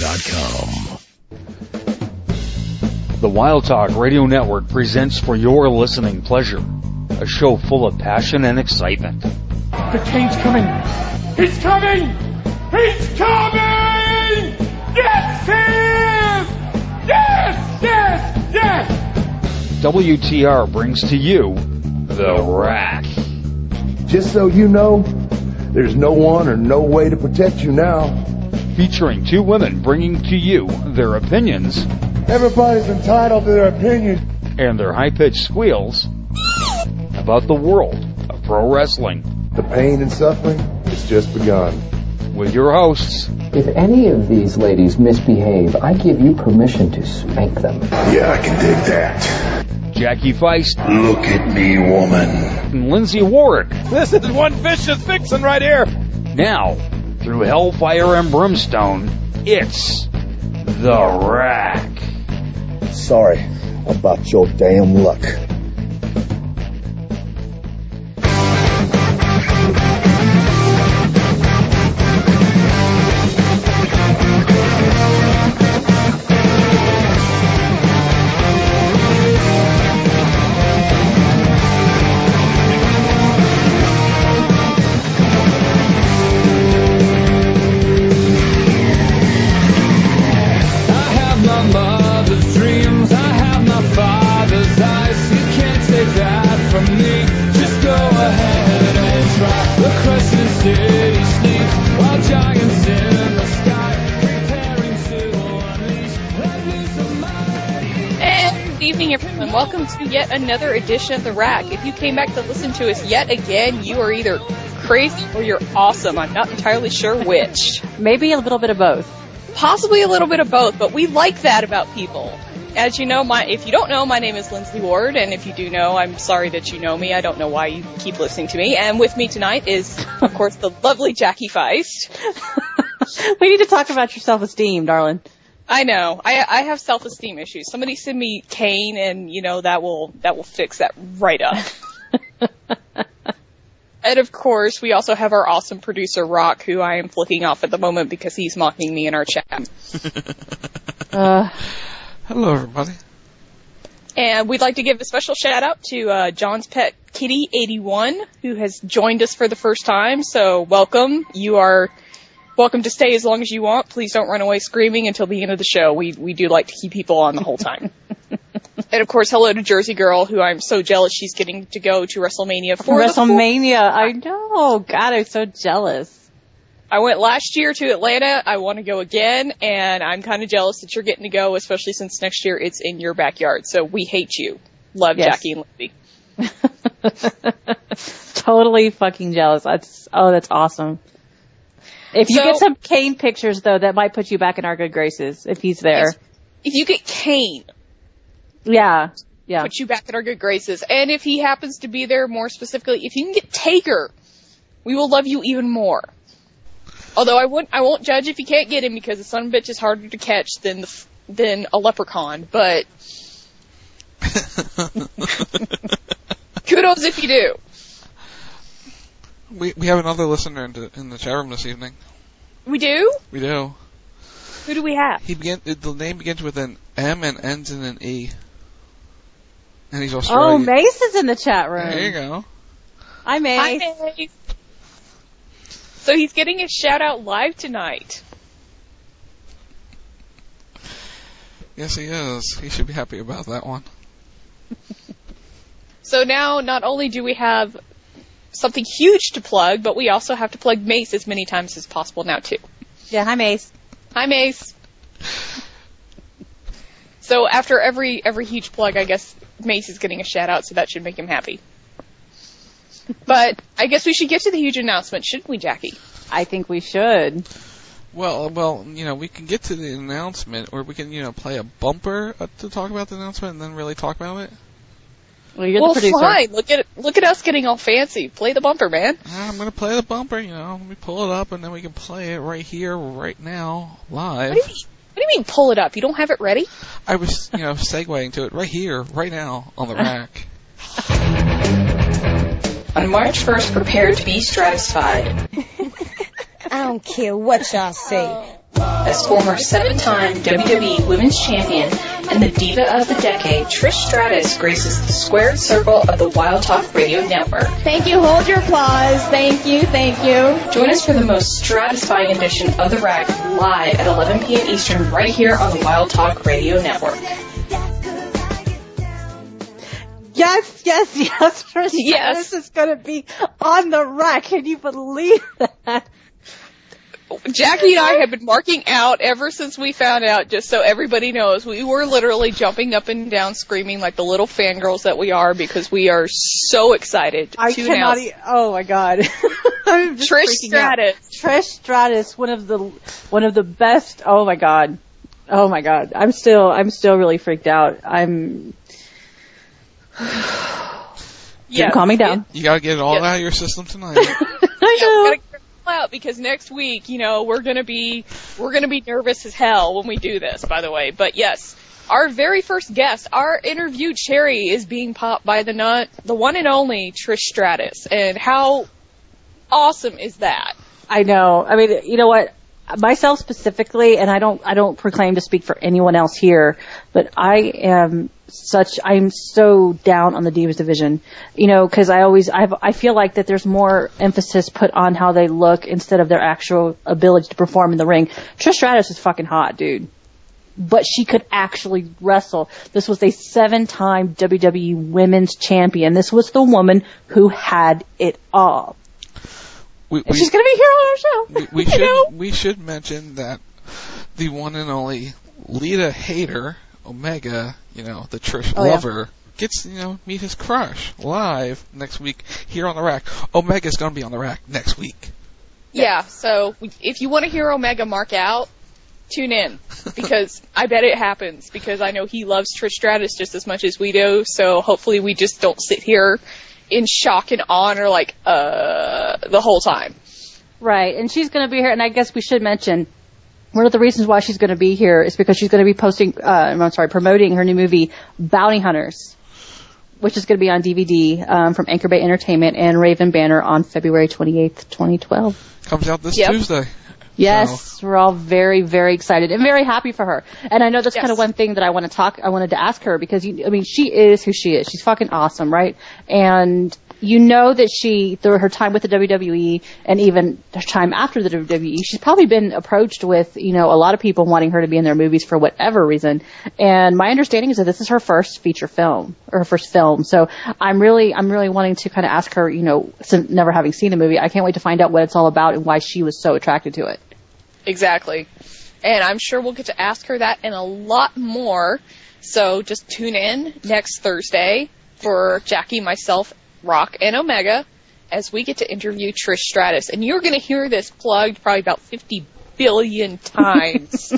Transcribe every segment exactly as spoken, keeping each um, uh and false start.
dot com. The Wild Talk Radio Network presents for your listening pleasure a show full of passion and excitement. The Kane's coming! He's coming! He's coming! Yes, he is! Yes, yes, yes! W T R brings to you The Rack. Just so you know, there's no one or no way to protect you now. Featuring two women bringing to you their opinions. Everybody's entitled to their opinion. And their high-pitched squeals about the world of pro wrestling. The pain and suffering has just begun. With your hosts. If any of these ladies misbehave, I give you permission to spank them. Yeah, I can dig that. Jackie Feist. Look at me, woman. And Lindsay Ward. This is one vicious vixen right here. Now, through hellfire and brimstone, it's The Rack. Sorry about your damn luck. Welcome to yet another edition of The Rack. If you came back to listen to us yet again, you are either crazy or you're awesome. I'm not entirely sure which. Maybe a little bit of both. Possibly a little bit of both, but we like that about people. As you know, my if you don't know, my name is Lindsay Ward, and if you do know, I'm sorry that you know me. I don't know why you keep listening to me. And with me tonight is, of course, the lovely Jackie Feist. We need to talk about your self-esteem, darling. I know. I I have self-esteem issues. Somebody send me Kane, and you know that will that will fix that right up. And of course, we also have our awesome producer Rock, who I am flicking off at the moment because he's mocking me in our chat. uh, Hello, everybody. And we'd like to give a special shout out to uh, John's pet Kitty eighty-one, who has joined us for the first time. So welcome. You are welcome to stay as long as you want. Please don't run away screaming until the end of the show. We we do like to keep people on the whole time. And of course, hello to Jersey Girl, who I'm so jealous she's getting to go to WrestleMania for WrestleMania. I know. God, I'm so jealous. I went last year to Atlanta. I want to go again, and I'm kind of jealous that you're getting to go, especially since next year it's in your backyard. So we hate you. Love, yes. Jackie and Lindsay. Totally fucking jealous. That's oh, that's awesome. If you so, get some Kane pictures, though, that might put you back in our good graces, if he's there. If you get Kane. Yeah, yeah. Put you back in our good graces. And if he happens to be there, more specifically, if you can get Taker, we will love you even more. Although I won't, I won't judge if you can't get him, because the son of a bitch is harder to catch than the, than a leprechaun, but kudos if you do. We we have another listener in the, in the chat room this evening. We do? We do. Who do we have? He began. The name begins with an M and ends in an E. And he's Australian. Oh, Mace is in the chat room. There you go. Hi, Mace. Hi, Mace. So he's getting his shout out live tonight. Yes, he is. He should be happy about that one. So now, not only do we have something huge to plug, but we also have to plug Mace as many times as possible now, too. Yeah, hi, Mace. Hi, Mace. So after every every huge plug, I guess Mace is getting a shout-out, so that should make him happy. But I guess we should get to the huge announcement, shouldn't we, Jackie? I think we should. Well, well, you know, we can get to the announcement, or we can, you know, play a bumper to talk about the announcement and then really talk about it. Well, you're well, the producer. Fine. Look at look at us getting all fancy. Play the bumper, man. I'm gonna play the bumper. You know, let me pull it up, and then we can play it right here, right now, live. What do you mean, what do you mean pull it up? You don't have it ready? I was, you know, segueing to it right here, right now, on the rack. On March first, prepare to be stratified. I don't care what y'all say. As former seven-time W W E Women's Champion and the Diva of the Decade, Trish Stratus graces the squared circle of the Wild Talk Radio Network. Thank you. Hold your applause. Thank you. Thank you. Join us for the most stratifying edition of The Rack live at eleven p.m. Eastern right here on the Wild Talk Radio Network. Yes, yes, yes, Trish Yes. Stratus is going to be on The Rack. Can you believe that? Jackie and I have been marking out ever since we found out, just so everybody knows. We were literally jumping up and down screaming like the little fangirls that we are because we are so excited I to cannot announce e- oh my god. I'm just Trish freaking out. Stratus. Trish Stratus, one of the one of the best. Oh my god. Oh my god. I'm still I'm still really freaked out. I'm Yeah. Calm me down. You gotta get it all Yes. out of your system tonight. I Yeah, we know. gotta get it all out because next week, you know, we're gonna be we're gonna be nervous as hell when we do this, by the way. But yes, our very first guest, our interviewed cherry, is being popped by the nut, the one and only Trish Stratus. And how awesome is that? I know. I mean, you know what? Myself specifically, and I don't, I don't proclaim to speak for anyone else here, but I am such, I'm so down on the Divas division, you know, because I always, I've, I feel like that there's more emphasis put on how they look instead of their actual ability to perform in the ring. Trish Stratus is fucking hot, dude. But she could actually wrestle. This was a seven-time W W E Women's Champion. This was the woman who had it all. We, And she's going to be here on our show. we, we You should know? we should mention that the one and only Lita Hayter, Omega, you know, the Trish Oh, yeah. lover, gets, you know, meet his crush live next week here on The Rack. Omega's going to be on The Rack next week. Yeah, so if you want to hear Omega mark out, tune in, because I bet it happens, because I know he loves Trish Stratus just as much as we do, so hopefully we just don't sit here in shock and awe or like, uh, the whole time. Right, and she's going to be here, and I guess we should mention, one of the reasons why she's going to be here is because she's going to be posting, uh, I'm sorry, promoting her new movie, Bounty Hunters, which is going to be on D V D um, from Anchor Bay Entertainment and Raven Banner on February twenty-eighth, twenty twelve. Comes out this Yep. Tuesday. Yes, So. we're all very, very excited and very happy for her. And I know that's Yes. kind of one thing that I want to talk, I wanted to ask her because, you, I mean, she is who she is. She's fucking awesome, right? And you know that she, through her time with the W W E and even her time after the W W E, she's probably been approached with, you know, a lot of people wanting her to be in their movies for whatever reason. And my understanding is that this is her first feature film, or her first film. So I'm really, I'm really wanting to kind of ask her, you know, since never having seen the movie, I can't wait to find out what it's all about and why she was so attracted to it. Exactly. And I'm sure we'll get to ask her that and a lot more. So just tune in next Thursday for Jackie, myself, Rock, and Omega as we get to interview Trish Stratus. And you're going to hear this plugged probably about fifty billion times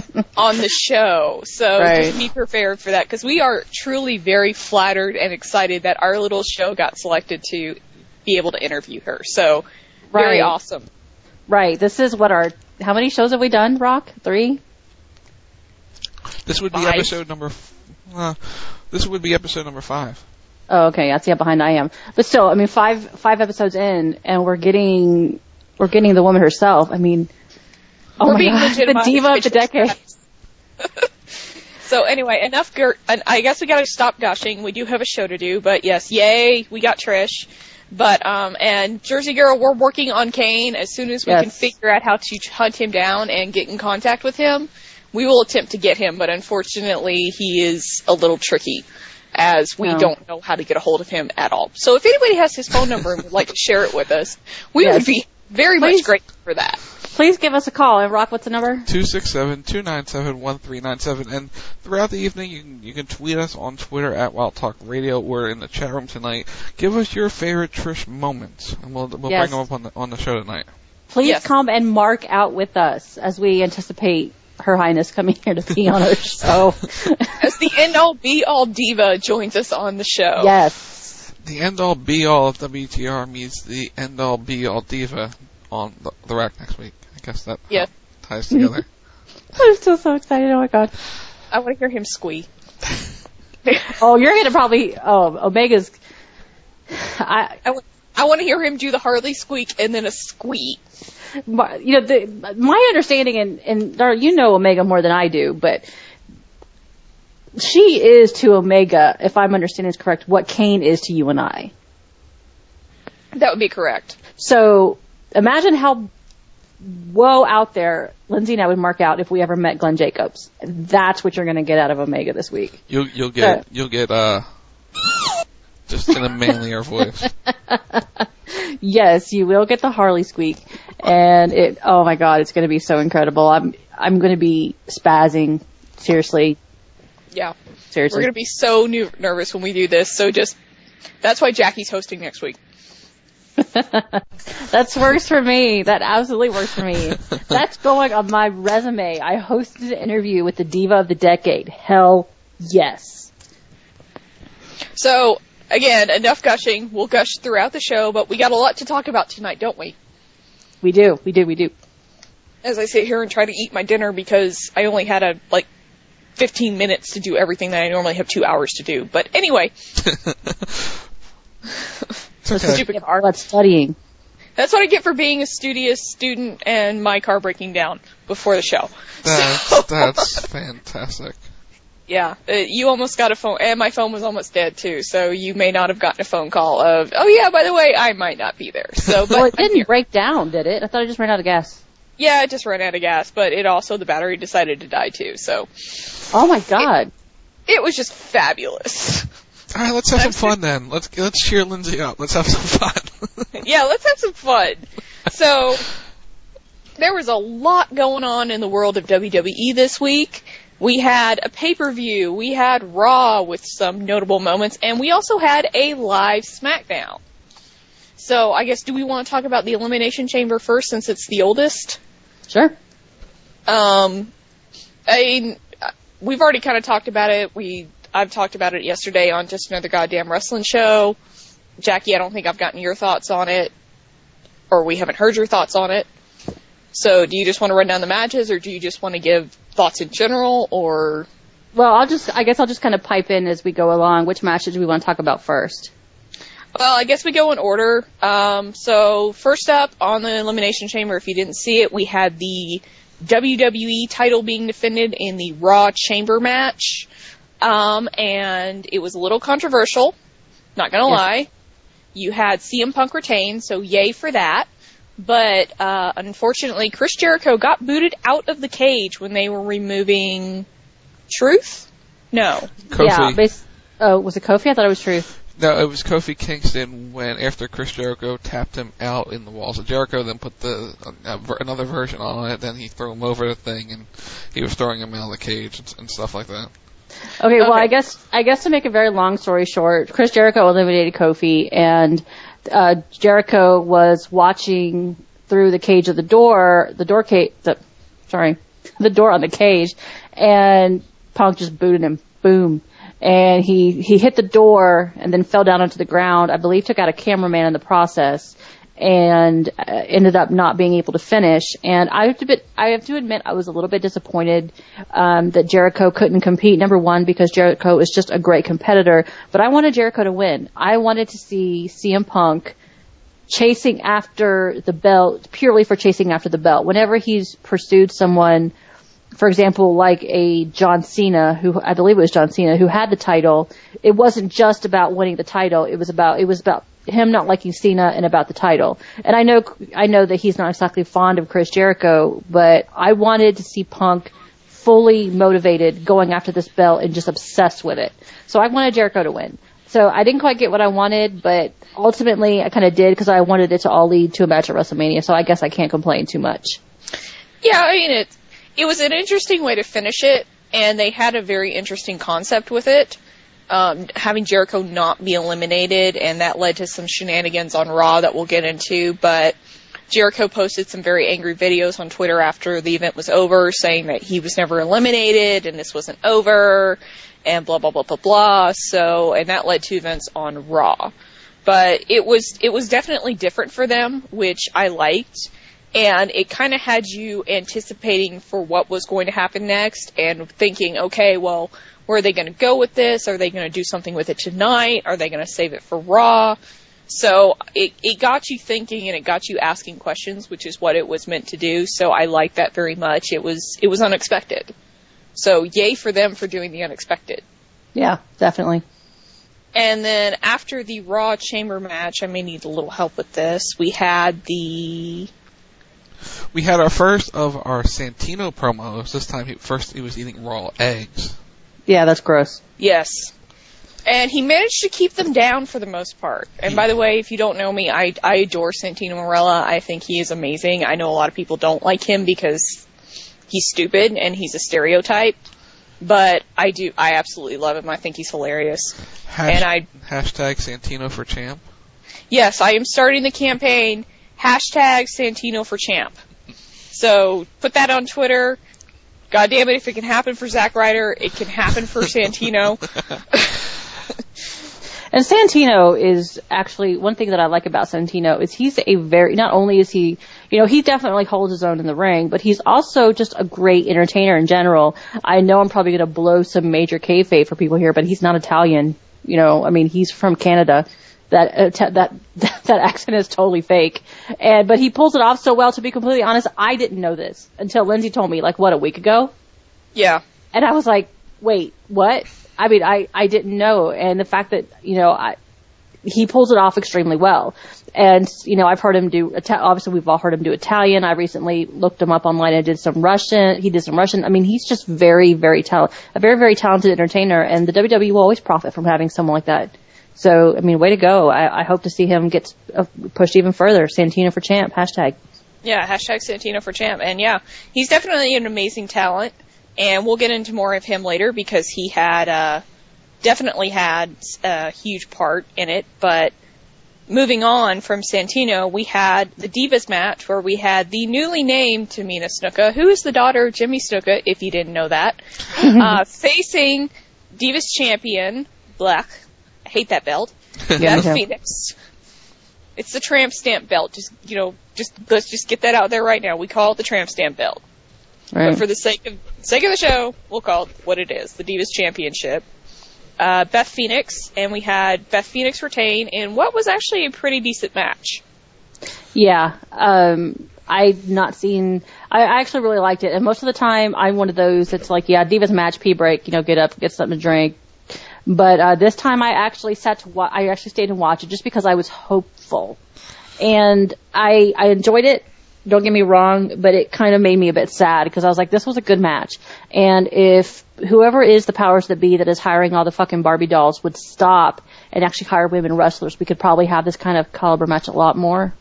on the show. So Right. just be prepared for that, because we are truly very flattered and excited that our little show got selected to be able to interview her. So very Right. awesome. Right. This is what our, how many shows have we done, Rock? Three? This would be Five. episode number. F- uh, this would be episode number five. Oh, okay. That's how behind I am. But still, I mean, five five episodes in, and we're getting we're getting the woman herself. I mean, oh We're my being god, the legitimized diva by of the Trish decade. So anyway, enough. Gur- and I guess we got to stop gushing. We do have a show to do, but yes, yay, we got Trish. But um, and Jersey Girl, we're working on Kane. As soon as we Yes. can figure out how to hunt him down and get in contact with him, we will attempt to get him. But unfortunately, he is a little tricky, as we No. don't know how to get a hold of him at all. So if anybody has his phone number and would like to share it with us, we Yes. would be very Please. much grateful for that. Please give us a call. And Rock, what's the number? two six seven, two nine seven, one three nine seven. And throughout the evening, you can, you can tweet us on Twitter at Wild Talk Radio. We're in the chat room tonight. Give us your favorite Trish moments, and we'll we'll Yes. bring them up on the on the show tonight. Please Yes. come and mark out with us as we anticipate Her Highness coming here to be on our show. As the end-all, be-all diva joins us on the show. Yes. The end all be all of W T R meets the end all be all diva on the, the rack next week. I guess that Yeah. ties together. I'm still so excited. Oh my god. I want to hear him squeak. Oh, you're gonna probably. Oh, Omega's. I I, w- I want to hear him do the Harley squeak and then a squeak. my, you know, the, my understanding, and, and Dar, you know Omega more than I do, but she is to Omega, if I'm understanding this correct, what Kane is to you and I. That would be correct. So imagine how woe out there Lindsay and I would mark out if we ever met Glenn Jacobs. That's what you're going to get out of Omega this week. You'll you'll get uh, you'll get uh just in a manlier voice. Yes, you will get the Harley squeak, and it. Oh my God, it's going to be so incredible. I'm I'm going to be spazzing. Seriously. Yeah. Seriously. We're going to be so new, nervous when we do this. So just that's why Jackie's hosting next week. That works for me. That absolutely works for me. That's going on my resume. I hosted an interview with the Diva of the Decade. Hell yes. So, again, enough gushing. We'll gush throughout the show, but we got a lot to talk about tonight, don't we? We do. We do. We do. As I sit here and try to eat my dinner because I only had a, like, fifteen minutes to do everything that I normally have two hours to do. But anyway. Okay. Stupid art studying. That's what I get for being a studious student and my car breaking down before the show. That's, so, that's fantastic. Yeah, uh, you almost got a phone, and my phone was almost dead too, so you may not have gotten a phone call of, oh yeah, by the way, I might not be there. So, but well, it didn't break down, did it? I thought it just ran out of gas. Yeah, it just ran out of gas, but it also, the battery decided to die too, so. Oh my God. It, it was just fabulous. All right, let's have some fun then. Let's let's cheer Lindsay up. Let's have some fun. Yeah, let's have some fun. So, there was a lot going on in the world of W W E this week. We had a pay-per-view, we had Raw with some notable moments, and we also had a live SmackDown. So, I guess, do we want to talk about the Elimination Chamber first, since it's the oldest? Sure. Um, I, we've already kind of talked about it. We... I've talked about it yesterday on Just Another Goddamn Wrestling Show. Jackie, I don't think I've gotten your thoughts on it, or we haven't heard your thoughts on it. So do you just want to run down the matches, or do you just want to give thoughts in general, or? Well, I'll just, I guess I'll just kind of pipe in as we go along. Which matches do we want to talk about first? Well, I guess we go in order. Um, so first up on the Elimination Chamber, if you didn't see it, we had the W W E title being defended in the Raw Chamber match. Um, and it was a little controversial, not gonna yes. lie. You had C M Punk retain, so yay for that. But, uh, unfortunately, Chris Jericho got booted out of the cage when they were removing Truth? No. Kofi. Yeah, bas- oh, was it Kofi? I thought it was Truth. No, it was Kofi Kingston when, after Chris Jericho tapped him out in the walls of Jericho, then put the uh, another version on it, then he threw him over the thing, and he was throwing him out of the cage and, and stuff like that. Okay, well, okay. I guess I guess to make a very long story short, Chris Jericho eliminated Kofi, and uh, Jericho was watching through the cage of the door, the door cage, the, sorry, the door on the cage, and Punk just booted him. Boom. And he, he hit the door and then fell down onto the ground. I believe took out a cameraman in the process, and uh, ended up not being able to finish. And I have to bit, I have to admit I was a little bit disappointed um, that Jericho couldn't compete. Number one, because Jericho is just a great competitor, but I wanted Jericho to win. I wanted to see C M Punk chasing after the belt, purely for chasing after the belt. Whenever he's pursued someone, for example, like a John Cena, who I believe it was John Cena, who had the title, it wasn't just about winning the title. It was about it was about him not liking Cena and about the title. And I know I know that he's not exactly fond of Chris Jericho, but I wanted to see Punk fully motivated going after this belt and just obsessed with it. So I wanted Jericho to win. So I didn't quite get what I wanted, but ultimately I kind of did because I wanted it to all lead to a match at WrestleMania. So I guess I can't complain too much. Yeah, I mean, it, it was an interesting way to finish it, and they had a very interesting concept with it. Um, having Jericho not be eliminated, and that led to some shenanigans on Raw that we'll get into, but Jericho posted some very angry videos on Twitter after the event was over, saying that he was never eliminated, and this wasn't over, and blah, blah, blah, blah, blah, so, and that led to events on Raw. But it was, it was definitely different for them, which I liked, and it kind of had you anticipating for what was going to happen next, and thinking, okay, well, where are they going to go with this? Are they going to do something with it tonight? Are they going to save it for Raw? So it, it got you thinking and it got you asking questions, which is what it was meant to do. So I like that very much. It was, it was unexpected. So yay for them for doing the unexpected. Yeah, definitely. And then after the Raw Chamber match, I may need a little help with this. We had the... We had our first of our Santino promos. This time, he, first he was eating raw eggs. Yeah, that's gross. Yes. And he managed to keep them down for the most part. And by the way, if you don't know me, I, I adore Santino Marella. I think he is amazing. I know a lot of people don't like him because he's stupid and he's a stereotype. But I do, I absolutely love him. I think he's hilarious. Hasht- and I hashtag Santino for champ. Yes, I am starting the campaign. Hashtag Santino for champ. So put that on Twitter. God damn it, if it can happen for Zack Ryder, it can happen for Santino. And Santino is actually, one thing that I like about Santino is he's a very, not only is he, you know, he definitely holds his own in the ring, but he's also just a great entertainer in general. I know I'm probably going to blow some major kayfabe for people here, but he's not Italian. You know, I mean, he's from Canada. That, uh, t- that, that accent is totally fake. And, but he pulls it off so well, to be completely honest, I didn't know this until Lindsay told me, like, what, a week ago? Yeah. And I was like, wait, what? I mean, I, I didn't know. And the fact that, you know, I, he pulls it off extremely well. And, you know, I've heard him do, obviously we've all heard him do Italian. I recently looked him up online and did some Russian. He did some Russian. I mean, he's just very, very talented, a very, very talented entertainer. And the W W E will always profit from having someone like that. So, I mean, way to go. I, I hope to see him get uh, pushed even further. Santino for champ, hashtag. Yeah, hashtag Santino for champ. And yeah, he's definitely an amazing talent. And we'll get into more of him later because he had, uh, definitely had a huge part in it. But moving on from Santino, we had the Divas match where we had the newly named Tamina Snuka, who is the daughter of Jimmy Snuka, if you didn't know that, uh, facing Divas champion, Black. I hate that belt. Yeah, Beth Phoenix. It's the tramp stamp belt. Just, you know, just, let's just get that out there right now. We call it the tramp stamp belt. Right. But for the sake of sake of the show, we'll call it what it is, the Divas Championship. Uh, Beth Phoenix, and we had Beth Phoenix retain in what was actually a pretty decent match. Yeah, um, I've not seen, I, I actually really liked it, and most of the time I'm one of those that's like, yeah, Divas match, pee break, you know, get up, get something to drink. But uh, this time I actually sat to wa- I actually stayed and watched it just because I was hopeful. And I I enjoyed it. Don't get me wrong, but it kind of made me a bit sad because I was like, this was a good match. And if whoever is the powers that be that is hiring all the fucking Barbie dolls would stop and actually hire women wrestlers, we could probably have this kind of caliber match a lot more.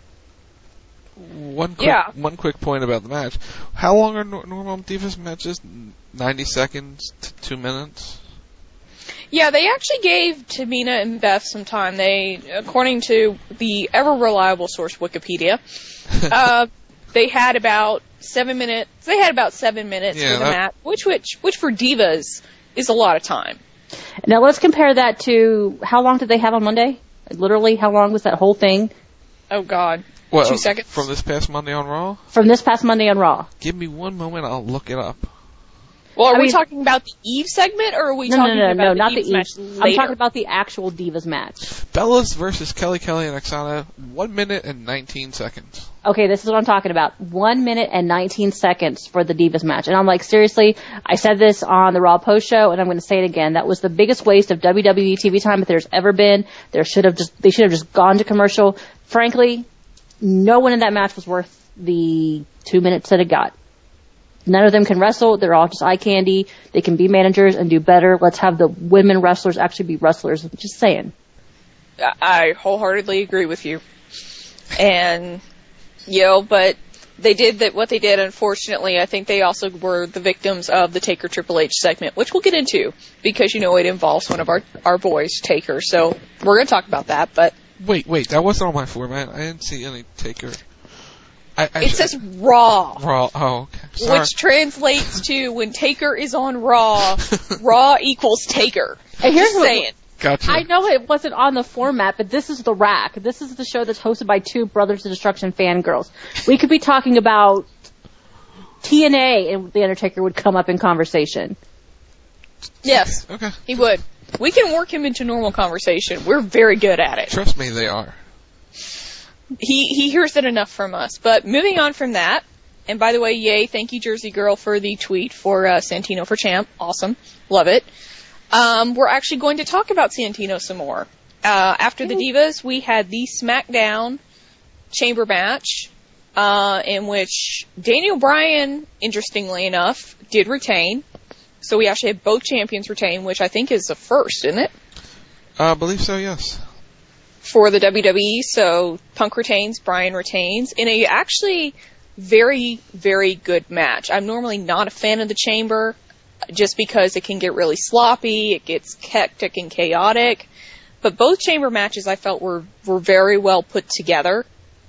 One quick, yeah. one quick point about the match. How long are no- normal Divas matches? ninety seconds to two minutes? Yeah, they actually gave Tamina and Beth some time. They, according to the ever-reliable source Wikipedia, uh, they had about seven minutes. They had about seven minutes yeah, for the that... match, which, which, which for divas is a lot of time. Now let's compare that to how long did they have on Monday? Literally, how long was that whole thing? Oh God, well, two seconds. From this past Monday on Raw. From this past Monday on Raw. Give me one moment. I'll look it up. Well, are I we mean, talking about the Eve segment, or are we no, talking no, no, about no, the not Eve the match Eve. later? I'm talking about the actual Divas match. Bellas versus Kelly Kelly and Oksana, one minute and nineteen seconds. Okay, this is what I'm talking about. One minute and nineteen seconds for the Divas match. And I'm like, seriously, I said this on the Raw post show, and I'm going to say it again. That was the biggest waste of W W E T V time that there's ever been. There should have just, they should have just gone to commercial. Frankly, no one in that match was worth the two minutes that it got. None of them can wrestle. They're all just eye candy. They can be managers and do better. Let's have the women wrestlers actually be wrestlers. I'm just saying. I wholeheartedly agree with you. And, you know, but they did that. What they did, unfortunately, I think they also were the victims of the Taker Triple H segment, which we'll get into because, you know, it involves one of our, our boys, Taker. So we're going to talk about that, but. Wait, wait, that wasn't on my format. I didn't see any Taker. I, I it should, says Raw. Raw, oh, okay. Sorry. Which translates to when Taker is on Raw, Raw equals Taker. And here's Just what, saying. Gotcha. I know it wasn't on the format, but this is the Rack. This is the show that's hosted by two Brothers of Destruction fangirls. We could be talking about T N A and The Undertaker would come up in conversation. Yes. Okay. He would. We can work him into normal conversation. We're very good at it. Trust me, they are. he he hears it enough from us. But moving on from that, and by the way, yay, thank you, Jersey Girl, for the tweet for uh, Santino for champ. Awesome. Love it. Um, we're actually going to talk about Santino some more. Uh, after the Divas, we had the SmackDown Chamber match, uh, in which Daniel Bryan, interestingly enough, did retain. So we actually had both champions retain, which I think is the first, isn't it? Uh, I believe so, yes. For the W W E, so Punk retains, Bryan retains, in a actually very, very good match. I'm normally not a fan of the Chamber, just because it can get really sloppy, it gets hectic and chaotic. But both Chamber matches I felt were, were very well put together.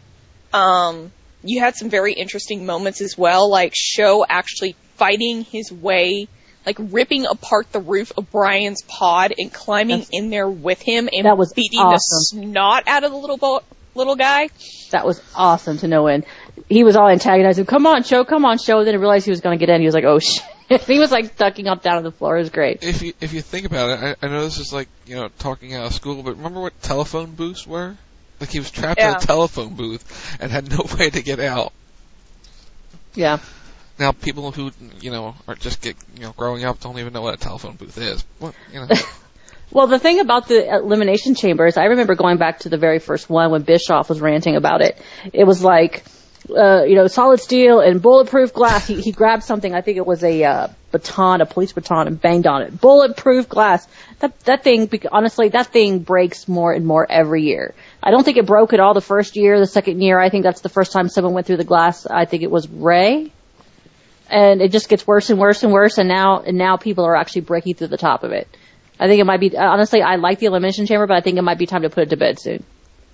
Um, you had some very interesting moments as well, like Show actually fighting his way, like ripping apart the roof of Bryan's pod and climbing That's, in there with him and that was beating awesome. the snot out of the little bo- little guy. That was awesome to no end. He was all antagonizing, come on, Show, come on, Show. And then he realized he was going to get in. He was like, oh, shit. He was like ducking up down on the floor. It was great. If you if you think about it, I, I know this is like, you know, talking out of school, but remember what telephone booths were? Like he was trapped yeah. in a telephone booth and had no way to get out. Yeah. Now people who, you know, are just get, you know, growing up don't even know what a telephone booth is. What, you know. Well, the thing about the Elimination Chamber is I remember going back to the very first one when Bischoff was ranting about it. It was like, uh, you know, solid steel and bulletproof glass. He, he grabbed something, I think it was a uh, baton, a police baton, and banged on it. Bulletproof glass. That that thing, honestly, that thing breaks more and more every year. I don't think it broke at all the first year. The second year, I think that's the first time someone went through the glass. I think it was Ray. And it just gets worse and worse and worse, and now and now people are actually breaking through the top of it. I think it might be, honestly, I like the Elimination Chamber, but I think it might be time to put it to bed soon.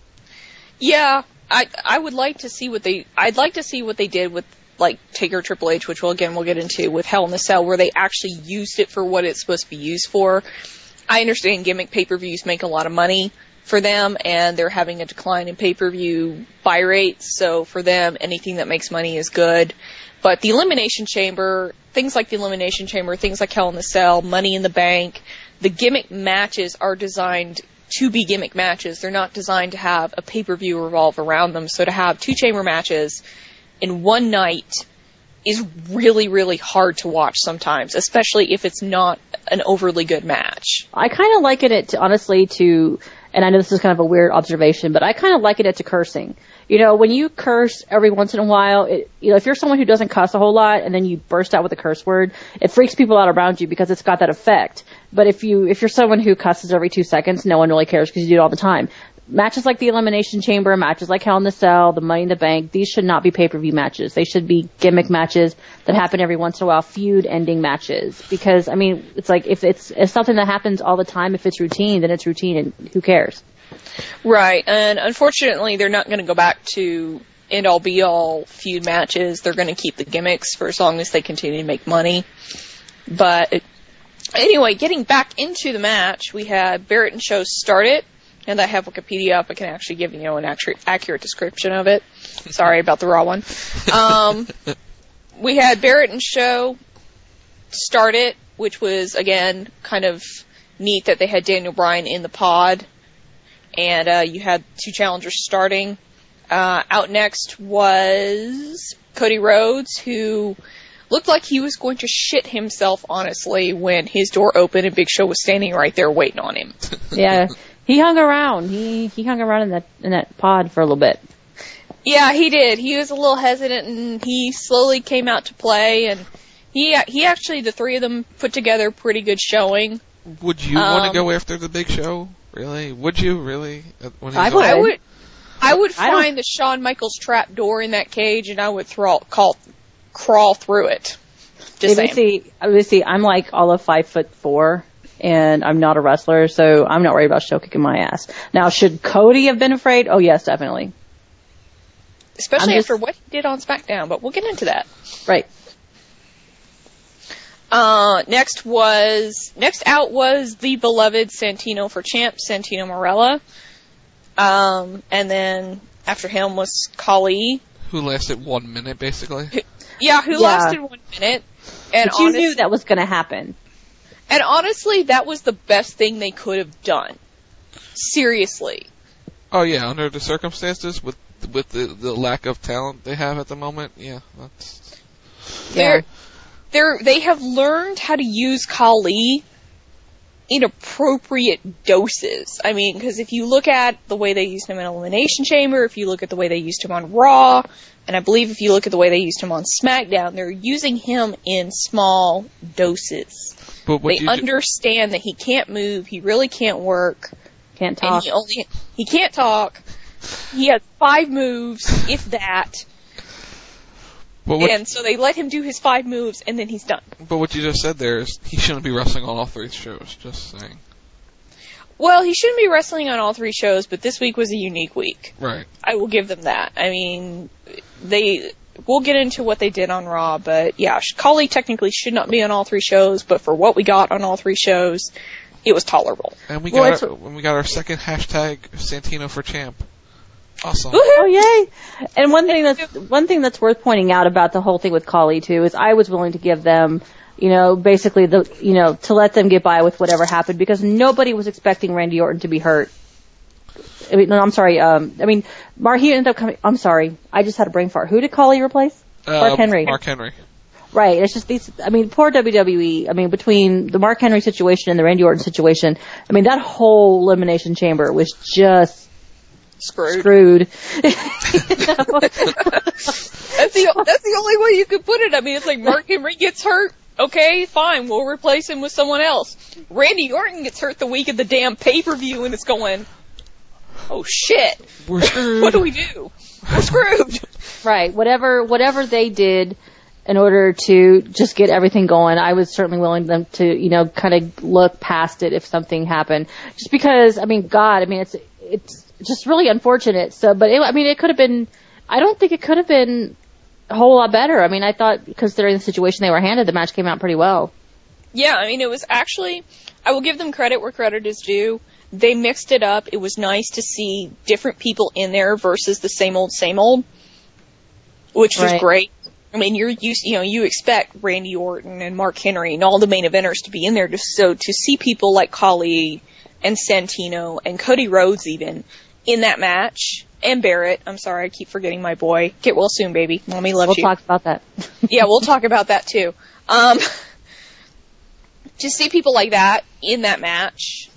Yeah, I I would like to see what they, I'd like to see what they did with, like, Taker Triple H, which we'll, again, we'll get into with Hell in a Cell, where they actually used it for what it's supposed to be used for. I understand gimmick pay-per-views make a lot of money for them, and they're having a decline in pay-per-view buy rates, so for them, anything that makes money is good. But the Elimination Chamber, things like the Elimination Chamber, things like Hell in a Cell, Money in the Bank, the gimmick matches are designed to be gimmick matches. They're not designed to have a pay-per-view revolve around them. So to have two chamber matches in one night is really, really hard to watch sometimes, especially if it's not an overly good match. I kind of liken it to, honestly, to, and I know this is kind of a weird observation, but I kind of liken it to cursing. You know, when you curse every once in a while, it, you know, if you're someone who doesn't cuss a whole lot and then you burst out with a curse word, it freaks people out around you because it's got that effect. But if you, if you're someone who cusses every two seconds, no one really cares because you do it all the time. Matches like the Elimination Chamber, matches like Hell in a Cell, the Money in the Bank, these should not be pay-per-view matches. They should be gimmick matches that happen every once in a while, feud-ending matches. Because, I mean, it's like, if it's, it's something that happens all the time, if it's routine, then it's routine and who cares? Right, and unfortunately they're not going to go back to end-all be-all feud matches. They're going to keep the gimmicks for as long as they continue to make money. But it, anyway, getting back into the match, we had Barrett and Show start it, and I have Wikipedia up. I can actually give you know an accurate, accurate description of it. Sorry about the raw one. Um, we had Barrett and Show start it, which was, again, kind of neat that they had Daniel Bryan in the pod. And uh, you had two challengers starting. Uh, out next was Cody Rhodes, who looked like he was going to shit himself, honestly, when his door opened and Big Show was standing right there waiting on him. Yeah, he hung around. He he hung around in that in that pod for a little bit. Yeah, he did. He was a little hesitant, and he slowly came out to play. And he he actually, the three of them put together a pretty good showing. Would you um, want to go after the Big Show? Really? Would you really? When he's I would. I would. I would I find the Shawn Michaels trap door in that cage, and I would throw, call, crawl through it. Just saying. See, see, I'm like all of five foot four, and I'm not a wrestler, so I'm not worried about Show kicking my ass. Now, should Cody have been afraid? Oh, yes, definitely. Especially just, after what he did on SmackDown, but we'll get into that. Right. Uh, next was, next out was the beloved Santino for champ, Santino Marella. Um, and then after him was Khali. Who lasted one minute, basically. Who, yeah, who yeah. lasted one minute. And but you honest, knew that was going to happen. And honestly, that was the best thing they could have done. Seriously. Oh yeah, under the circumstances, with with the, the lack of talent they have at the moment, yeah, that's... They're, they're, they have learned how to use Khali in appropriate doses. I mean, because if you look at the way they used him in Elimination Chamber, if you look at the way they used him on Raw, and I believe if you look at the way they used him on SmackDown, they're using him in small doses. But what they you understand do- that he can't move, he really can't work, Can't talk. and he only he can't talk. He has five moves, if that. But what, And so they let him do his five moves, and then he's done. but what you just said there is he shouldn't be wrestling on all three shows. Just saying. Well, he shouldn't be wrestling on all three shows, but this week was a unique week. Right. I will give them that. I mean, they... We'll get into what they did on Raw, but yeah, Khali technically should not be on all three shows, but for what we got on all three shows, it was tolerable. And we Well, got our, when we got our second hashtag Santino for champ. Awesome. Oh yay! And one thing that's one thing that's worth pointing out about the whole thing with Khali too is I was willing to give them, you know, basically the, you know, to let them get by with whatever happened because nobody was expecting Randy Orton to be hurt. I mean, no, I'm sorry. Um, I mean, Mark, he ended up coming. I'm sorry. I just had a brain fart. Who did Khali replace? Uh, Mark Henry. Mark Henry. Right. It's just these. I mean, poor W W E. I mean, between the Mark Henry situation and the Randy Orton situation, I mean, that whole elimination chamber was just Screwed. screwed. That's the that's the only way you could put it. I mean, it's like Mark Henry gets hurt. Okay, fine. We'll replace him with someone else. Randy Orton gets hurt the week of the damn pay-per-view, and it's going, oh shit. We're screwed. What do we do? We're screwed. Right. Whatever, whatever they did in order to just get everything going, I was certainly willing them to, you know, kind of look past it if something happened. Just because, I mean, God, I mean, it's, it's just really unfortunate. So, but it, I mean, it could have been, I don't think it could have been a whole lot better. I mean, I thought, considering the situation they were handed, the match came out pretty well. Yeah, I mean, it was actually, I will give them credit where credit is due. They mixed it up. It was nice to see different people in there versus the same old, same old, which was Right. great. I mean, you're used, you know, you expect Randy Orton and Mark Henry and all the main eventers to be in there. Just so to see people like Khali and Santino and Cody Rhodes even in that match, and Barrett. I'm sorry, I keep forgetting my boy. Get well soon, baby. Mommy loves We'll you. talk about that. Yeah, we'll talk about that too. Um, to see people like that in that match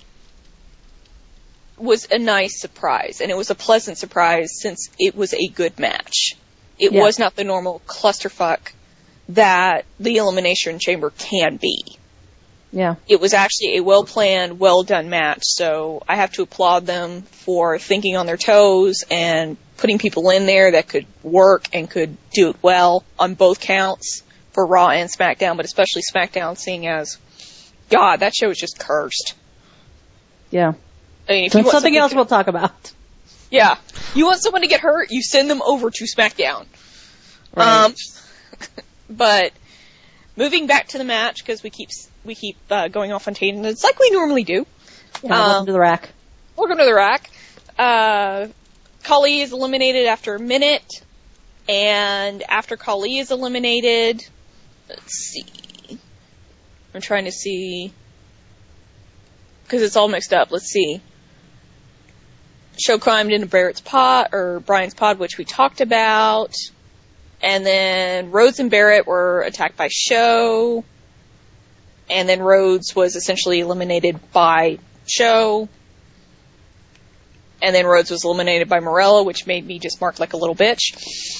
was a nice surprise, and it was a pleasant surprise since it was a good match. It Yeah. was not the normal clusterfuck that the Elimination Chamber can be. Yeah. It was actually a well-planned, well-done match, so I have to applaud them for thinking on their toes and putting people in there that could work and could do it well on both counts for Raw and SmackDown, but especially SmackDown, seeing as, God, that show was just cursed. Yeah. I mean, if So you want something else to, we'll talk about. yeah, you want someone to get hurt, you send them over to SmackDown. Right. Um, but moving back to the match, because we keep we keep uh, going off on tangents like we normally do. Yeah, welcome um, to the rack. Welcome to the rack. Uh, Khali is eliminated after a minute, and after Khali is eliminated, let's see. I'm trying to see, because it's all mixed up. Let's see. Show climbed into Barrett's pod, or Brian's pod, which we talked about. And then Rhodes and Barrett were attacked by Show. And then Rhodes was essentially eliminated by Show. And then Rhodes was eliminated by Morella, which made me just mark like a little bitch.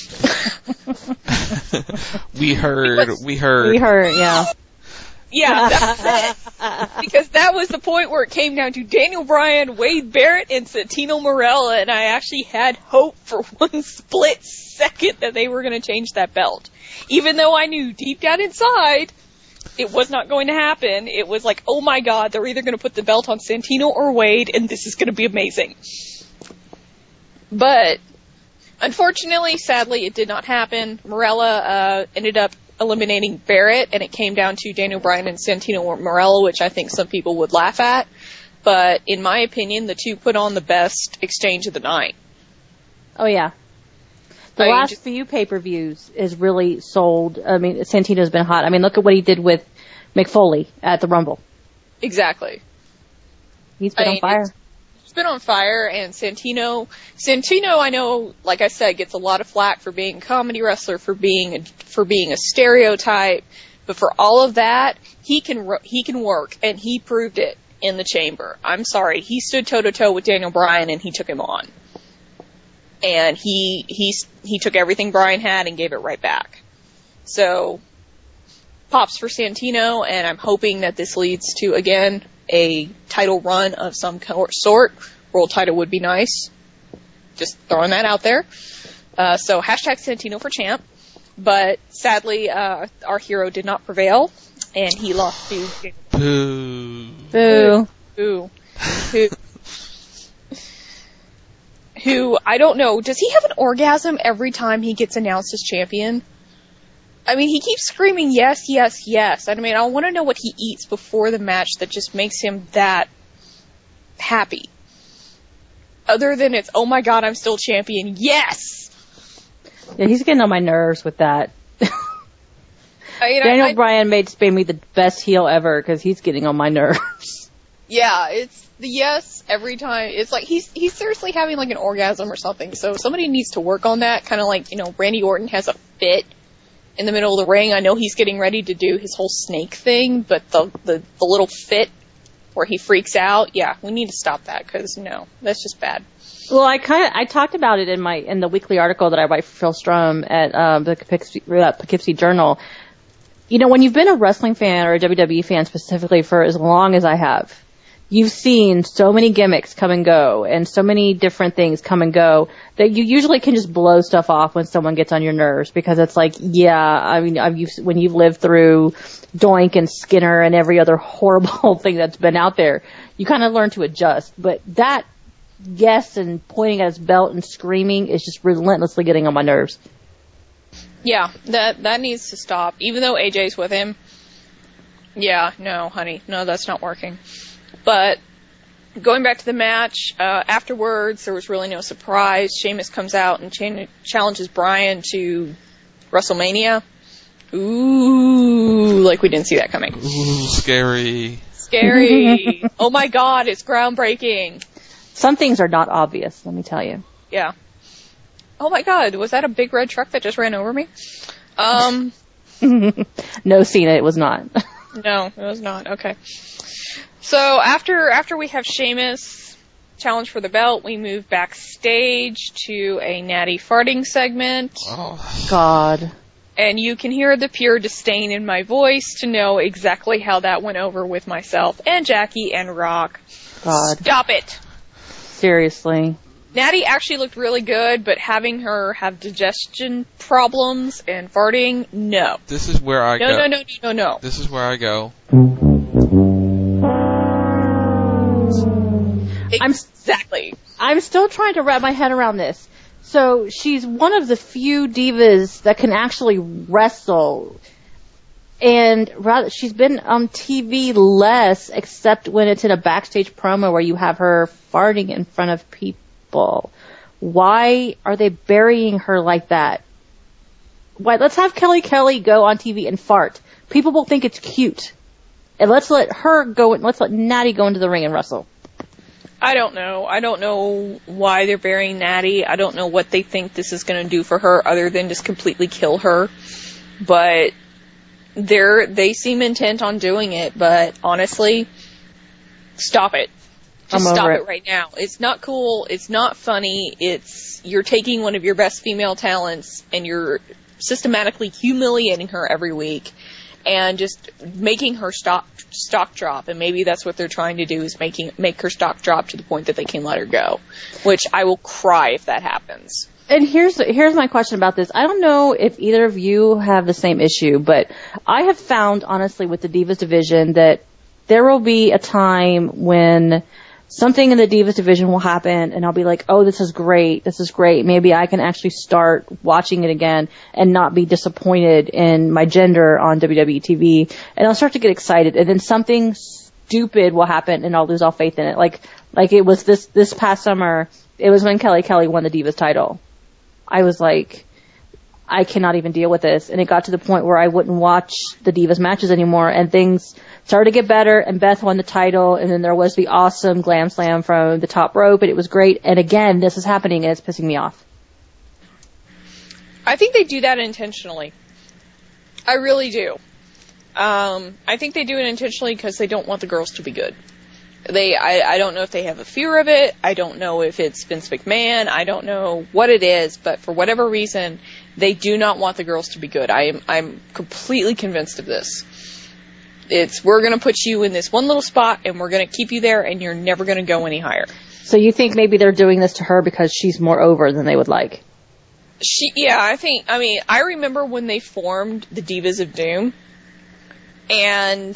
we heard, we heard. We heard, yeah. Yeah, that's it. Because that was the point where it came down to Daniel Bryan, Wade Barrett, and Santino Morella, and I actually had hope for one split second that they were going to change that belt. Even though I knew deep down inside it was not going to happen, it was like, oh my god, they're either going to put the belt on Santino or Wade, and this is going to be amazing. But, unfortunately, sadly, it did not happen. Morella uh, ended up eliminating Barrett, and it came down to Daniel Bryan and Santino Morella, which I think some people would laugh at. But in my opinion, the two put on the best exchange of the night. Oh, yeah. The I mean, last just- few pay-per-views is really sold. I mean, Santino's been hot. I mean, look at what he did with McFoley at the Rumble. Exactly. He's been I on mean, fire. it's- it's been on fire, and Santino, Santino, I know, like I said, gets a lot of flack for being a comedy wrestler, for being a, for being a stereotype, but for all of that, he can he can work, and he proved it in the Chamber. I'm sorry, he stood toe to toe with Daniel Bryan, and he took him on, and he he he took everything Bryan had and gave it right back. So, pops for Santino, and I'm hoping that this leads to again a title run of some sort. World title would be nice. Just throwing that out there. Uh, so hashtag Santino for champ. But sadly, uh, our hero did not prevail, and he lost to Boo. Boo. Boo. Who, who, I don't know, does he have an orgasm every time he gets announced as champion? I mean, he keeps screaming, yes, yes, yes. I mean, I want to know what he eats before the match that just makes him that happy. Other than it's, oh my god, I'm still champion, yes! Yeah, he's getting on my nerves with that. I mean, Daniel I, Bryan made me the best heel ever because he's getting on my nerves. Yeah, it's the yes every time. It's like he's he's seriously having like an orgasm or something. So somebody needs to work on that. Kind of like, you know, Randy Orton has a fit in the middle of the ring. I know he's getting ready to do his whole snake thing, but the, the, the little fit where he freaks out, yeah, we need to stop that because, no, that's just bad. Well, I kind of I talked about it in my in the weekly article that I write for Phil Strum at um, the Poughkeepsie, uh, Poughkeepsie Journal. You know, when you've been a wrestling fan or a W W E fan specifically for as long as I have, you've seen so many gimmicks come and go and so many different things come and go that you usually can just blow stuff off when someone gets on your nerves because it's like, yeah, I mean, I've used, when you've lived through Doink and Skinner and every other horrible thing that's been out there, you kind of learn to adjust. But that yes and pointing at his belt and screaming is just relentlessly getting on my nerves. Yeah, that that needs to stop. Even though A J's with him, yeah, no, honey, no, that's not working. But going back to the match, uh, afterwards, there was really no surprise. Sheamus comes out and ch- challenges Bryan to WrestleMania. Ooh, like we didn't see that coming. Ooh, scary. Scary. Oh my god, it's groundbreaking. Some things are not obvious, let me tell you. Yeah. Oh my god, was that a big red truck that just ran over me? Um. No, Cena, it was not. No, it was not. Okay. So after after we have Sheamus challenge for the belt, we move backstage to a Natty farting segment. Oh. God. And you can hear the pure disdain in my voice to know exactly how that went over with myself and Jackie and Rock. God. Stop it. Seriously. Natty actually looked really good, but having her have digestion problems and farting, no. This is where I no, go. No, no, no, no, no. This is where I go. Exactly. I'm, I'm still trying to wrap my head around this. So she's one of the few divas that can actually wrestle. And rather, she's been on T V less, except when it's in a backstage promo where you have her farting in front of people. Why are they burying her like that? Why? Let's have Kelly Kelly go on T V and fart. People will think it's cute. And let's let her go, let's let Natty go into the ring and wrestle. I don't know. I don't know why they're burying Natty. I don't know what they think this is going to do for her other than just completely kill her. But they're, they seem intent on doing it. But honestly, stop it. Just I'm stop over it. it right now. It's not cool. It's not funny. It's, you're taking one of your best female talents and you're systematically humiliating her every week. And just making her stock stock drop, and maybe that's what they're trying to do is making make her stock drop to the point that they can let her go, which I will cry if that happens. And here's here's my question about this. I don't know if either of you have the same issue, but I have found honestly with the Divas division that there will be a time when something in the Divas division will happen, and I'll be like, oh, this is great, this is great. Maybe I can actually start watching it again and not be disappointed in my gender on W W E T V. And I'll start to get excited, and then something stupid will happen, and I'll lose all faith in it. Like, like it was this, this past summer, it was when Kelly Kelly won the Divas title. I was like, I cannot even deal with this. And it got to the point where I wouldn't watch the Divas matches anymore, and things started to get better, and Beth won the title, and then there was the awesome Glam Slam from the top rope, and it was great. And again, this is happening, and it's pissing me off. I think they do that intentionally. I really do. Um, I think they do it intentionally because they don't want the girls to be good. They, I, I don't know if they have a fear of it. I don't know if it's Vince McMahon. I don't know what it is, but for whatever reason, they do not want the girls to be good. I am, I'm completely convinced of this. It's, we're going to put you in this one little spot, and we're going to keep you there, and you're never going to go any higher. So you think maybe they're doing this to her because she's more over than they would like? She, yeah, I think, I mean, I remember when they formed the Divas of Doom, and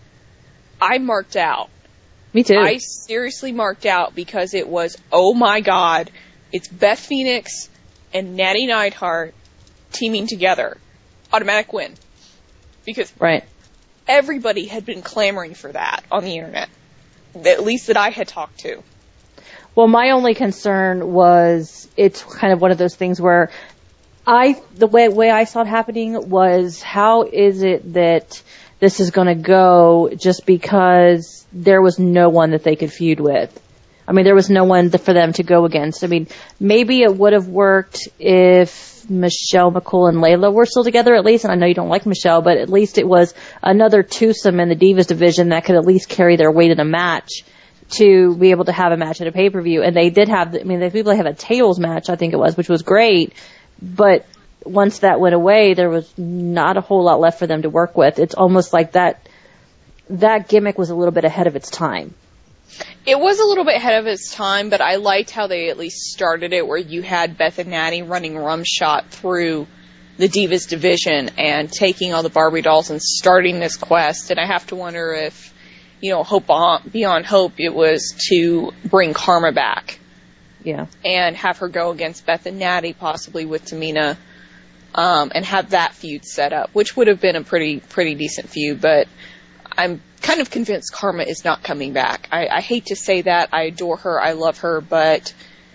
I marked out. Me too. I seriously marked out because it was, oh my god, it's Beth Phoenix and Natty Neidhart teaming together. Automatic win. Because right. everybody had been clamoring for that on the internet. At least that I had talked to. Well, my only concern was it's kind of one of those things where I, the way, way I saw it happening was, how is it that this is going to go just because there was no one that they could feud with? I mean, there was no one for them to go against. I mean, maybe it would have worked if Michelle McCool and Layla were still together at least, and I know you don't like Michelle, but at least it was another twosome in the Divas division that could at least carry their weight in a match to be able to have a match at a pay-per-view. And they did have, I mean, they people have a tables match, I think it was, which was great, but once that went away, there was not a whole lot left for them to work with. It's almost like that that gimmick was a little bit ahead of its time. It was a little bit ahead of its time, but I liked how they at least started it, where you had Beth and Natty running Rumshot through the Divas division and taking all the Barbie dolls and starting this quest. And I have to wonder if, you know, Hope Beyond Hope, it was to bring Karma back. Yeah. And have her go against Beth and Natty, possibly with Tamina, um, and have that feud set up, which would have been a pretty, pretty decent feud, but I'm kind of convinced Karma is not coming back. I, I hate to say that. I adore her. I love her, but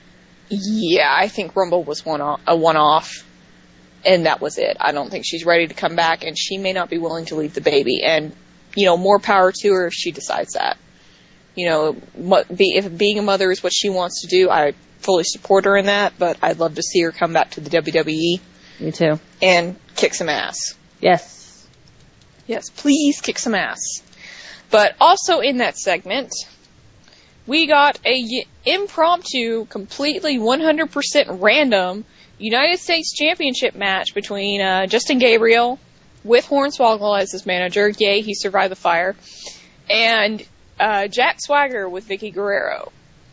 yeah, I think Rumble was one off, a one-off, and that was it. I don't think she's ready to come back, and she may not be willing to leave the baby, and, you know, more power to her if she decides that. You know, be, if being a mother is what she wants to do, I fully support her in that, but I'd love to see her come back to the W W E. Me too. And kick some ass. Yes. Yes, please kick some ass. But also in that segment, we got a impromptu, completely one hundred percent random United States Championship match between uh, Justin Gabriel with Hornswoggle as his manager. Yay, he survived the fire. And uh, Jack Swagger with Vicky Guerrero.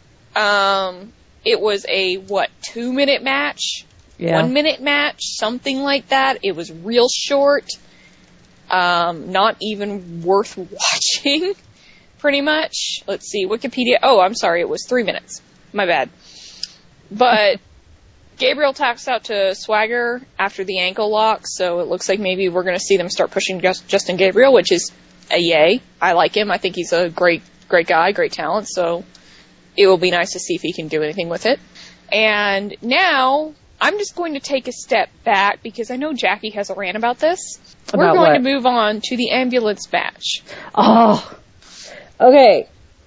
Um, it was a, what, two-minute match? Yeah. One-minute match? Something like that. It was real short. Um, not even worth watching, pretty much. Let's see, Wikipedia. Oh, I'm sorry, it was three minutes. My bad. But Gabriel taps out to Swagger after the ankle lock, so it looks like maybe we're going to see them start pushing Just, Justin Gabriel, which is a yay. I like him. I think he's a great, great guy, great talent, so it will be nice to see if he can do anything with it. And now, I'm just going to take a step back because I know Jackie has a rant about this. About We're going what? to move on to the ambulance match. Oh, okay.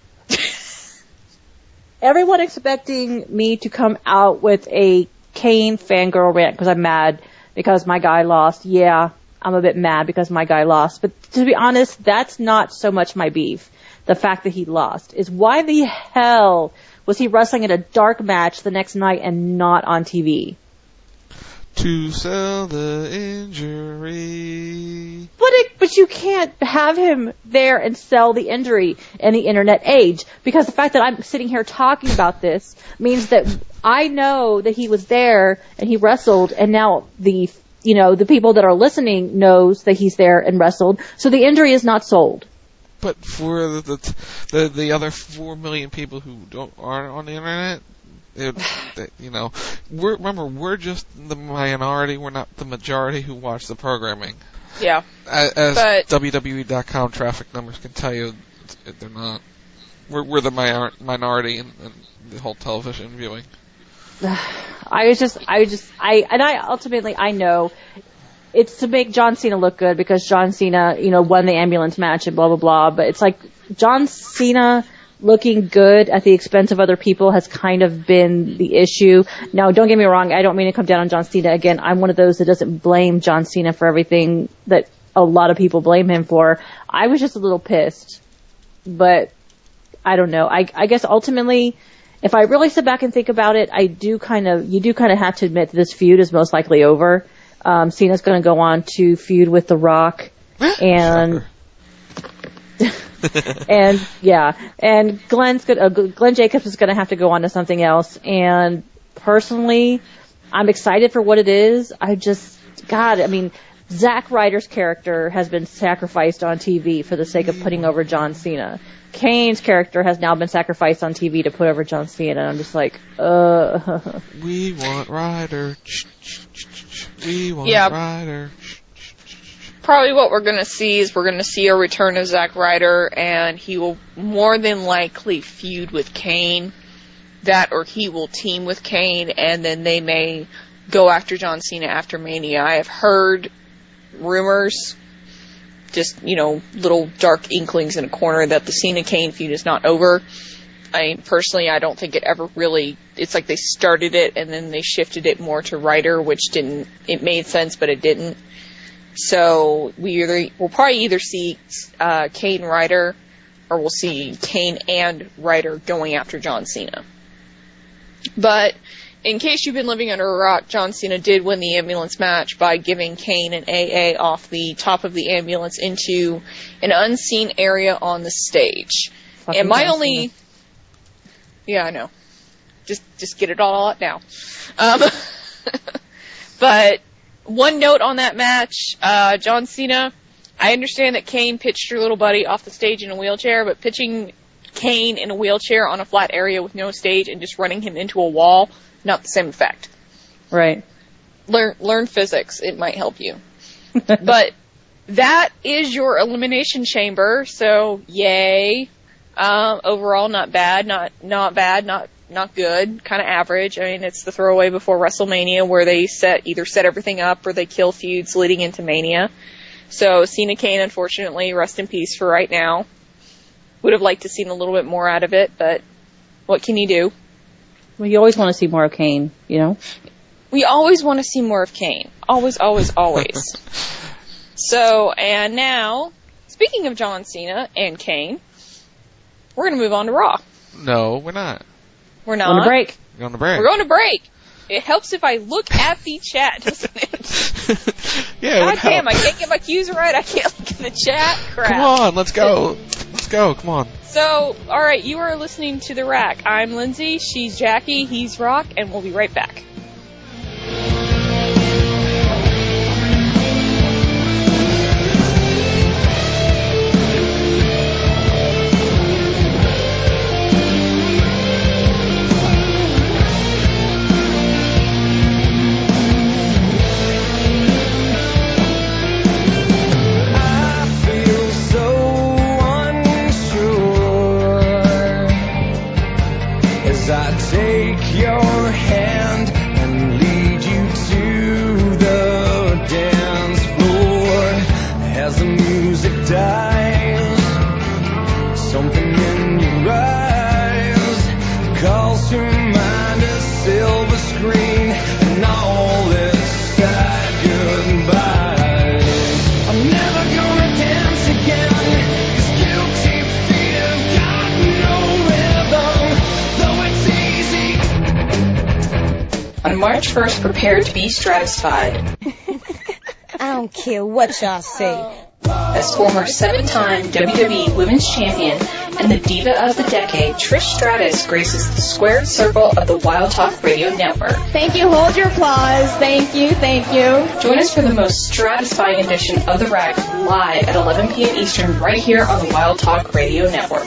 Everyone expecting me to come out with a Kane fangirl rant because I'm mad because my guy lost. Yeah, I'm a bit mad because my guy lost. But to be honest, that's not so much my beef. The fact that he lost is why the hell was he wrestling in a dark match the next night and not on T V? To sell the injury. But it, but you can't have him there and sell the injury in the internet age, because the fact that I'm sitting here talking about this means that I know that he was there and he wrestled, and now the you know the people that are listening knows that he's there and wrestled, so the injury is not sold. But for the the the, the other four million people who don't aren't on the internet. It, that, you know, we're, remember, we're just the minority. We're not the majority who watch the programming. Yeah. As, as but, W W E dot com traffic numbers can tell you, they're not. We're, we're the minor, minority in, in the whole television viewing. I was just, I was just, I, and I ultimately, I know it's to make John Cena look good because John Cena, you know, won the ambulance match and blah, blah, blah. But it's like John Cena looking good at the expense of other people has kind of been the issue. Now, don't get me wrong. I don't mean to come down on John Cena. Again, I'm one of those that doesn't blame John Cena for everything that a lot of people blame him for. I was just a little pissed, but I don't know. I, I guess ultimately, if I really sit back and think about it, I do kind of, you do kind of have to admit that this feud is most likely over. Um, Cena's going to go on to feud with The Rock, and and yeah, and Glenn's gonna, uh, Glenn Jacobs is going to have to go on to something else. And personally, I'm excited for what it is. I just, God, I mean, Zack Ryder's character has been sacrificed on T V for the sake of putting over John Cena. Kane's character has now been sacrificed on T V to put over John Cena, and I'm just like, uh. We want Ryder. We want yeah. Ryder. Probably what we're going to see is we're going to see a return of Zack Ryder, and he will more than likely feud with Kane. That, or he will team with Kane, and then they may go after John Cena after Mania. I have heard rumors, just, you know, little dark inklings in a corner that the Cena-Kane feud is not over. I mean, personally, I don't think it ever really, it's like they started it and then they shifted it more to Ryder, which didn't, it made sense, but it didn't. So we either, we'll probably either see uh, Kane Ryder, or we'll see Kane and Ryder going after John Cena. But in case you've been living under a rock, John Cena did win the ambulance match by giving Kane an A A off the top of the ambulance into an unseen area on the stage. Fucking and my only... Cena. Yeah, I know. Just just get it all out now. Um, but one note on that match, uh, John Cena, I understand that Kane pitched your little buddy off the stage in a wheelchair, but pitching Kane in a wheelchair on a flat area with no stage and just running him into a wall, not the same effect. Right. Learn learn physics. It might help you. But that is your Elimination Chamber, so yay. Um, overall, not bad, not not bad, not not good, kind of average. I mean, it's the throwaway before WrestleMania where they set either set everything up or they kill feuds leading into Mania. So Cena Kane, unfortunately, rest in peace for right now. Would have liked to seen a little bit more out of it, but what can you do? Well, you always want to see more of Kane, you know? We always want to see more of Kane. Always, always, always. So, and now, speaking of John Cena and Kane, we're going to move on to Raw. No, we're not. We're not. On a break. We're on a break. We're going to break. It helps if I look at the chat, doesn't it? Yeah, God damn, I can't get my cues right. I can't look at the chat. Crap. Come on, let's go. Let's go, come on. So, alright, you are listening to The Rack. I'm Lindsay, she's Jackie, he's Rock, and we'll be right back. March first, prepare to be stratified. I don't care what y'all say. As former seven-time W W E Women's Champion and the Diva of the Decade, Trish Stratus graces the squared circle of the Wild Talk Radio Network. Thank you. Hold your applause. Thank you. Thank you. Join us for the most stratifying edition of The Rack live at eleven p.m. Eastern right here on the Wild Talk Radio Network.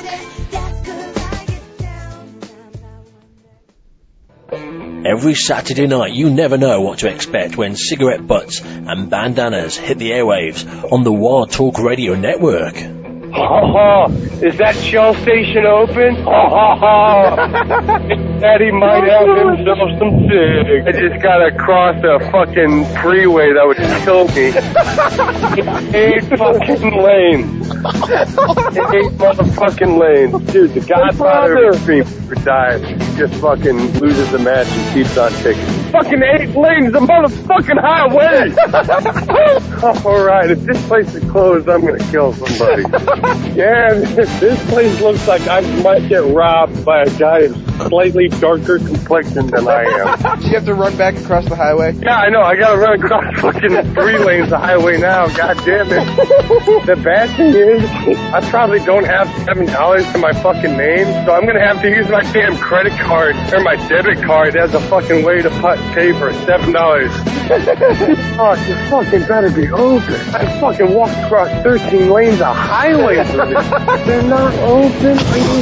Every Saturday night, you never know what to expect when cigarette butts and bandanas hit the airwaves on the Wild Talk Radio Network. Ha ha! Is that Shell station open? Ha ha ha! Daddy might have himself some cigs. I just gotta cross a fucking freeway that would kill me. Eight fucking lanes. Eight motherfucking lanes. Dude, the Godfather of Extreme dies. He just fucking loses the match and keeps on ticking. Fucking eight lanes, the motherfucking highway! Alright, if this place is closed, I'm gonna kill somebody. Yeah, this place looks like I might get robbed by a guy of slightly darker complexion than I am. Do you have to run back across the highway? Yeah, I know. I gotta run across fucking three lanes of highway now. God damn it. The bad thing is, I probably don't have seven dollars to my fucking name, so I'm gonna have to use my damn credit card or my debit card as a fucking way to pay for seven dollars. Oh, you fucking better be open. I fucking walked across thirteen lanes of highway. They're not open.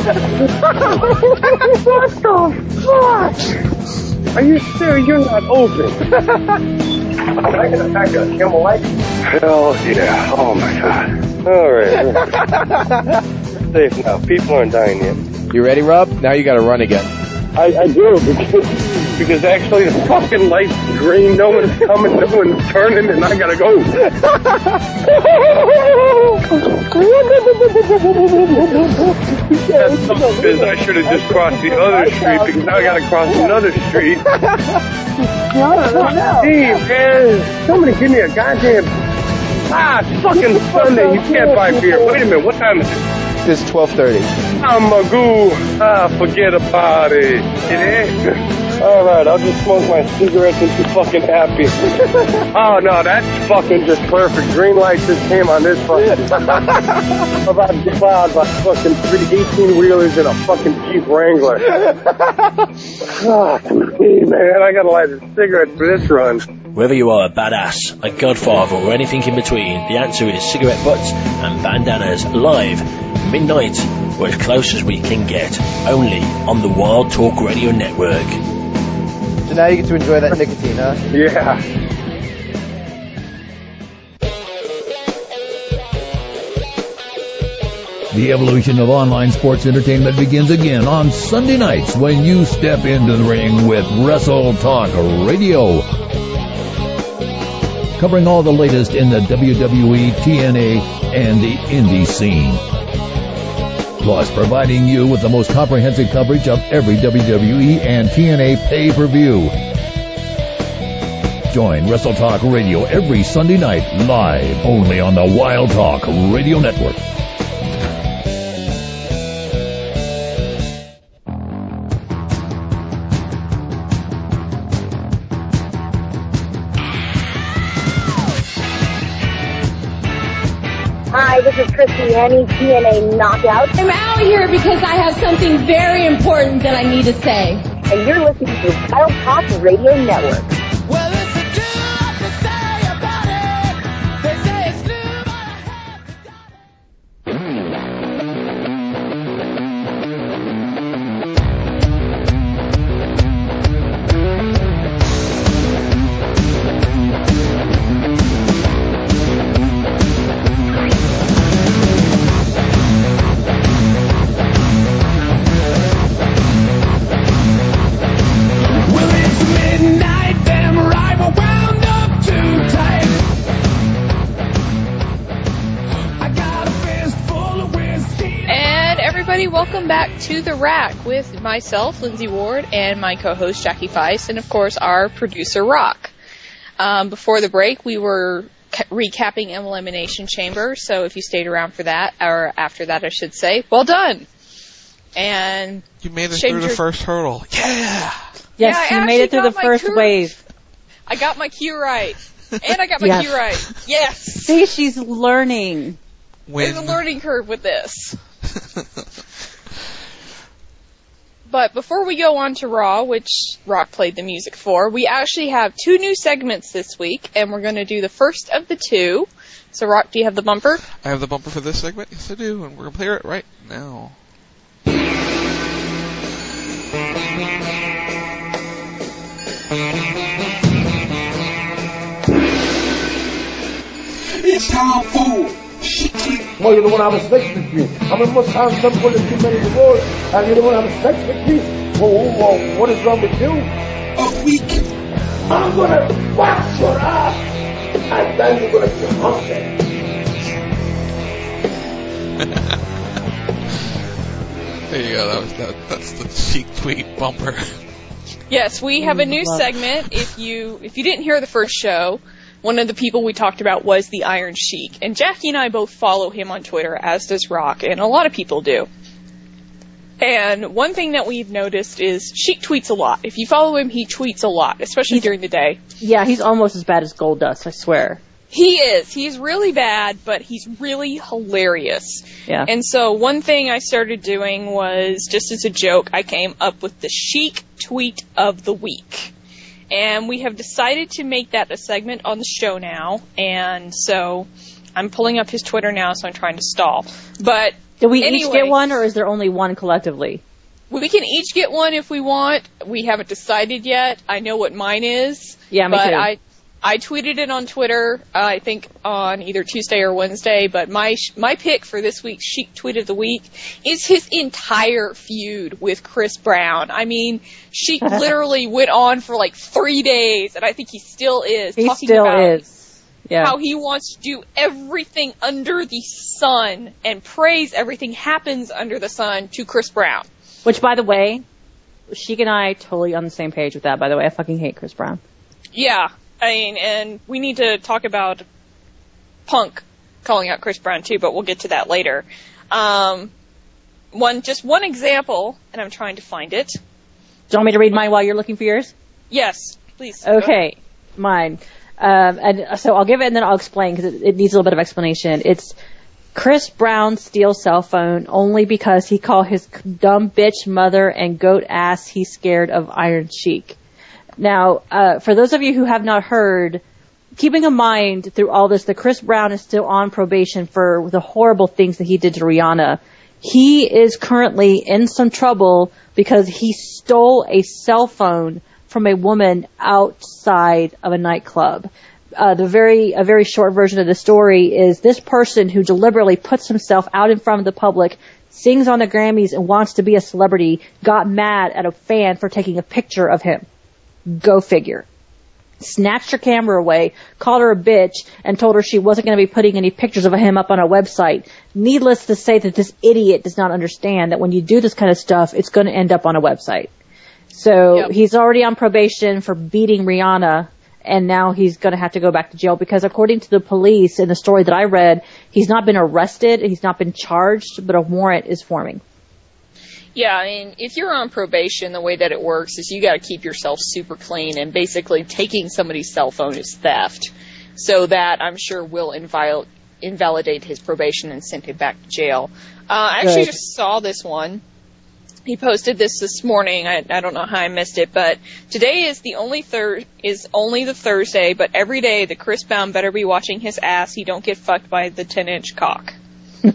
What the fuck? Are you serious? You're not open. I got a pack of Camel Light. Hell yeah. Oh my god. Alright. Safe now. People aren't dying yet. You ready, Rob? Now you gotta run again. I, I do, because, because actually the fucking light's green, no one's coming, no one's turning, and I gotta go. That's some biz. I should have just crossed the other street, because now I gotta cross another street. Steve, man, somebody give me a goddamn... Ah, it's fucking Sunday, you can't buy beer. Wait a minute, what time is it? It's twelve thirty. I'm a goo. Ah, forget about it. It is. Alright, I'll just smoke my cigarettes and be fucking happy. Oh no, that's fucking just perfect. Green light just came on this fucking... I'm about to get plowed by fucking three eighteen-wheelers and a fucking Jeep Wrangler. Fuck me, man. I gotta light a cigarette for this run. Whether you are a badass, a godfather, or anything in between, the answer is cigarette butts and bandanas live, midnight, or as close as we can get, only on the Wild Talk Radio Network. So now you get to enjoy that nicotine, huh? Yeah. The evolution of online sports entertainment begins again on Sunday nights when you step into the ring with Wrestle Talk Radio. Covering all the latest in the W W E, T N A, and the indie scene. Plus, providing you with the most comprehensive coverage of every W W E and T N A pay-per-view. Join Wrestle Talk Radio every Sunday night, live, only on the Wild Talk Radio Network. Hi, this is Christy Annie, T N A Knockout. I'm out here because I have something very important that I need to say. And you're listening to Wild Talk Radio Network. Well, it's a do what they say about it. They say it's new, but I have welcome back to The Rack with myself, Lindsay Ward, and my co-host, Jackie Feist, and of course, our producer, Rock. Um, before the break, we were ca- recapping Elimination Chamber, so if you stayed around for that, or after that, I should say, well done. And you made it Chamber- through the first hurdle. Yeah! Yes, yeah, you made it through the first cue- wave. I got my cue right. And I got my yes. cue right. Yes! See, she's learning. When... There's a learning curve with this. But before we go on to Raw, which Rock played the music for, we actually have two new segments this week, and we're going to do the first of the two. So, Rock, do you have the bumper? I have the bumper for this segment. Yes, I do, and we're going to play it right now. It's time for Well, you don't want to have a sex with me. I'm a most handsome for the two men in the world, and you don't want to have sex with me? Well, well, what is wrong with you? A week. I'm going to wax your ass, and then you're going to be hungry. There you go. That was that, that's the Chic Tweet bumper. Yes, we have a new segment. If you if you didn't hear the first show, one of the people we talked about was the Iron Sheik. And Jackie and I both follow him on Twitter, as does Rock, and a lot of people do. And one thing that we've noticed is Sheik tweets a lot. If you follow him, he tweets a lot, especially he's, during the day. Yeah, he's almost as bad as Goldust, I swear. He is. He's really bad, but he's really hilarious. Yeah. And so one thing I started doing was, just as a joke, I came up with the Sheik Tweet of the Week. And we have decided to make that a segment on the show now. And so I'm pulling up his Twitter now, so I'm trying to stall. But do we anyway, each get one, or is there only one collectively? We can each get one if we want. We haven't decided yet. I know what mine is. Yeah, me but too. I, I tweeted it on Twitter, uh, I think on either Tuesday or Wednesday, but my my pick for this week's Sheik Tweet of the Week is his entire feud with Chris Brown. I mean, Sheik literally went on for like three days, and I think he still is. He talking still about is. Yeah. How he wants to do everything under the sun and praise everything happens under the sun to Chris Brown. Which, by the way, Sheik and I totally on the same page with that, by the way. I fucking hate Chris Brown. Yeah. I mean, and we need to talk about Punk calling out Chris Brown too, but we'll get to that later. Um, one, just one example, and I'm trying to find it. Do you want me to read mine while you're looking for yours? Yes, please. Okay, mine. Um, and so I'll give it and then I'll explain because it, it needs a little bit of explanation. It's Chris Brown steals cell phone only because he called his dumb bitch mother and goat ass he's scared of Iron Sheik. Now, uh, for those of you who have not heard, keeping in mind through all this that Chris Brown is still on probation for the horrible things that he did to Rihanna, he is currently in some trouble because he stole a cell phone from a woman outside of a nightclub. Uh, the very, a very short version of the story is this person who deliberately puts himself out in front of the public, sings on the Grammys and wants to be a celebrity, got mad at a fan for taking a picture of him. Go figure. Snatched her camera away, called her a bitch, and told her she wasn't going to be putting any pictures of him up on a website. Needless to say that this idiot does not understand that when you do this kind of stuff, it's going to end up on a website. So yep. He's already on probation for beating Rihanna, and now he's going to have to go back to jail because according to the police in the story that I read, he's not been arrested, he's not been charged, but a warrant is forming. Yeah, I mean, if you're on probation, the way that it works is you got to keep yourself super clean, and basically taking somebody's cell phone is theft. So that, I'm sure, will invil- invalidate his probation and send him back to jail. Uh, I actually Good. just saw this one. He posted this this morning. I, I don't know how I missed it, but today is the only thir- is only the Thursday, but every day the Chris Brown better be watching his ass. He don't get fucked by the ten-inch cock. You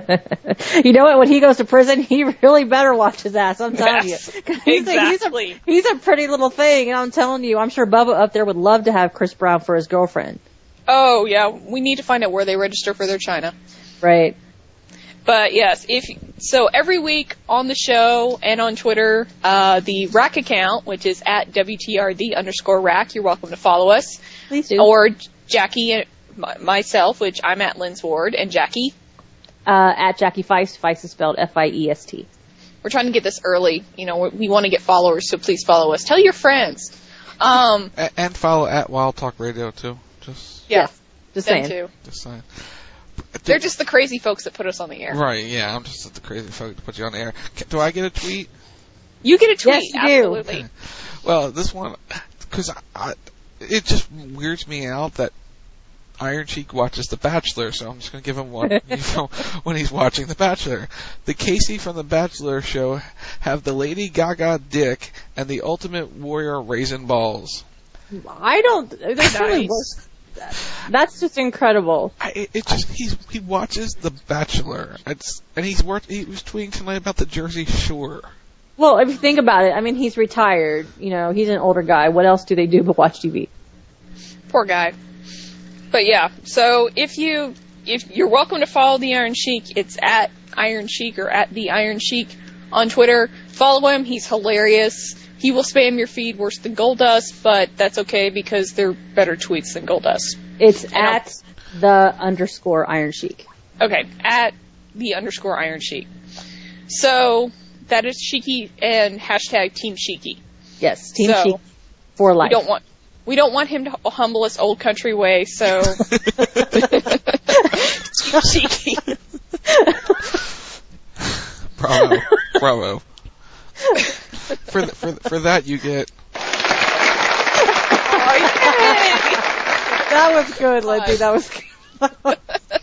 know what? When he goes to prison, he really better watch his ass. I'm telling yes, you. He's exactly. A, he's, a, he's a pretty little thing, and I'm telling you, I'm sure Bubba up there would love to have Chris Brown for his girlfriend. Oh, yeah. We need to find out where they register for their China. Right. But, yes, if so every week on the show and on Twitter, uh, the Rack account, which is at W T R the underscore Rack, you're welcome to follow us. Please do. Or Jackie and myself, which I'm at Lynn's Ward, and Jackie. Uh, at Jackie Feist. Feist is spelled F I E S T. We're trying to get this early. You know, we want to get followers, so please follow us. Tell your friends. Um, and, and follow at Wild Talk Radio, too. Just Yeah. Yes, just saying. Too. Just saying. They're just the crazy folks that put us on the air. Right, yeah. I'm just the crazy folk that put you on the air. Do I get a tweet? You get a tweet, yes, you absolutely. Do. Well, this one, because I, I, it just weirds me out that Iron Sheik watches The Bachelor, so I'm just going to give him one you know, when he's watching The Bachelor. The Casey from The Bachelor show have the Lady Gaga dick and the Ultimate Warrior raisin balls. I don't... That's nice. Really worse. That's just incredible. I, it, it just he's he watches The Bachelor. It's and he's worked. He was tweeting tonight about the Jersey Shore. Well, if you think about it, I mean, he's retired. You know, he's an older guy. What else do they do but watch T V? Poor guy. But yeah, so if you if you're welcome to follow the Iron Sheik, it's at Iron Sheik or at the Iron Sheik on Twitter. Follow him. He's hilarious. He will spam your feed worse than Goldust, but that's okay because they're better tweets than Goldust. It's and at I'll, the underscore Iron Sheik. Okay, at the underscore Iron Sheik. So that is Sheiky and hashtag Team Sheiky. Yes, Team so, Sheik for life. We don't want we don't want him to humble us old country way. So Team Sheiky. Bravo, bravo. For th- for th- for that you get. That was good, Lindsay. That was good.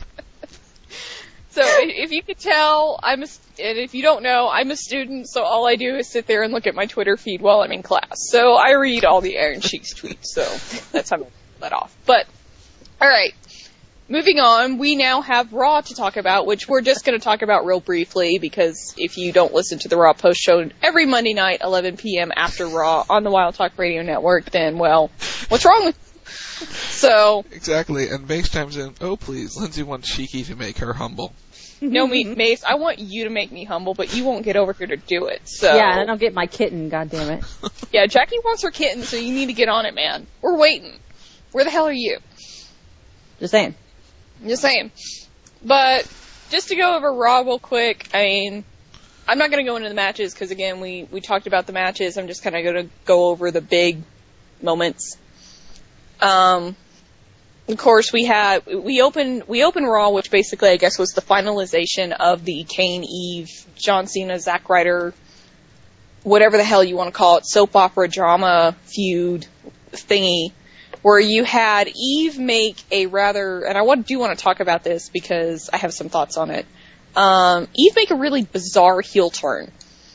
So if you could tell, I'm a, and if you don't know, I'm a student, so all I do is sit there and look at my Twitter feed while I'm in class. So I read all the Iron Sheik's tweets, so that's how I'm let off. But, alright. Moving on, we now have Raw to talk about, which we're just going to talk about real briefly, because if you don't listen to the Raw post show every Monday night, eleven p.m. after Raw on the Wild Talk Radio Network, then, well, what's wrong with you? So... Exactly, and Mace chimes in, oh please, Lindsay wants Sheiky to make her humble. No, me, Mace, I want you to make me humble, but you won't get over here to do it, so... Yeah, and I'll get my kitten, goddammit. Yeah, Jackie wants her kitten, so you need to get on it, man. We're waiting. Where the hell are you? Just saying. Just saying. But, just to go over Raw real quick, I mean, I'm not going to go into the matches, because again, we, we talked about the matches, I'm just kind of going to go over the big moments. Um, of course, we had, we opened, we opened Raw, which basically, I guess, was the finalization of the Kane, Eve, John Cena, Zack Ryder, whatever the hell you want to call it, soap opera, drama, feud, thingy, where you had Eve make a rather, and I want, do want to talk about this because I have some thoughts on it. Um, Eve make a really bizarre heel turn.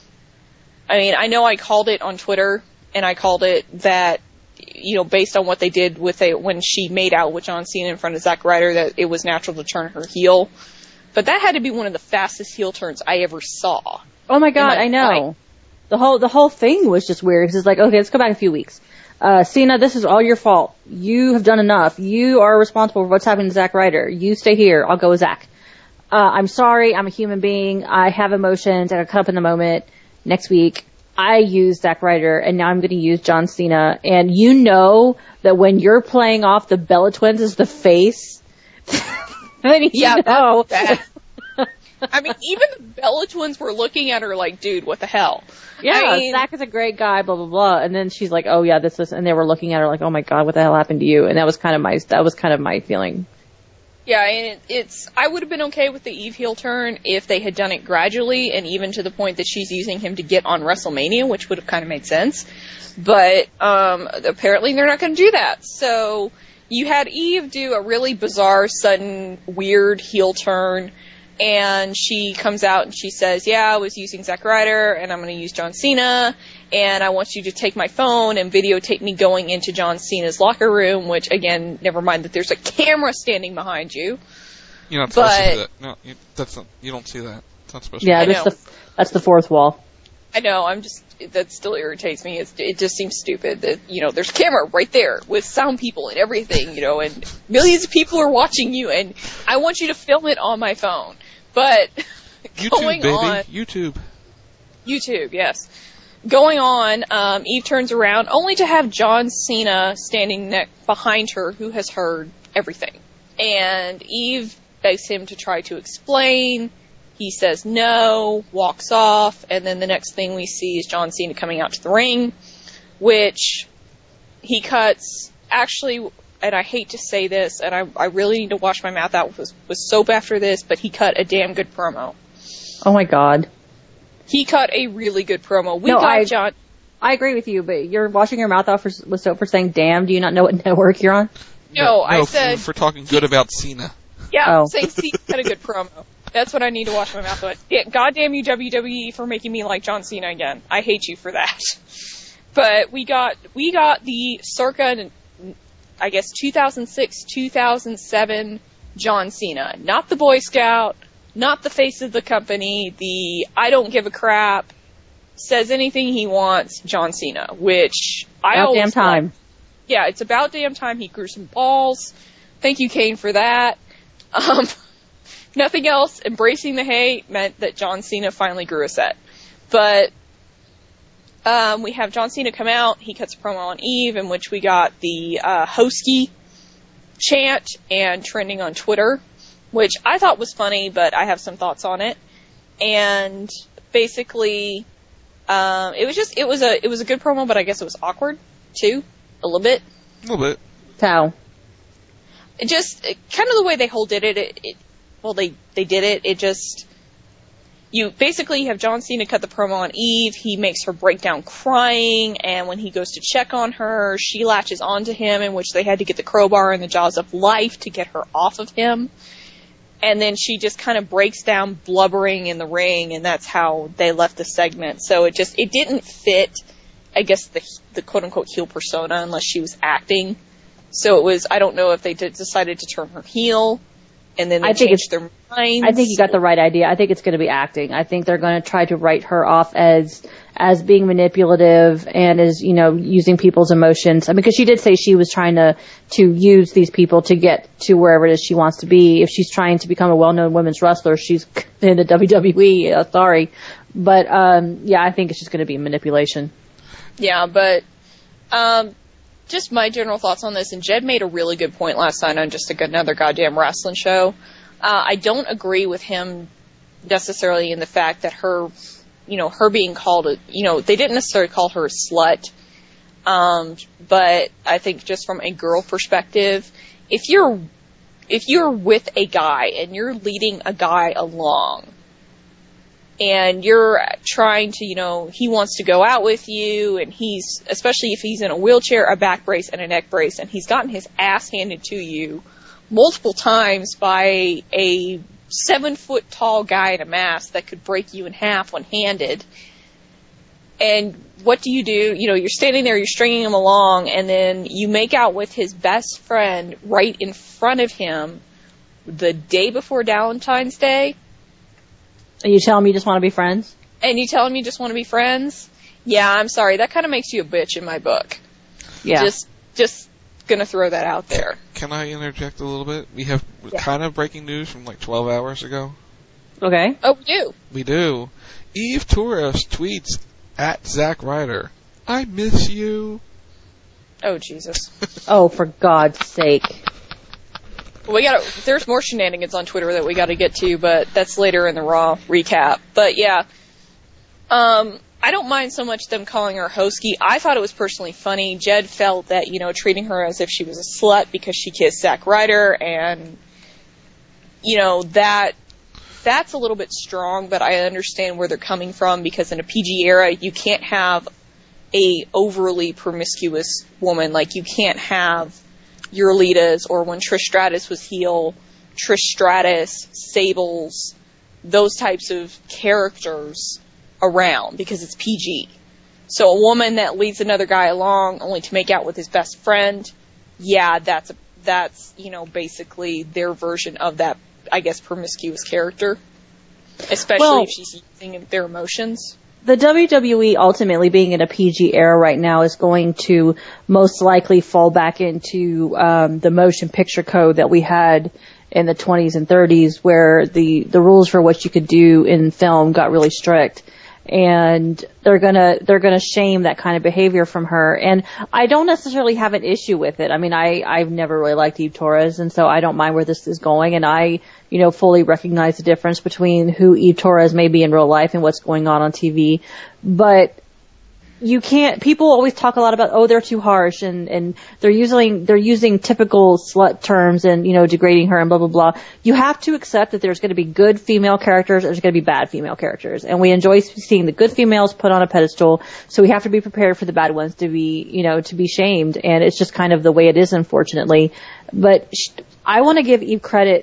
I mean, I know I called it on Twitter, and I called it that, you know, based on what they did with a, when she made out with John Cena in front of Zack Ryder, that it was natural to turn her heel. But that had to be one of the fastest heel turns I ever saw. Oh my god, my I know. Life. The whole, the whole thing was just weird, because it's like, okay, let's go back a few weeks. Uh, Cena, this is all your fault. You have done enough. You are responsible for what's happening to Zack Ryder. You stay here. I'll go with Zack. Uh, I'm sorry. I'm a human being. I have emotions. I got caught up in the moment. Next week, I use Zack Ryder, and now I'm going to use John Cena. And you know that when you're playing off the Bella Twins as the face, then you yeah, know. That, that. I mean, even the Bella Twins were looking at her like, dude, what the hell? Yeah, I mean, Zack is a great guy, blah, blah, blah. And then she's like, oh yeah, this is, and they were looking at her like, oh my god, what the hell happened to you? And that was kind of my, that was kind of my feeling. Yeah, and it, it's, I would have been okay with the Eve heel turn if they had done it gradually, and even to the point that she's using him to get on WrestleMania, which would have kind of made sense. But, um, apparently they're not going to do that. So, you had Eve do a really bizarre, sudden, weird heel turn, and she comes out and she says, yeah, I was using Zack Ryder, and I'm going to use John Cena, and I want you to take my phone and videotape me going into John Cena's locker room, which, again, never mind that there's a camera standing behind you. You're not supposed but, to do that. No, you, that's not, you don't see that. It's not supposed yeah, to. Yeah, that's the, that's the fourth wall. I know, I'm just, that still irritates me. It's, it just seems stupid that, you know, there's a camera right there with sound people and everything, you know, and millions of people are watching you, and I want you to film it on my phone. But, YouTube, going baby. on... YouTube. YouTube, yes. Going on, um, Eve turns around, only to have John Cena standing ne- behind her, who has heard everything. And Eve begs him to try to explain. He says no, walks off, and then the next thing we see is John Cena coming out to the ring, which he cuts, actually, and I hate to say this, and I, I really need to wash my mouth out with, with soap after this, but he cut a damn good promo. Oh my god. He cut a really good promo. We no, got I, John. I agree with you, but you're washing your mouth off for, with soap for saying damn. Do you not know what network you're on? No, no I no, said... for talking good about Cena. Yeah, oh. I'm saying Cena cut a good promo. That's what I need to wash my mouth with. Yeah, goddamn you, W W E, for making me like John Cena again. I hate you for that. But we got we got the circa, I guess, two thousand six, two thousand seven John Cena. Not the Boy Scout, not the face of the company, the I don't give a crap, says anything he wants John Cena, which I about always damn time. Like. Yeah, it's about damn time he grew some balls. Thank you, Kane, for that. Um, nothing else. Embracing the hate meant that John Cena finally grew a set. But um, we have John Cena come out. He cuts a promo on Eve, in which we got the uh, Hosky chant and trending on Twitter, which I thought was funny, but I have some thoughts on it. And basically, um, it was just it was a it was a good promo, but I guess it was awkward too, a little bit. A little bit. How? It just it, kind of the way they whole did it. It, it. Well, they they did it. It just you basically have John Cena cut the promo on Eve. He makes her break down crying, and when he goes to check on her, she latches onto him, in which they had to get the crowbar and the jaws of life to get her off of him. And then she just kind of breaks down blubbering in the ring, and that's how they left the segment. So it just, it didn't fit, I guess, the the quote-unquote heel persona unless she was acting. So it was, I don't know if they did, decided to turn her heel, and then they I think changed their minds. I think you got the right idea. I think it's going to be acting. I think they're going to try to write her off as as being manipulative and as, you know, using people's emotions. I mean, because she did say she was trying to to use these people to get to wherever it is she wants to be. If she's trying to become a well-known women's wrestler, she's in the W W E. Uh, sorry. But, um, yeah, I think it's just going to be manipulation. Yeah, but um, just my general thoughts on this, and Jed made a really good point last night on just a, another goddamn wrestling show. Uh, I don't agree with him necessarily in the fact that her, you know, her being called a, you know, they didn't necessarily call her a slut, um, but I think just from a girl perspective, if you're, if you're with a guy and you're leading a guy along, and you're trying to, you know, he wants to go out with you, and he's, especially if he's in a wheelchair, a back brace, and a neck brace, and he's gotten his ass handed to you multiple times by a seven-foot-tall guy in a mask that could break you in half when handed. And what do you do? You know, you're standing there, you're stringing him along, and then you make out with his best friend right in front of him the day before Valentine's Day. And you tell him you just want to be friends? And you tell him you just want to be friends? Yeah, I'm sorry. That kind of makes you a bitch in my book. Yeah. Just, just gonna throw that out there. Can I interject a little bit? We have Yeah. kind of breaking news from like twelve hours ago. Okay. Oh, we do? We do. Eve Torres tweets at Zack Ryder, I miss you. Oh, Jesus. Oh, for God's sake. We got there's more shenanigans on Twitter that we got to get to, but that's later in the Raw recap. But yeah, um, I don't mind so much them calling her Hosky. I thought it was personally funny. Jed felt that, you know, treating her as if she was a slut because she kissed Zack Ryder, and you know that that's a little bit strong. But I understand where they're coming from, because in a P G era, you can't have a overly promiscuous woman. Like, you can't have your Litas, or when Trish Stratus was heel, Trish Stratus, Sables, those types of characters around, because it's P G. So a woman that leads another guy along only to make out with his best friend, yeah, that's, a, that's you know, basically their version of that, I guess, promiscuous character. Especially well, if she's using their emotions. The W W E ultimately being in a P G era right now is going to most likely fall back into um, the motion picture code that we had in the twenties and thirties, where the, the rules for what you could do in film got really strict. And they're gonna, they're gonna shame that kind of behavior from her. And I don't necessarily have an issue with it. I mean, I, I've never really liked Eve Torres, and so I don't mind where this is going. And I, you know, fully recognize the difference between who Eve Torres may be in real life and what's going on on T V. But you can't, people always talk a lot about, oh, they're too harsh, and, and they're using, they're using typical slut terms and, you know, degrading her and blah, blah, blah. You have to accept that there's going to be good female characters, there's going to be bad female characters. And we enjoy seeing the good females put on a pedestal, so we have to be prepared for the bad ones to be, you know, to be shamed. And it's just kind of the way it is, unfortunately. But I want to give Eve credit,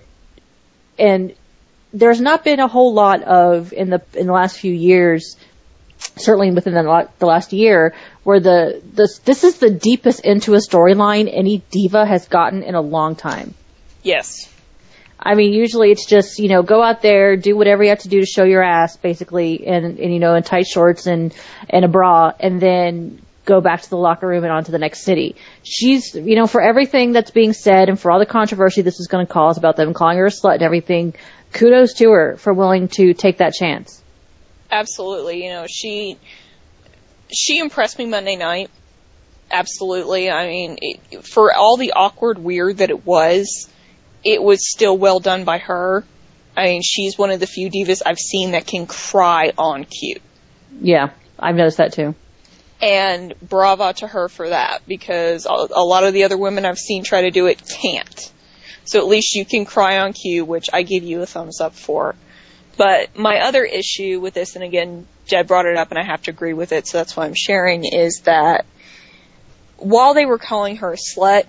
and there's not been a whole lot of, in the, in the last few years, certainly within the, the last year, where the, the this is the deepest into a storyline any diva has gotten in a long time. Yes. I mean, usually it's just, you know, go out there, do whatever you have to do to show your ass, basically, and, and you know, in tight shorts and, and a bra, and then go back to the locker room and on to the next city. She's, you know, for everything that's being said and for all the controversy this is going to cause about them calling her a slut and everything, kudos to her for willing to take that chance. Absolutely. You know, she, she impressed me Monday night. Absolutely. I mean, it, for all the awkward weird that it was, it was still well done by her. I mean, she's one of the few divas I've seen that can cry on cue. Yeah, I've noticed that too. And bravo to her for that, because a lot of the other women I've seen try to do it can't. So at least you can cry on cue, which I give you a thumbs up for. But my other issue with this, and again, Jed brought it up and I have to agree with it, so that's why I'm sharing, is that while they were calling her a slut,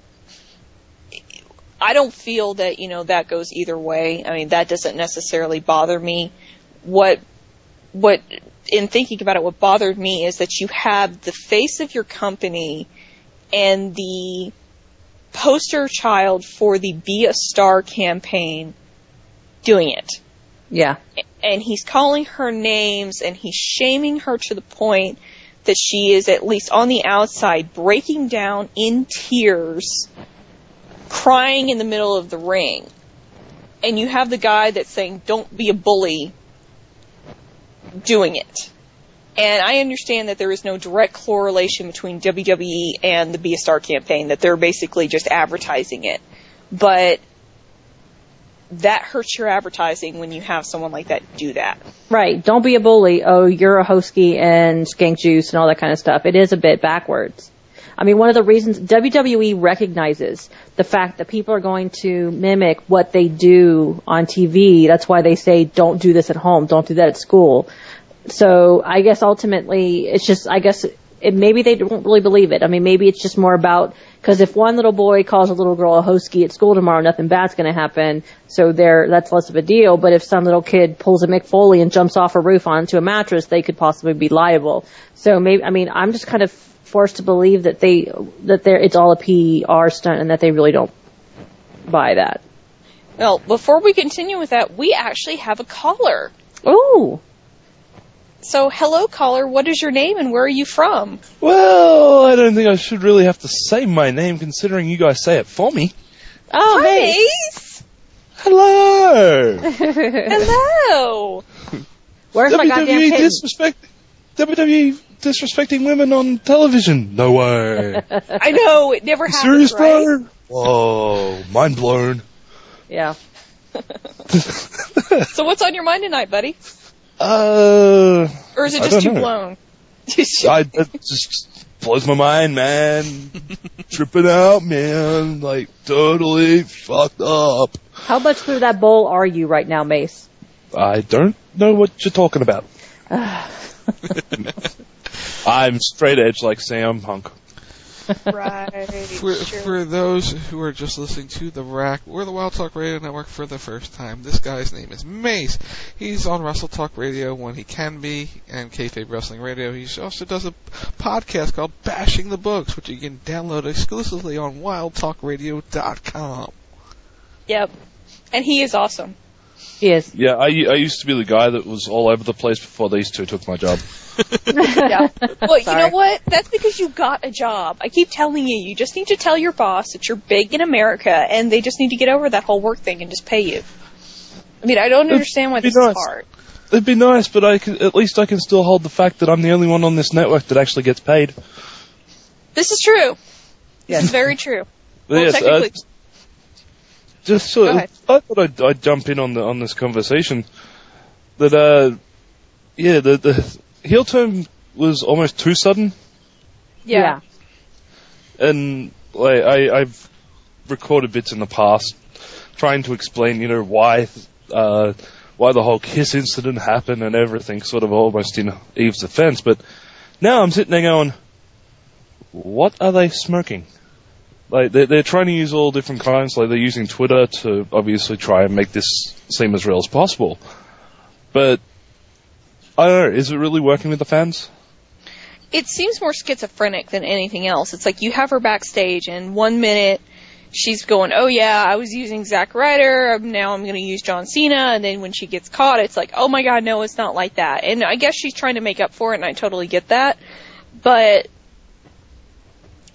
I don't feel that, you know, that goes either way. I mean, that doesn't necessarily bother me. What, what, in thinking about it, what bothered me is that you have the face of your company and the poster child for the Be a Star campaign doing it. Yeah. And he's calling her names and he's shaming her to the point that she is, at least on the outside, breaking down in tears, crying in the middle of the ring. And you have the guy that's saying, don't be a bully, doing it. And I understand that there is no direct correlation between W W E and the Be a Star campaign, that they're basically just advertising it. But that hurts your advertising when you have someone like that do that. Right. Don't be a bully. Oh, you're a hoskie and skank juice and all that kind of stuff. It is a bit backwards. I mean, one of the reasons W W E recognizes the fact that people are going to mimic what they do on T V. That's why they say, don't do this at home. Don't do that at school. So I guess ultimately it's just, I guess it, maybe they don't really believe it. I mean, maybe it's just more about, because if one little boy calls a little girl a hoskie at school tomorrow, nothing bad's going to happen. So there, that's less of a deal. But if some little kid pulls a Mick Foley and jumps off a roof onto a mattress, they could possibly be liable. So maybe, I mean, I'm just kind of forced to believe that they, that they're, it's all a P R stunt and that they really don't buy that. Well, before we continue with that, we actually have a caller. Ooh. So, hello, caller. What is your name and where are you from? Well, I don't think I should really have to say my name, considering you guys say it for me. Oh, Mace. Hello. Hello. Where's my goddamn W W E pin? disrespect, W W E disrespecting women on television? No way. I know, it never happens, Serious, right? bro? Whoa, mind blown. Yeah. So, what's on your mind tonight, buddy? Uh, or is it I just too know. blown? I, it just blows my mind, man. Tripping out, man. Like, totally fucked up. How much through that bowl are you right now, Mace? I don't know what you're talking about. I'm straight edge like Sam Punk. Right. For, sure. for those who are just listening to The Rack, we're the Wild Talk Radio Network for the first time. This guy's name is Mace. He's on Wrestle Talk Radio when he can be, and Kayfabe Wrestling Radio. He also does a podcast called Bashing the Books, which you can download exclusively on wild talk radio dot com. Yep. And he is awesome. He is. Yeah, I, I used to be the guy that was all over the place before these two took my job. Yeah. Well, you Sorry. know what? That's because you got a job. I keep telling you, you just need to tell your boss that you're big in America, and they just need to get over that whole work thing and just pay you. I mean, I don't understand why It'd this be nice. is hard. It'd be nice, but I can, at least I can still hold the fact that I'm the only one on this network that actually gets paid. This is true. Yes. This is very true. But Well, yes, uh, technically, just sort Go of, ahead. I thought I'd, I'd jump in on the on this conversation. That uh, yeah, the the heel turn was almost too sudden, yeah. and like I, I've recorded bits in the past trying to explain, you know, why uh, why the whole Kiss incident happened and everything, sort of almost in Eve's defense. But now I'm sitting there going, what are they smoking? Like, they're, they're trying to use all different kinds, like they're using Twitter to obviously try and make this seem as real as possible. But, I don't know, is it really working with the fans? It seems more schizophrenic than anything else. It's like you have her backstage, and one minute she's going, oh yeah, I was using Zack Ryder, now I'm going to use John Cena, and then when she gets caught, it's like, oh my god, no, it's not like that. And I guess she's trying to make up for it, and I totally get that. But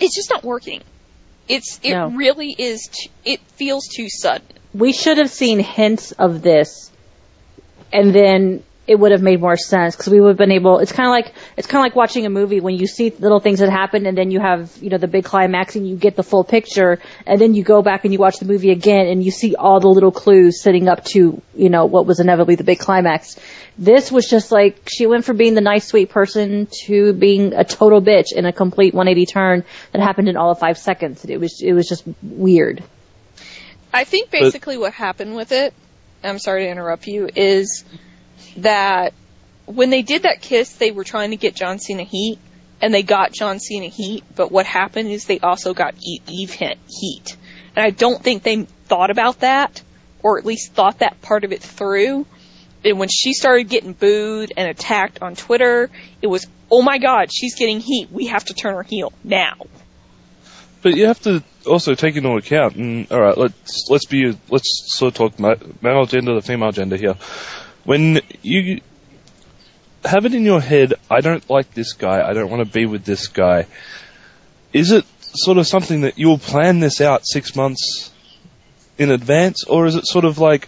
it's just not working. It's it No. really is. T- it feels too sudden. We should have seen hints of this, and then it would have made more sense because we would have been able. It's kind of like it's kind of like watching a movie when you see little things that happen, and then you have you know the big climax, and you get the full picture, and then you go back and you watch the movie again, and you see all the little clues setting up to you know what was inevitably the big climax. This was just like she went from being the nice, sweet person to being a total bitch in a complete one eighty turn that happened in all of five seconds. It was it was just weird. I think basically what happened with it, I'm sorry to interrupt you, is that when they did that kiss, they were trying to get John Cena heat, and they got John Cena heat, but what happened is they also got Eve heat. And I don't think they thought about that, or at least thought that part of it through. And when she started getting booed and attacked on Twitter, it was, oh my god, she's getting heat, we have to turn her heel, now. But you have to also take into account, and all right, let's let's be let's sort of talk male gender to female gender here. When you have it in your head, I don't like this guy, I don't want to be with this guy. Is it sort of something that you'll plan this out six months in advance, or is it sort of like,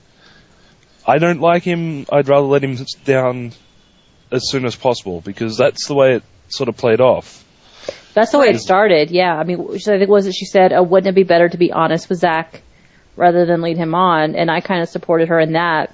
I don't like him, I'd rather let him down as soon as possible, because that's the way it sort of played off. That's the way it started, yeah. I mean, I think was it she said, oh, wouldn't it be better to be honest with Zach rather than lead him on? And I kind of supported her in that.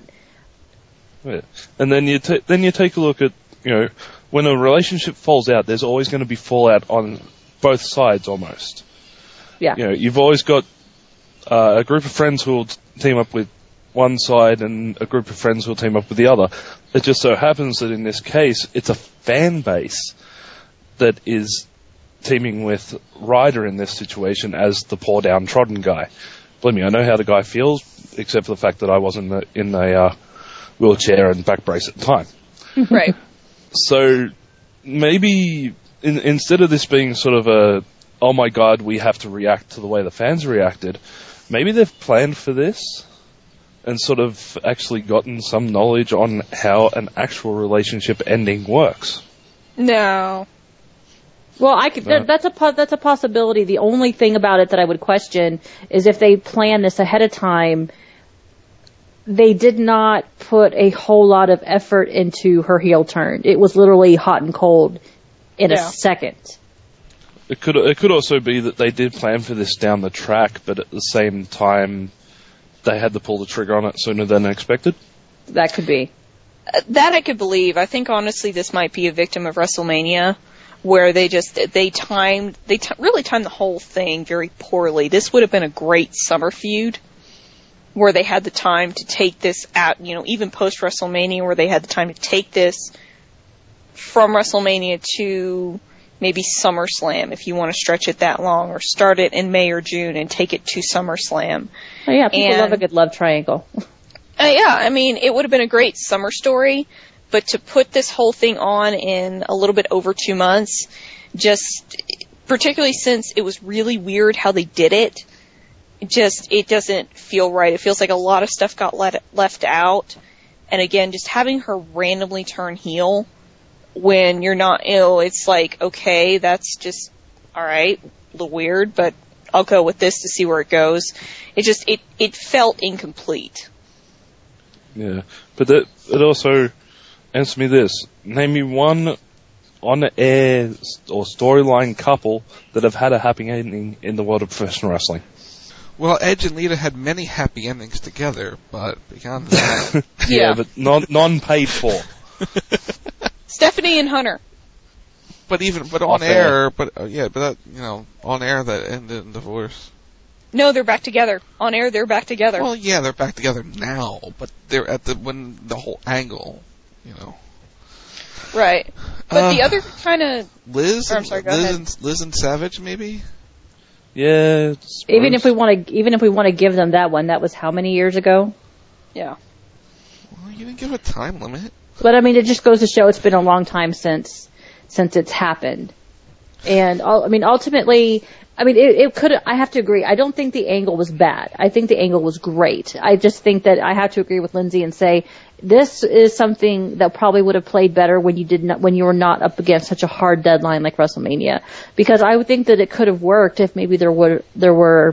Yeah. And then you ta- then you take a look at, you know, when a relationship falls out, there's always going to be fallout on both sides almost. Yeah. You know, you've always got uh, a group of friends who will t- team up with one side and a group of friends who will team up with the other. It just so happens that in this case, it's a fan base that is teaming with Ryder in this situation as the poor downtrodden guy. Believe me, I know how the guy feels, except for the fact that I was in, the, in a uh, wheelchair and back brace at the time. Right. So maybe in, instead of this being sort of a, oh my god, we have to react to the way the fans reacted, maybe they've planned for this and sort of actually gotten some knowledge on how an actual relationship ending works. No. Well, I could, No. that's a po- that's a possibility. The only thing about it that I would question is if they plan this ahead of time. They did not put a whole lot of effort into her heel turn. It was literally hot and cold in Yeah. a second. It could it could also be that they did plan for this down the track, but at the same time, they had to pull the trigger on it sooner than expected. That could be. Uh, that I could believe. I think honestly this might be a victim of WrestleMania, where they just, they timed, they t- really timed the whole thing very poorly. This would have been a great summer feud, where they had the time to take this out, you know, even post-WrestleMania, where they had the time to take this from WrestleMania to maybe SummerSlam, if you want to stretch it that long, or start it in May or June and take it to SummerSlam. Oh yeah, people And- love a good love triangle. Uh, yeah, I mean, it would have been a great summer story, but to put this whole thing on in a little bit over two months, just, particularly since it was really weird how they did it, just, it doesn't feel right. It feels like a lot of stuff got let, left out. And again, just having her randomly turn heel when you're not ill, it's like, okay, that's just, alright, a little weird, but I'll go with this to see where it goes. It just, it, it felt incomplete. Yeah, but that it also answer me this: name me one on-air or storyline couple that have had a happy ending in the world of professional wrestling. Well, Edge and Lita had many happy endings together, but beyond that, yeah, Yeah. but non non-paid for. Stephanie and Hunter. but even but on Off air. air, but uh, yeah, but that, you know, on air that ended in divorce. No, they're back together. On air, they're back together. Well, yeah, they're back together now, but they're at the when the whole angle, you know. Right. But Uh, the other kind of... Liz, Or, I'm sorry, go Liz, ahead. and, Liz and Savage, maybe. Yeah. Even if we want to, even if we want to give them that one, that was how many years ago? Yeah. Well, you didn't give a time limit. But I mean, it just goes to show it's been a long time since since it's happened. And all, I mean, ultimately, I mean, it, it could. I have to agree. I don't think the angle was bad. I think the angle was great. I just think that I have to agree with Lindsay and say this is something that probably would have played better when you did not, when you were not up against such a hard deadline like WrestleMania. Because I would think that it could have worked if maybe there were there were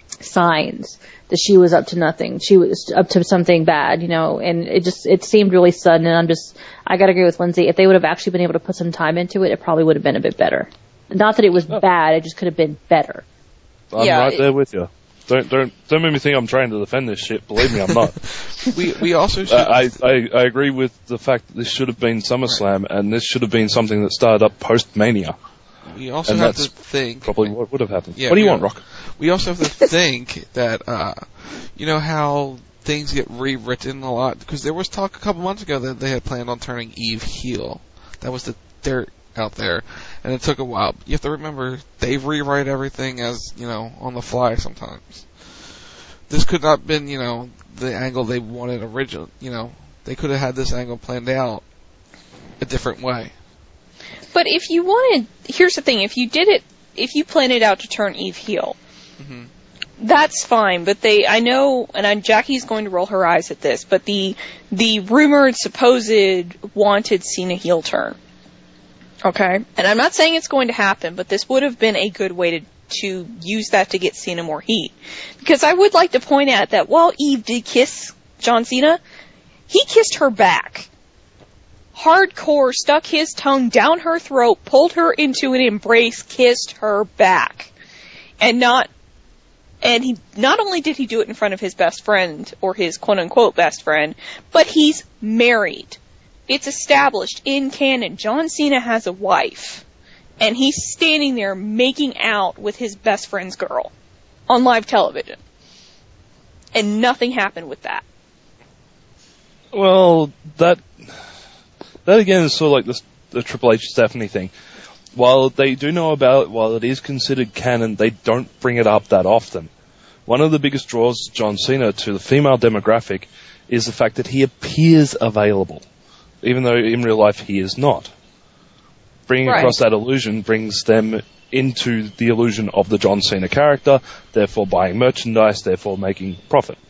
signs that she was up to nothing. She was up to something bad, you know. And it just it seemed really sudden. And I'm just I got to agree with Lindsay. If they would have actually been able to put some time into it, it probably would have been a bit better. Not that it was oh. bad, it just could have been better. I'm yeah, right it, there with you. Don't don't don't make me think I'm trying to defend this shit. Believe me, I'm not. we we also should... uh, I, I I agree with the fact that this should have been SummerSlam, and this should have been something that started up post Mania. We also and have that's to think probably what would have happened. Yeah, what do you have, want, Rock? We also have to think that uh, you know how things get rewritten a lot, because there was talk a couple months ago that they had planned on turning Eve heel. That was the dirt out there, and it took a while. You have to remember, they rewrite everything as, you know, on the fly sometimes. This could not have been, you know, the angle they wanted original, you know, they could have had this angle planned out a different way. But if you wanted, here's the thing, if you did it, if you planned it out to turn Eve heel, mm-hmm. that's fine, but they, I know, and I'm, Jackie's going to roll her eyes at this, but the, the rumored, supposed, wanted Cena heel turn. Okay? And I'm not saying it's going to happen, but this would have been a good way to, to use that to get Cena more heat. Because I would like to point out that while Eve did kiss John Cena, he kissed her back. Hardcore, stuck his tongue down her throat, pulled her into an embrace, kissed her back. And not, and he, not only did he do it in front of his best friend, or his quote-unquote best friend, but he's married. It's established in canon. John Cena has a wife. And he's standing there making out with his best friend's girl on live television. And nothing happened with that. Well, that that again is sort of like the, the Triple H Stephanie thing. While they do know about it, while it is considered canon, they don't bring it up that often. One of the biggest draws of John Cena to the female demographic is the fact that he appears available, even though in real life he is not. Bringing right. across that illusion brings them into the illusion of the John Cena character, therefore buying merchandise, therefore making profit.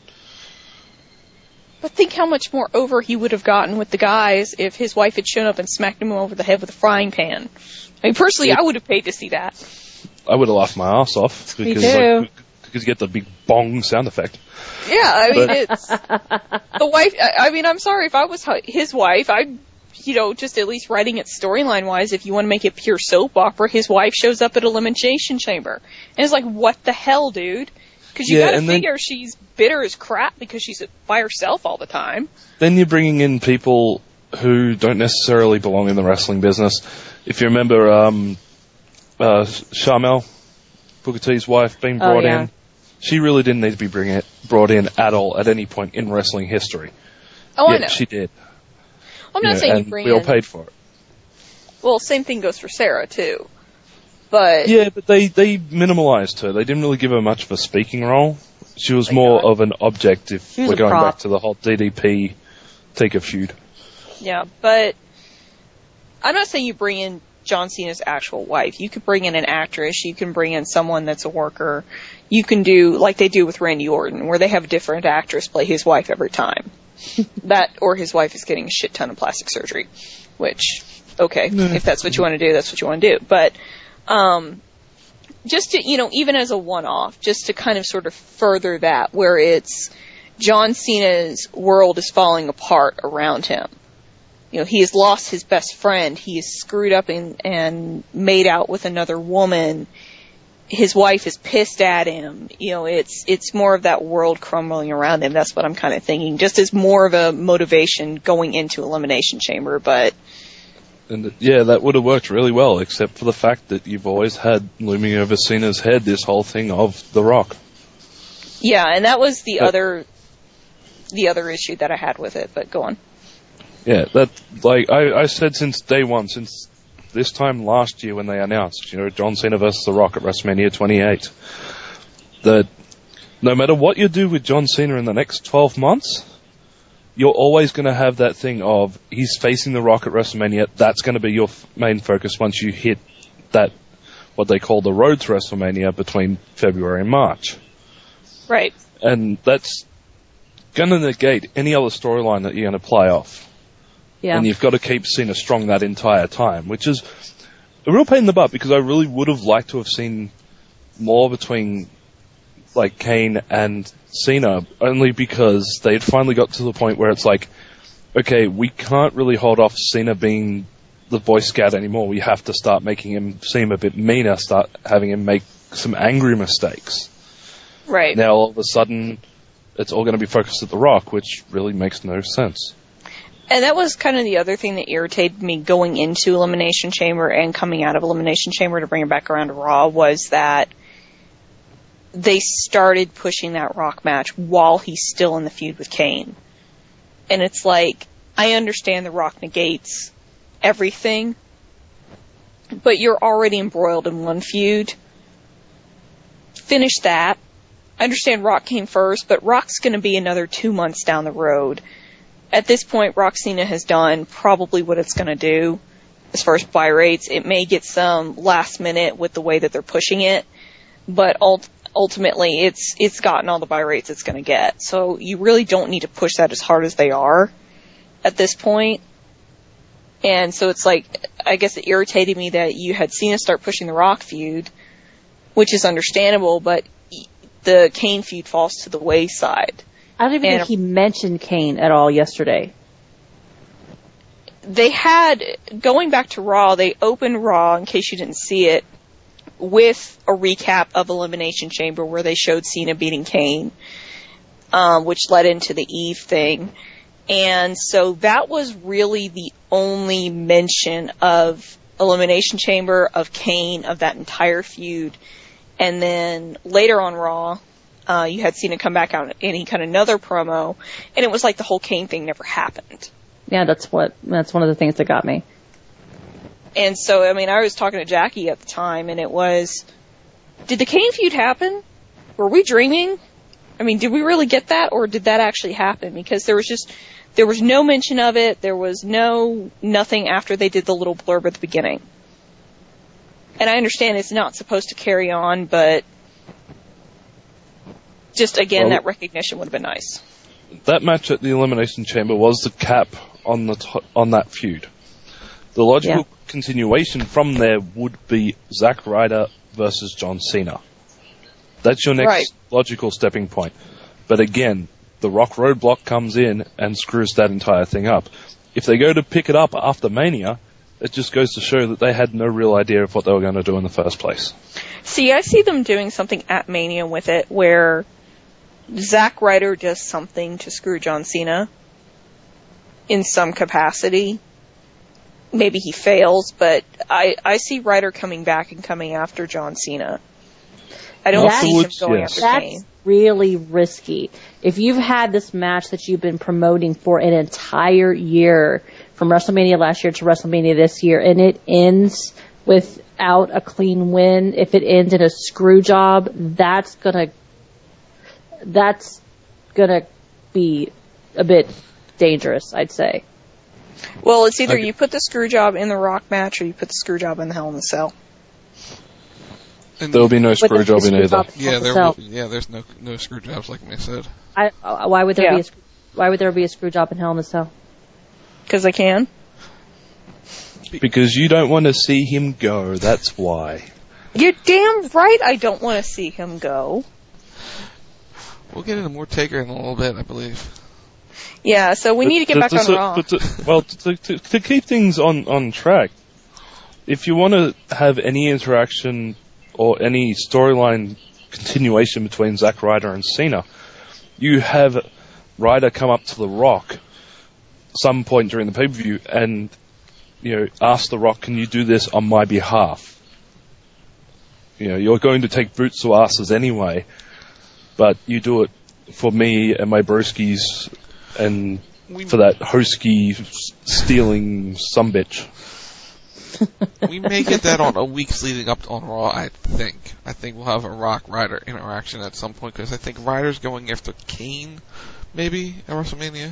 But think how much more over he would have gotten with the guys if his wife had shown up and smacked him over the head with a frying pan. I mean, personally, it, I would have paid to see that. I would have laughed my ass off. Because, Me too. Like, because you get the big bong sound effect. Yeah, I mean, but, it's... The wife... I, I mean, I'm sorry, if I was his wife, I'd... You know, just at least writing it storyline-wise, if you want to make it pure soap opera, his wife shows up at Elimination Chamber. And it's like, what the hell, dude? Because you yeah, gotta figure then, she's bitter as crap because she's by herself all the time. Then you're bringing in people who don't necessarily belong in the wrestling business. If you remember, um, uh, Sharmell, Booker T's wife, being brought oh, yeah. in, she really didn't need to be bring it, brought in at all at any point in wrestling history. Oh, Yet I know. she did. I'm not yeah, saying and you bring we all in... paid for it. Well, same thing goes for Sarah, too. But... Yeah, but they, they minimalized her. They didn't really give her much of a speaking role. She was Thank more God. of an object if we're going prop. back to the whole D D P Taker feud. Yeah, but I'm not saying you bring in John Cena's actual wife. You could bring in an actress. You can bring in someone that's a worker. You can do, like they do with Randy Orton, where they have a different actress play his wife every time. That, or his wife is getting a shit ton of plastic surgery. Which, okay, mm. if that's what you want to do, that's what you want to do. But, um, just to, you know, even as a one-off, just to kind of sort of further that, where it's John Cena's world is falling apart around him. You know, he has lost his best friend. He is screwed up and, and made out with another woman. His wife is pissed at him. You know, it's it's more of that world crumbling around him. That's what I'm kind of thinking. Just as more of a motivation going into Elimination Chamber, but... And yeah, that would have worked really well, except for the fact that you've always had looming over Cena's head this whole thing of The Rock. Yeah, and that was the but, other the other issue that I had with it, but go on. Yeah, that, like, I, I said since day one, since this time last year when they announced, you know, John Cena versus The Rock at WrestleMania twenty-eight, that no matter what you do with John Cena in the next twelve months, you're always going to have that thing of, he's facing The Rock at WrestleMania, that's going to be your f- main focus once you hit that, what they call the Road to WrestleMania between February and March. Right. And that's going to negate any other storyline that you're going to play off. Yeah. And you've got to keep Cena strong that entire time, which is a real pain in the butt because I really would have liked to have seen more between like Kane and Cena, only because they'd finally got to the point where it's like, okay, we can't really hold off Cena being the Boy Scout anymore. We have to start making him seem a bit meaner, start having him make some angry mistakes. Right. Now all of a sudden, it's all going to be focused at The Rock, which really makes no sense. And that was kind of the other thing that irritated me going into Elimination Chamber and coming out of Elimination Chamber to bring it back around to Raw was that they started pushing that Rock match while he's still in the feud with Kane. And it's like, I understand The Rock negates everything, but you're already embroiled in one feud. Finish that. I understand Rock came first, but Rock's going to be another two months down the road. At this point, Rock Cena has done probably what it's going to do as far as buy rates. It may get some last minute with the way that they're pushing it, but ult- ultimately it's it's gotten all the buy rates it's going to get. So you really don't need to push that as hard as they are at this point. And so it's like, I guess it irritated me that you had Cena start pushing the Rock feud, which is understandable, but the Kane feud falls to the wayside. I don't even and think he mentioned Kane at all yesterday. They had, going back to Raw, they opened Raw, in case you didn't see it, with a recap of Elimination Chamber where they showed Cena beating Kane, um, which led into the Eve thing. And so that was really the only mention of Elimination Chamber, of Kane, of that entire feud. And then later on Raw, uh, you had Cena come back out and he cut another promo, and it was like the whole Kane thing never happened. Yeah, that's what, that's one of the things that got me. And so, I mean, I was talking to Jackie at the time, and it was, did the Kane feud happen? Were we dreaming? I mean, did we really get that, or did that actually happen? Because there was just, there was no mention of it, there was no, nothing after they did the little blurb at the beginning. And I understand it's not supposed to carry on, but just, again, well, that recognition would have been nice. That match at the Elimination Chamber was the cap on the to- on that feud. The logical yeah. continuation from there would be Zack Ryder versus John Cena. That's your next right. logical stepping point. But again, the Rock roadblock comes in and screws that entire thing up. If they go to pick it up after Mania, it just goes to show that they had no real idea of what they were going to do in the first place. See, I see them doing something at Mania with it where Zack Ryder does something to screw John Cena in some capacity. Maybe he fails, but I, I see Ryder coming back and coming after John Cena. I don't that's, see him going yes. after that's Kane. Really risky. If you've had this match that you've been promoting for an entire year, from WrestleMania last year to WrestleMania this year, and it ends without a clean win, if it ends in a screw job, that's gonna that's gonna be a bit dangerous, I'd say. Well, it's either okay. you put the screw job in the Rock match or you put the screw job in the Hell in a Cell. And there'll be no screw job in either. Yeah, there will, yeah, there's no no screw jobs, like I said. I, uh, why would there yeah. be a why would there be a screw job in Hell in a Cell? Because I can. Because you don't want to see him go, that's why. You're damn right I don't want to see him go. We'll get into more Taker in a little bit, I believe. Yeah, so we but, need to get to, back to, on to, Raw. But to, well, to, to, to keep things on, on track, if you want to have any interaction or any storyline continuation between Zack Ryder and Cena, you have Ryder come up to The Rock some point during the pay-per-view and, you know, ask The Rock, can you do this on my behalf? You know, you're going to take boots to asses anyway, but you do it for me and my broskies and we, for that Hosky stealing sumbitch. We may get that on a week's leading up on Raw, I think. I think we'll have a Rock Ryder interaction at some point, because I think Ryder's going after Kane, maybe, at WrestleMania.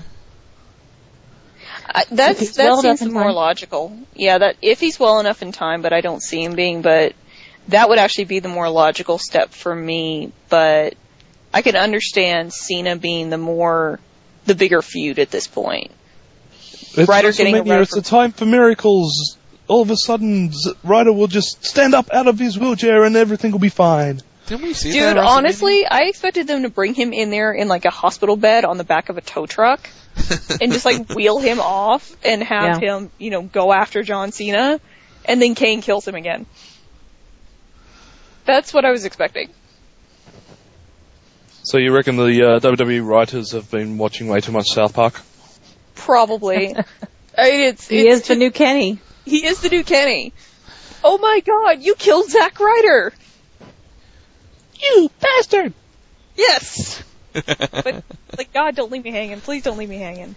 Uh, that's, that well seems more logical. Yeah, that if he's well enough in time, but I don't see him being. But that would actually be the more logical step for me, but I can understand Cena being the more, the bigger feud at this point. It's Ryder getting a run it's for- a time for miracles. All of a sudden, Z- Ryder will just stand up out of his wheelchair and everything will be fine. Didn't we see Dude, that? honestly, I expected them to bring him in there in like a hospital bed on the back of a tow truck and just like wheel him off and have Yeah. him, you know, go after John Cena, and then Kane kills him again. That's what I was expecting. So you reckon the uh, W W E writers have been watching way too much South Park? Probably. I mean, it's, He it's is the new Kenny. He is the new Kenny. Oh my god, you killed Zack Ryder! You bastard! Yes! But, like, God, don't leave me hanging. Please don't leave me hanging.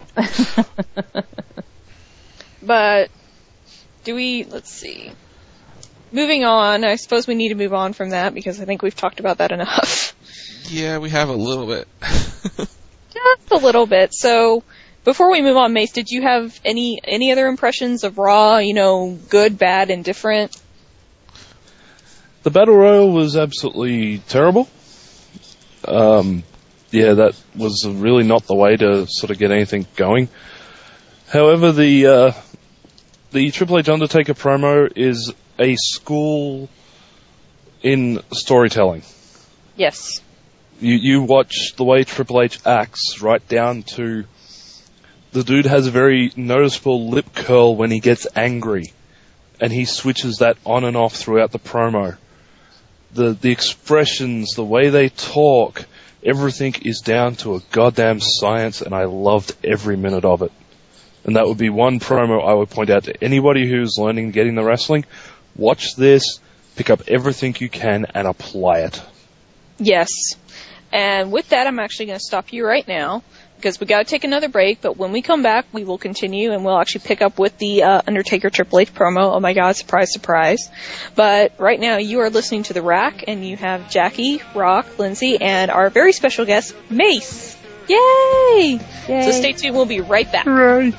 But, do we, let's see. Moving on, I suppose we need to move on from that because I think we've talked about that enough. Yeah, we have a little bit. Just a little bit. So, before we move on, Mace, did you have any, any other impressions of Raw, you know, good, bad, indifferent? The Battle Royal was absolutely terrible. Um, yeah, that was really not the way to sort of get anything going. However, the uh, the Triple H Undertaker promo is a school in storytelling. Yes. You you watch the way Triple H acts, right down to the dude has a very noticeable lip curl when he gets angry, and he switches that on and off throughout the promo. The the expressions, the way they talk, everything is down to a goddamn science, and I loved every minute of it. And that would be one promo I would point out to anybody who's learning and getting the wrestling. Watch this, pick up everything you can, and apply it. Yes. And with that, I'm actually going to stop you right now because we got to take another break. But when we come back, we will continue and we'll actually pick up with the uh, Undertaker Triple H promo. Oh my God, surprise, surprise! But right now, you are listening to The Rack, and you have Jackie, Rock, Lindsay, and our very special guest, Mace. Yay! Yay. So stay tuned. We'll be right back. Right.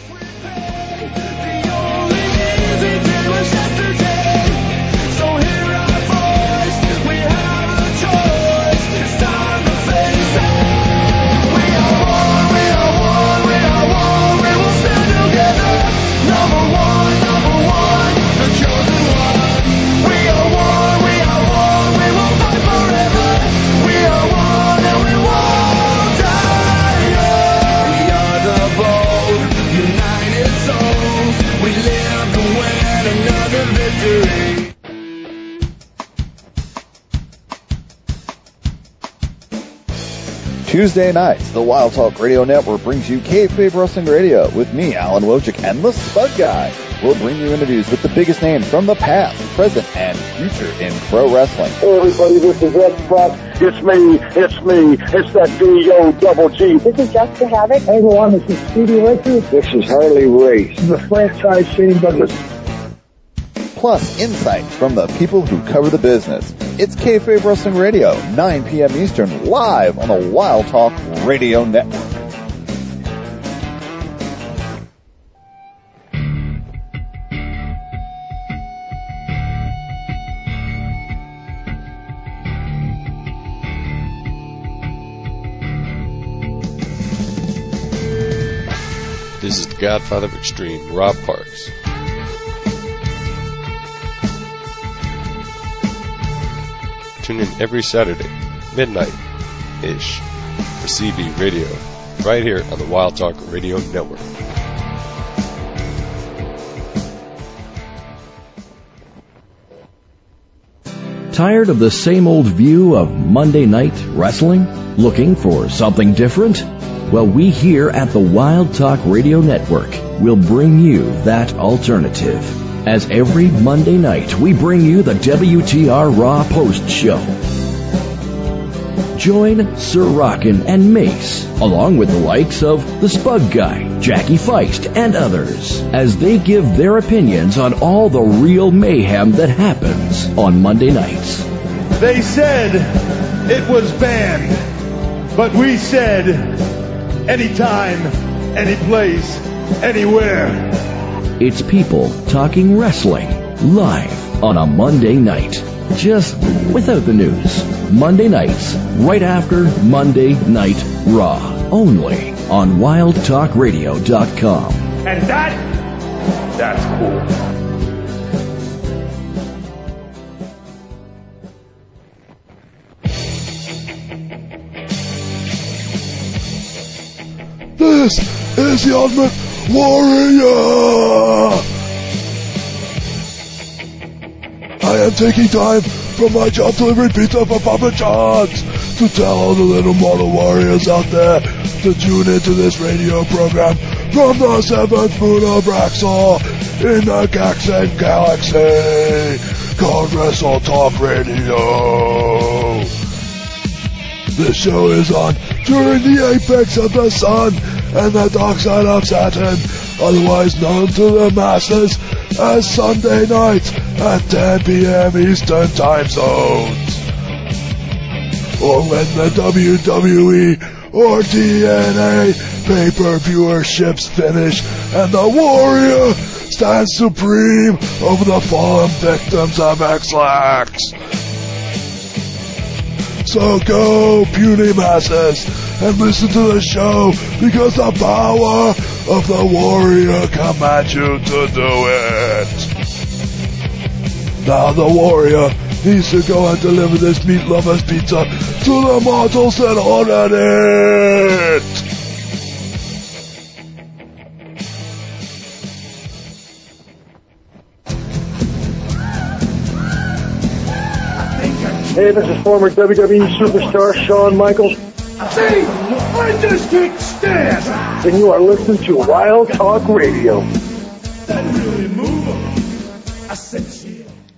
Tuesday nights, the Wild Talk Radio Network brings you Kayfabe Wrestling Radio with me, Alan Wojcik, and the Spud Guy. We'll bring you interviews with the biggest names from the past, present, and future in pro wrestling. Hey everybody, this is X-Pac. It's me, it's me, it's that D O double G. This is Jessica Havoc. Hey everyone, this is Speedy Richards. This is Harley Race. This is the franchise Shane Douglas. Plus, insights from the people who cover the business. It's Kayfabe Wrestling Radio, nine p.m. Eastern, live on the Wild Talk Radio Network. This is the Godfather of Extreme, Rob Parks. Tune in every Saturday, midnight-ish, for C B Radio, right here on the Wild Talk Radio Network. Tired of the same old view of Monday Night Wrestling? Looking for something different? Well, we here at the Wild Talk Radio Network will bring you that alternative. As every Monday night, we bring you the W T R Raw Post Show. Join Sir Rockin' and Mace, along with the likes of the Spud Guy, Jackie Feist, and others, as they give their opinions on all the real mayhem that happens on Monday nights. They said it was banned, but we said anytime, any place, anywhere. It's people talking wrestling live on a Monday night. just without the news. Monday nights, right after Monday Night Raw. Only on wild talk radio dot com. And that, that's cool. This is the Ultimate Warrior! I am taking time from my job delivering pizza for Papa John's to tell all the little mortal warriors out there to tune into this radio program from the seventh moon of Braxall in the Gaxen Galaxy called Wrestle Talk Radio. This show is on during the apex of the sun and the dark side of Saturn, otherwise known to the masses as Sunday nights at ten p.m. Eastern Time Zones. Or when the W W E or T N A pay-per-viewerships finish and the Warrior stands supreme over the fallen victims of X-Lax. So go, puny masses, and listen to the show because the power of the Warrior commands you to do it. Now the Warrior needs to go and deliver this meat lover's pizza to the mortals that ordered it. Hey, this is former W W E superstar Shawn Michaels. See, I just can't stand. And you are listening to Wild Talk Radio. That really move 'em. I said shit.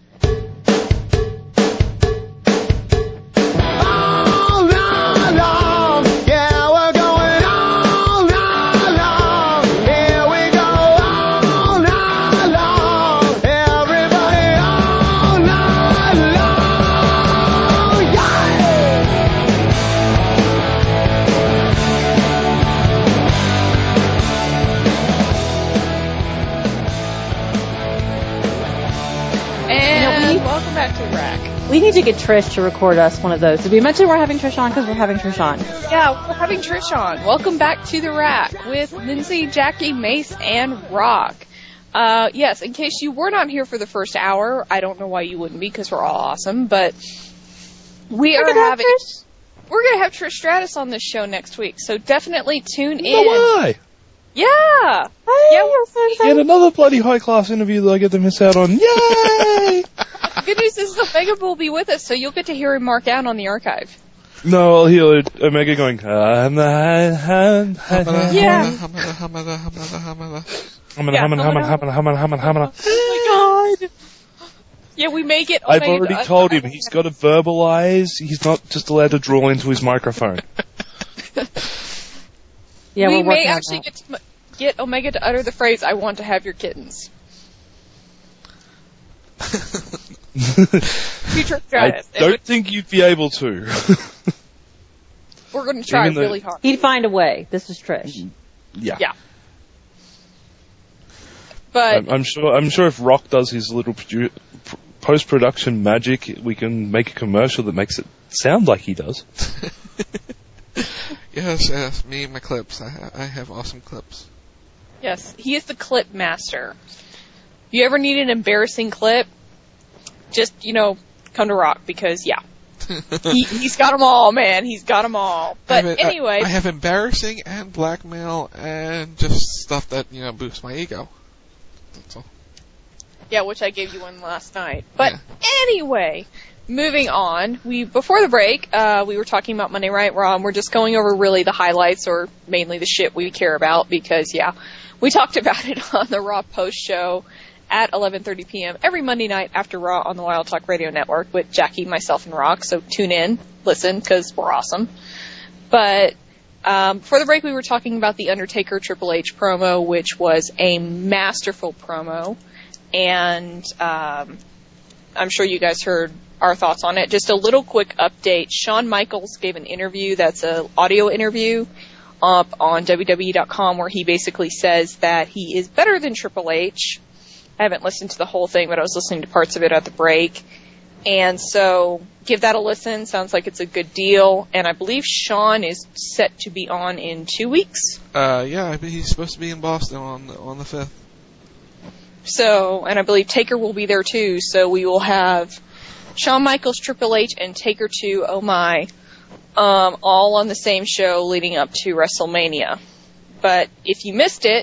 We need to get Trish to record us one of those. Did we mention we're having Trish on? Because we're having Trish on. Yeah, we're having Trish on. Welcome back to the Rack with Lindsay, Jackie, Mace, and Rock. Uh, yes, in case you were not here for the first hour, I don't know why you wouldn't be because we're all awesome, but we we're are having... Have we're going to have Trish Stratus on this show next week, so definitely tune in. No way! Yeah! Hey, yeah, we're Yet another bloody high-class interview that I get to miss out on. Yay! The good news is Omega will be with us, so you'll get to hear him mark out on the archive. No, I'll hear Omega going, I'm the high, high, high, yeah. Hamada, hamada, hamada, hamada. Hamada, Yeah. hamada, hamada, hamada, hamada, hamada, hamada. Oh my god! Yeah, we may get I've Omega already to- told him he's got to verbalize. He's not just allowed to draw into his microphone. Yeah, we we're may working on actually that. get to, get Omega to utter the phrase, I want to have your kittens. Future I Stratus. don't think you'd be able to. We're going to try Even though- really hard. He'd find a way. This is Trish. Yeah. Yeah. But I'm, I'm sure. I'm sure if Rock does his little produ- pr- post-production magic, we can make a commercial that makes it sound like he does. Yes, yes, me and my clips. I, ha- I have awesome clips. yes, he is the clip master. If you ever need an embarrassing clip, just, you know, come to Rock because, yeah. he, he's got them all, man. He's got them all. But I have, anyway. I, I have embarrassing and blackmail and just stuff that, you know, boosts my ego. That's all. Yeah, which I gave you one last night. But anyway, moving on. We before the break, uh, we were talking about Monday Night Raw, and we're just going over really the highlights, or mainly the shit we care about, because yeah, we talked about it on the Raw post show at eleven thirty p.m. every Monday night after Raw on the Wild Talk Radio Network with Jackie, myself, and Rock. So tune in, listen, because we're awesome. But Um, before the break, we were talking about the Undertaker Triple H promo, which was a masterful promo, and um, I'm sure you guys heard our thoughts on it. Just a little quick update. Shawn Michaels gave an interview that's an audio interview up on W W E dot com where he basically says that he is better than Triple H. I haven't listened to the whole thing, but I was listening to parts of it at the break. And so give that a listen. Sounds like it's a good deal. And I believe Sean is set to be on in two weeks. Uh, yeah, I mean, he's supposed to be in Boston on on the fifth. So, and I believe Taker will be there too. So we will have Shawn Michaels, Triple H, and Taker two, Oh My, um, all on the same show leading up to WrestleMania. But if you missed it,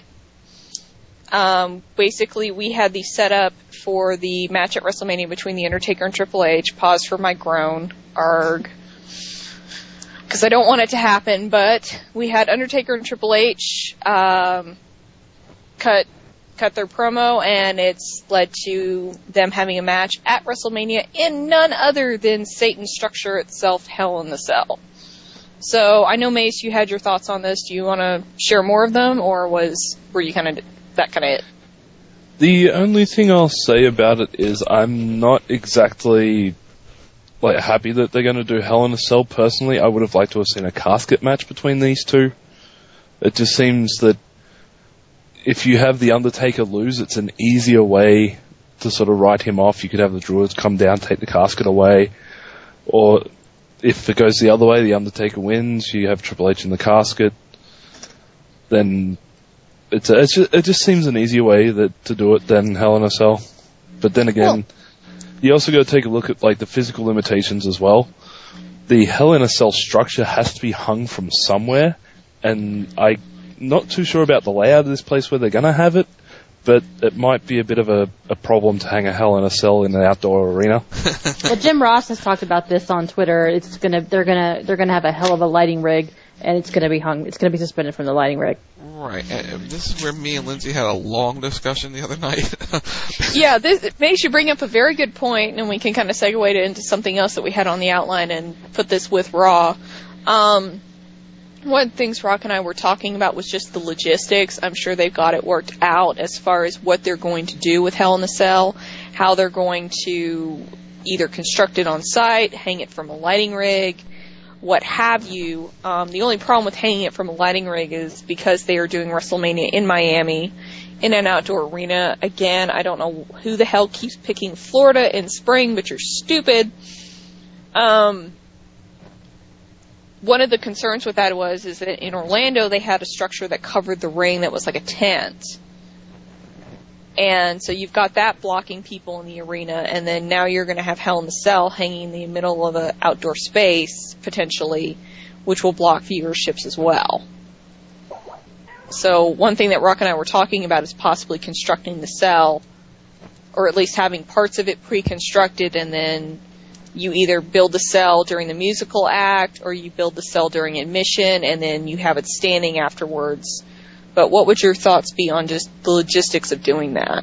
um, basically we had the setup for the match at WrestleMania between The Undertaker and Triple H. Pause for my groan. Arg. Because I don't want it to happen, but we had Undertaker and Triple H um, cut cut their promo, and it's led to them having a match at WrestleMania in none other than Satan's structure itself, Hell in the Cell. So I know, Mace, you had your thoughts on this. Do you want to share more of them, or was were you kind of that kind of it? The only thing I'll say about it is I'm not exactly like happy that they're going to do Hell in a Cell. Personally, I would have liked to have seen a casket match between these two. It just seems that if you have The Undertaker lose, it's an easier way to sort of write him off. You could have the Druids come down, take the casket away. Or if it goes the other way, The Undertaker wins, you have Triple H in the casket. Then it's, a, it's just, it just seems an easier way that, to do it than Hell in a Cell. But then again, well, you also got to take a look at like the physical limitations as well. The Hell in a Cell structure has to be hung from somewhere, and I not too sure about the layout of this place where they're going to have it, but it might be a bit of a, a problem to hang a Hell in a Cell in an outdoor arena. Well, Jim Ross has talked about this on Twitter. It's gonna, they're gonna, they're gonna have a hell of a lighting rig, and it's gonna be hung, it's gonna be suspended from the lighting rig. Right. And this is where me and Lindsay had a long discussion the other night. Yeah, this it makes you bring up a very good point, and we can kind of segue it into something else that we had on the outline and put this with Raw. Um, One of the things Rock and I were talking about was just the logistics. I'm sure they've got it worked out as far as what they're going to do with Hell in a Cell, how they're going to either construct it on site, hang it from a lighting rig, what have you. Um, the only problem with hanging it from a lighting rig is because they are doing WrestleMania in Miami in an outdoor arena. Again, I don't know who the hell keeps picking Florida in spring, but you're stupid. Um... One of the concerns with that was is that in Orlando they had a structure that covered the ring that was like a tent. And so you've got that blocking people in the arena, and then now you're going to have Hell in the Cell hanging in the middle of an outdoor space, potentially, which will block viewerships as well. So one thing that Rock and I were talking about is possibly constructing the cell, or at least having parts of it pre-constructed, and then you either build the cell during the musical act, or you build the cell during admission, and then you have it standing afterwards. But what would your thoughts be on just the logistics of doing that?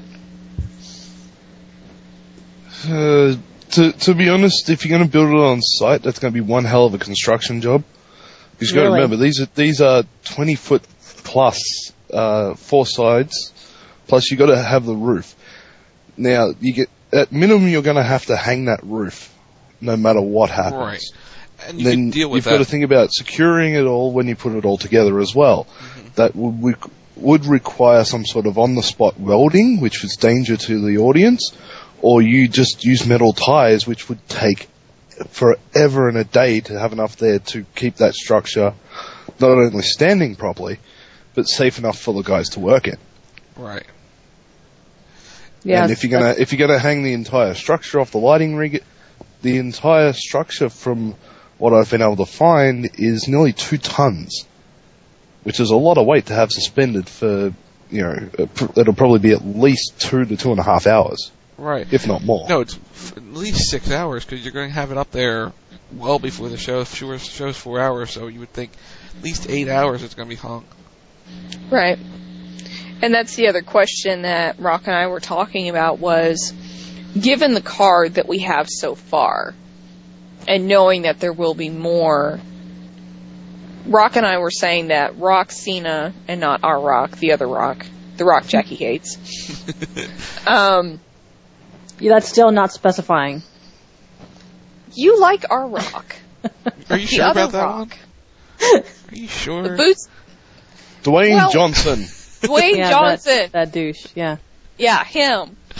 Uh, to to be honest, if you're going to build it on site, that's going to be one hell of a construction job. Because you've got to remember, these are these are twenty foot plus, uh, four sides, plus you've got to have the roof. Now, you get at minimum, you're going to have to hang that roof, no matter what happens. Right. And you then can deal with you've that. got to think about securing it all when you put it all together as well. Mm-hmm. That would would, would require some sort of on-the-spot welding, which is danger to the audience, or you just use metal ties, which would take forever and a day to have enough there to keep that structure not only standing properly, but safe enough for the guys to work in. Right. Yeah. And if you're gonna if you're gonna hang the entire structure off the lighting rig, the entire structure, from what I've been able to find, is nearly two tons, which is a lot of weight to have suspended for, you know, it'll probably be at least two to two and a half hours. Right. If not more. No, it's f- at least six hours, because you're going to have it up there well before the show. The show show's four hours, so you would think at least eight hours it's going to be hung. Right. And that's the other question that Rock and I were talking about was, given the card that we have so far, and knowing that there will be more, Rock and I were saying that Rock Cena, and not our Rock, the other Rock, the Rock Jackie hates. um, yeah, that's still not specifying. You like our Rock. Are you the sure other about that Rock. one? Are you sure? The boots. Dwayne well, Johnson. Dwayne yeah, Johnson. That, that douche, yeah. Yeah, him.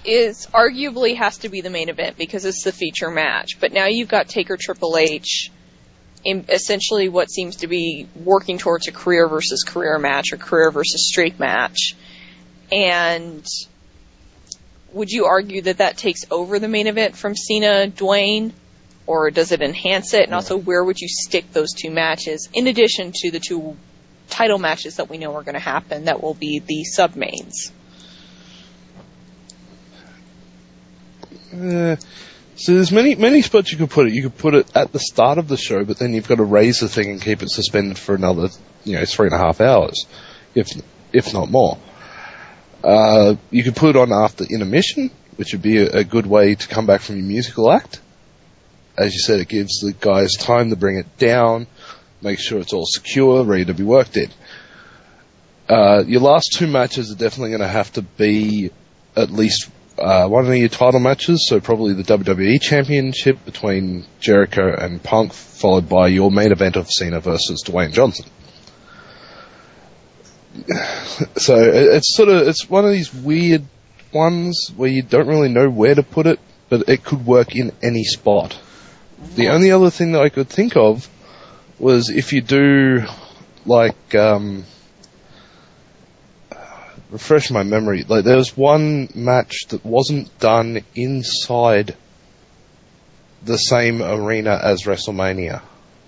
is arguably has to be the main event because it's the feature match. But now you've got Taker Triple H in essentially what seems to be working towards a career versus career match or career versus streak match. And would you argue that that takes over the main event from Cena Dwayne? Or does it enhance it? And also, where would you stick those two matches in addition to the two title matches that we know are going to happen that will be the sub-mains? Uh, so there's many many spots you could put it. You could put it at the start of the show, but then you've got to raise the thing and keep it suspended for another, you know, three and a half hours, if if not more. Uh, you could put it on after intermission, which would be a, a good way to come back from your musical act. As you said, it gives the guys time to bring it down, make sure it's all secure, ready to be worked in. Uh, your last two matches are definitely going to have to be at least uh, one of your title matches, so probably the W W E Championship between Jericho and Punk, followed by your main event of Cena versus Dwayne Johnson. So it's sort of, it's one of these weird ones where you don't really know where to put it, but it could work in any spot. The only other thing that I could think of was if you do, like, um, refresh my memory, like there was one match that wasn't done inside the same arena as WrestleMania.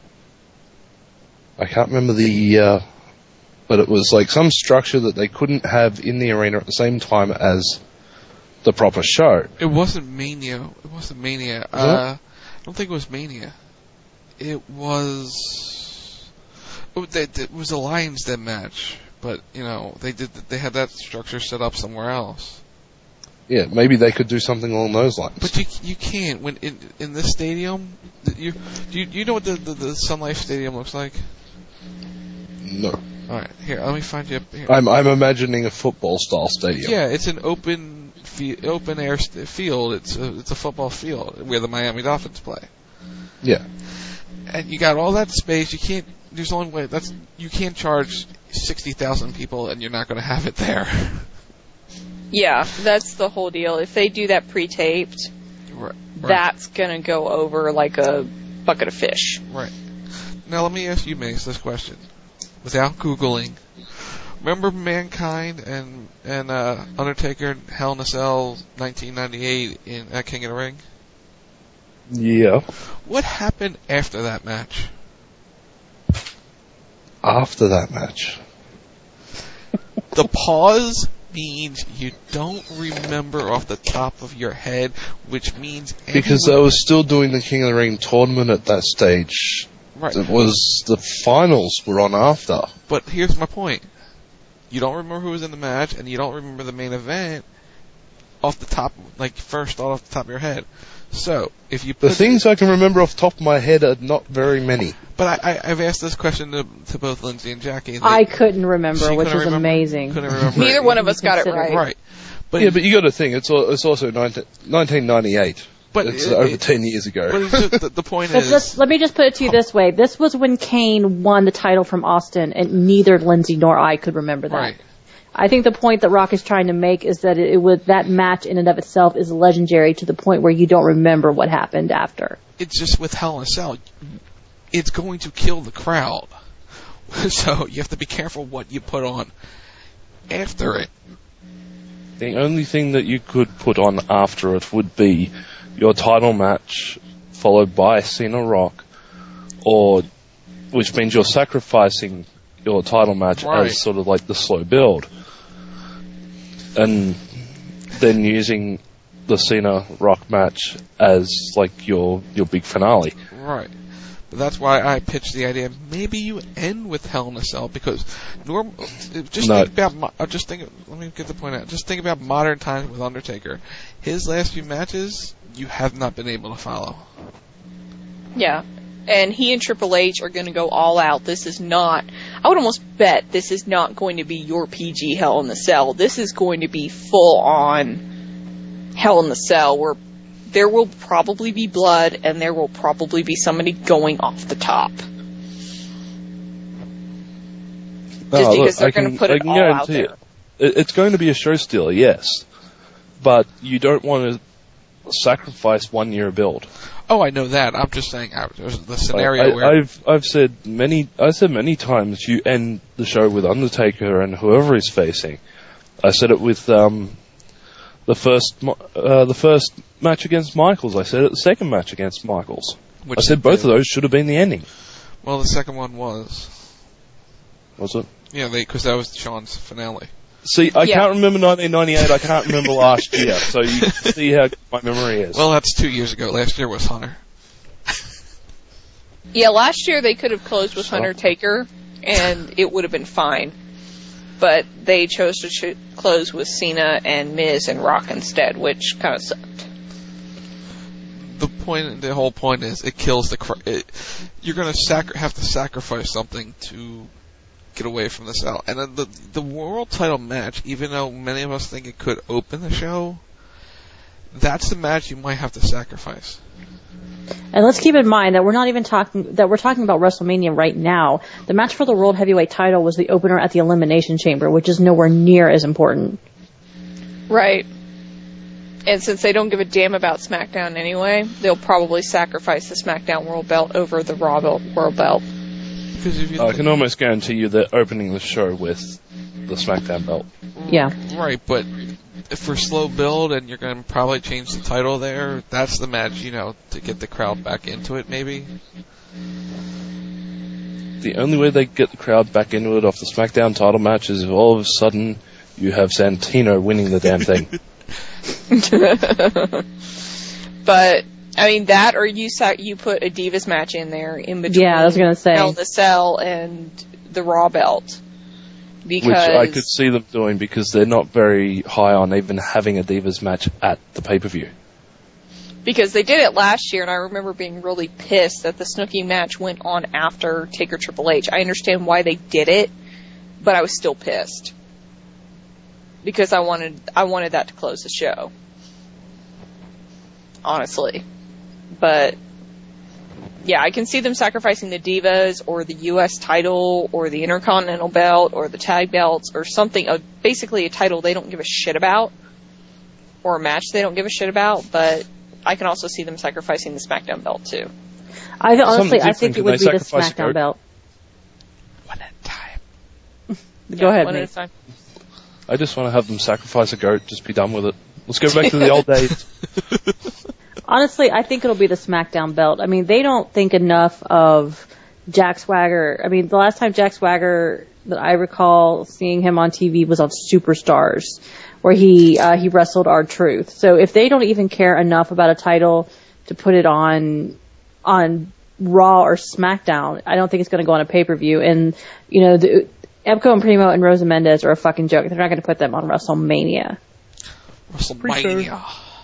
I can't remember the, uh, but it was like some structure that they couldn't have in the arena at the same time as the proper show. It wasn't Mania. It wasn't Mania. Uh, I don't think it was Mania. It was. It was a Lions Den match, but you know they did. They had that structure set up somewhere else. Yeah, maybe they could do something along those lines. But you you can't when in in this stadium. You do you, you know what the, the the Sun Life Stadium looks like? No. All right, here. Let me find you. Here. I'm I'm imagining a football style stadium. Yeah, it's an open. Open air st- field. It's a, it's a football field where the Miami Dolphins play. Yeah, and you got all that space. You can't. There's only way. That's you can't charge sixty thousand people, and you're not going to have it there. Yeah, that's the whole deal. If they do that pre-taped, right, right. that's going to go over like a bucket of fish. Right. Now let me ask you, Mace, this question without Googling. Remember Mankind and and uh, Undertaker Hell in a Cell nineteen ninety-eight in at King of the Ring? Yeah. What happened after that match? After that match? The pause means you don't remember off the top of your head, which means... Because I was still doing the King of the Ring tournament at that stage. Right. It was... The finals were on after. But here's my point. You don't remember who was in the match, and you don't remember the main event off the top, like first off the top of your head. So, if you put the things I can remember off the top of my head are not very many. But I, I, I've asked this question to, to both Lindsay and Jackie. They, I couldn't remember, which is remember, amazing. Couldn't remember. Neither one of us got it right. Right. But yeah, but you got to think it's it's also nineteen ninety-eight. But it's it, over it, ten years ago. But just, the, the point but is, just, let me just put it to you this way: this was when Kane won the title from Austin, and neither Lindsay nor I could remember that. Right. I think the point that Rock is trying to make is that it, it was that match in and of itself is legendary to the point where you don't remember what happened after. It's just with Hell in a Cell, it's going to kill the crowd, so you have to be careful what you put on after it. The only thing that you could put on after it would be your title match followed by Cena Rock, or which means you're sacrificing your title match right. as sort of like the slow build, and then using the Cena Rock match as like your your big finale. Right. But that's why I pitched the idea. Maybe you end with Hell in a Cell because norm. Just no. think about. Uh, just think. Let me get the point out. Just think about modern times with Undertaker. His last few matches, you have not been able to follow. Yeah. And he and Triple H are going to go all out. This is not, I would almost bet this is not going to be your P G Hell in the Cell. This is going to be full on Hell in the Cell where there will probably be blood and there will probably be somebody going off the top. Just oh, because look, they're going to put I it all out there. It, it's going to be a show stealer, yes. but you don't want to sacrifice one year build. Oh, I know that. I'm just saying uh, there's the scenario I, I, where I've I've said many I said many times you end the show with Undertaker and whoever he's facing. I said it with um, the first uh, the first match against Michaels. I said it the second match against Michaels. Which I said both of those should have been the ending. Well, the second one was. Was it? Yeah, because that was Sean's finale. See, I Yeah. can't remember nineteen ninety-eight. I can't remember last year. So you can see how good my memory is. Well, that's two years ago. Last year was Hunter. Yeah, last year they could have closed with Hunter Taker, and it would have been fine. But they chose to ch- close with Cena and Miz and Rock instead, which kind of sucked. The point, the whole point is, it kills the. Cr- it, you're going to sacri- have to sacrifice something to get away from this out. And then the the world title match, even though many of us think it could open the show, that's the match you might have to sacrifice. And let's keep in mind that we're not even talking that we're talking about WrestleMania right now. The match for the World Heavyweight title was the opener at the Elimination Chamber, which is nowhere near as important. Right. And since they don't give a damn about SmackDown anyway, they'll probably sacrifice the SmackDown World Belt over the Raw belt, World Belt. Because if you I can almost guarantee you they're opening the show with the SmackDown belt. Yeah. Right, but if for slow build and you're going to probably change the title there, that's the match, you know, to get the crowd back into it, maybe. The only way they get the crowd back into it off the SmackDown title match is if all of a sudden you have Santino winning the damn thing. But I mean that, or you sac- you put a Divas match in there in between. Yeah, I was gonna say. Hell in a Cell and the Raw belt. Because Which I could see them doing because they're not very high on even having a Divas match at the pay-per-view. because they did it last year, and I remember being really pissed that the Snooki match went on after Taker Triple H. I understand why they did it, but I was still pissed because I wanted I wanted that to close the show. Honestly. But yeah, I can see them sacrificing the Divas or the U S title or the Intercontinental belt or the tag belts or something, uh, basically a title they don't give a shit about or a match they don't give a shit about, but I can also see them sacrificing the SmackDown belt too. I honestly, I think it Can would they be the sacrifice SmackDown goat? belt. One at a time. Go Yeah, ahead, one at Nate. a time. I just want to have them sacrifice a goat, just be done with it. Let's go back to the old days. Honestly, I think it'll be the SmackDown belt. I mean, they don't think enough of Jack Swagger. I mean, the last time Jack Swagger that I recall seeing him on T V was on Superstars, where he uh, he wrestled R-Truth. So if they don't even care enough about a title to put it on on Raw or SmackDown, I don't think it's going to go on a pay-per-view. And, you know, the, Emco and Primo and Rosa Mendez are a fucking joke. They're not going to put them on WrestleMania. WrestleMania.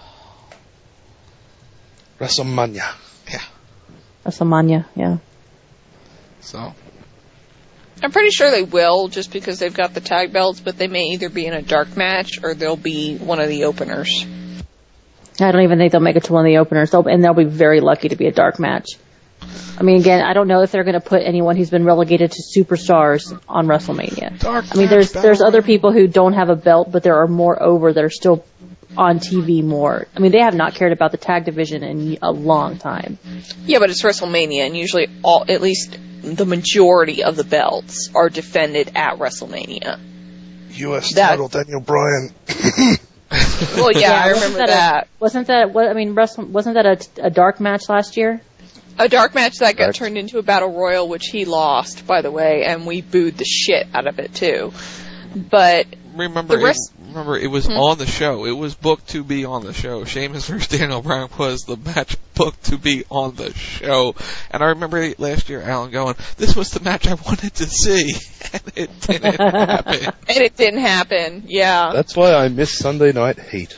WrestleMania. Yeah. WrestleMania, yeah. So. I'm pretty sure they will, just because they've got the tag belts, but they may either be in a dark match or they'll be one of the openers. I don't even think they'll make it to one of the openers, they'll, and they'll be very lucky to be a dark match. I mean, again, I don't know if they're going to put anyone who's been relegated to Superstars on WrestleMania. Dark I mean, there's there's other people who don't have a belt, but there are more over that are still on T V more. I mean, they have not cared about the tag division in a long time. Yeah, but it's WrestleMania, and usually all, at least the majority of the belts are defended at WrestleMania. U S That- title, Daniel Bryan. Well, yeah, I wasn't remember that. that. A, wasn't that? What I mean, Wrestle, wasn't that a, a dark match last year? A dark match that got turned into a battle royal, which he lost, by the way, and we booed the shit out of it too. But Remember, the rest, it, remember, it was Hmm? on the show. It was booked to be on the show. Sheamus versus Daniel Bryan was the match booked to be on the show. And I remember last year, Alan going, "This was the match I wanted to see," and it didn't happen. and it didn't happen. Yeah. That's why I miss Sunday Night Heat.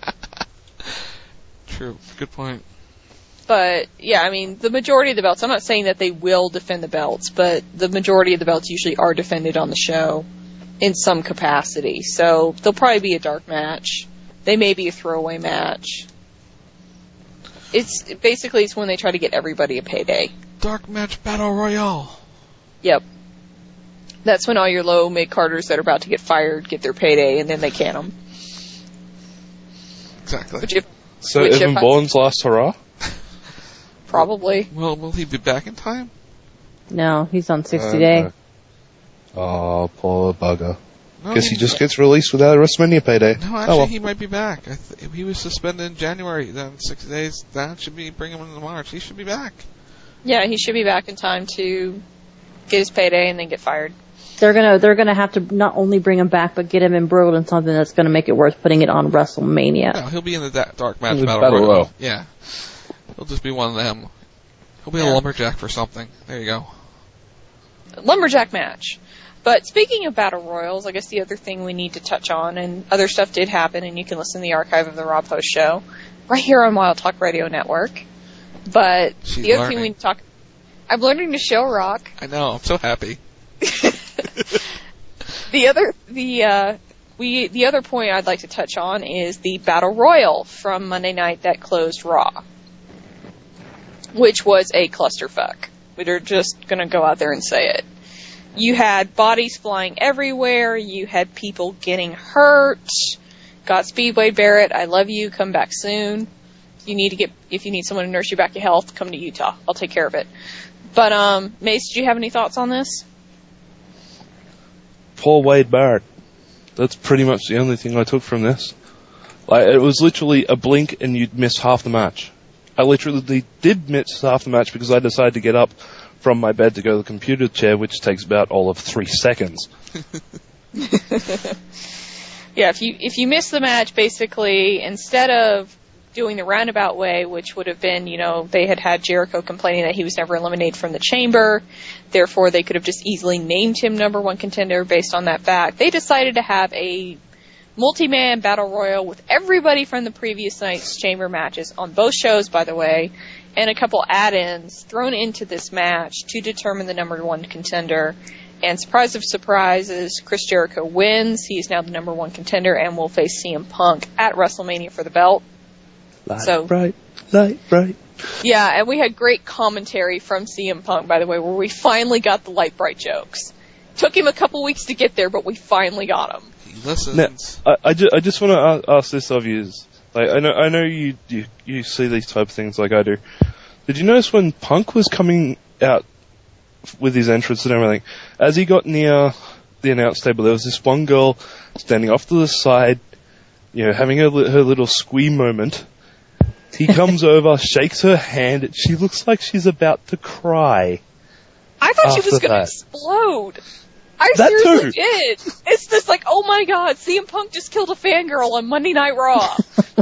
True. Good point. But, yeah, I mean, the majority of the belts, I'm not saying that they will defend the belts, but the majority of the belts usually are defended on the show in some capacity. So, they'll probably be a dark match. They may be a throwaway match. It's, basically, it's when they try to get everybody a payday. Dark match battle royale. Yep. That's when all your low mid-carders that are about to get fired get their payday, and then they can them. Exactly. Which if, So which Evan if I- Bourne's last hurrah? Probably. Well, will he be back in time? No, he's on sixty Uh, day. no. Oh, poor bugger. No, Guess he- he just gets released without a WrestleMania payday. No, oh, actually, well. he might be back. I th- he was suspended in January. Then six days. That should be bring him into March. He should be back. Yeah, he should be back in time to get his payday and then get fired. They're gonna they're gonna have to not only bring him back, but get him embroiled in something that's gonna make it worth putting it on WrestleMania. No, he'll be in the da- dark match The battle, Battle royal. Royal. Yeah, he'll just be one of them. He'll be Yeah. a lumberjack for something. There you go. Lumberjack match. But speaking of battle royals, I guess the other thing we need to touch on, and other stuff did happen, and you can listen to the archive of the Raw Post Show right here on Wild Talk Radio Network. But She's the other learning. thing we need to talk, I'm learning to show rock. I know. I'm so happy. The other the uh, we the other point I'd like to touch on is the battle royal from Monday night that closed Raw, which was a clusterfuck. We're just gonna go out there and say it. You had bodies flying everywhere. You had people getting hurt. Godspeed, Wade Barrett. I love you. Come back soon. If you need to get, if you need someone to nurse you back to health, come to Utah. I'll take care of it. But um, Mace, did you have any thoughts on this? Poor Wade Barrett. That's pretty much the only thing I took from this. Like, it was literally a blink and you'd miss half the match. I literally did miss half the match because I decided to get up from my bed to go to the computer chair, which takes about all of three seconds. Yeah, if you if you miss the match, basically, instead of doing the roundabout way, which would have been, you know, they had had Jericho complaining that he was never eliminated from the chamber, therefore they could have just easily named him number one contender based on that fact. They decided to have a multi-man battle royal with everybody from the previous night's chamber matches on both shows, by the way, and a couple add-ins thrown into this match to determine the number one contender. And surprise of surprises, Chris Jericho wins. He is now the number one contender and will face C M Punk at WrestleMania for the belt. Light So- bright, light bright. Yeah, and we had great commentary from C M Punk, by the way, where we finally got the light bright jokes. Took him a couple weeks to get there, but we finally got them. He listens. Now, I, I, ju- I just want to ask this of you. Like, I know, I know you, you you see these type of things like I do. Did you notice when Punk was coming out with his entrance and everything, as he got near the announce table, there was this one girl standing off to the side, you know, having her, li- her little squee moment. He comes over, shakes her hand, and she looks like she's about to cry. I thought she was After going to that. explode. I That seriously too. did. It's just like, oh my god, C M Punk just killed a fangirl on Monday Night Raw.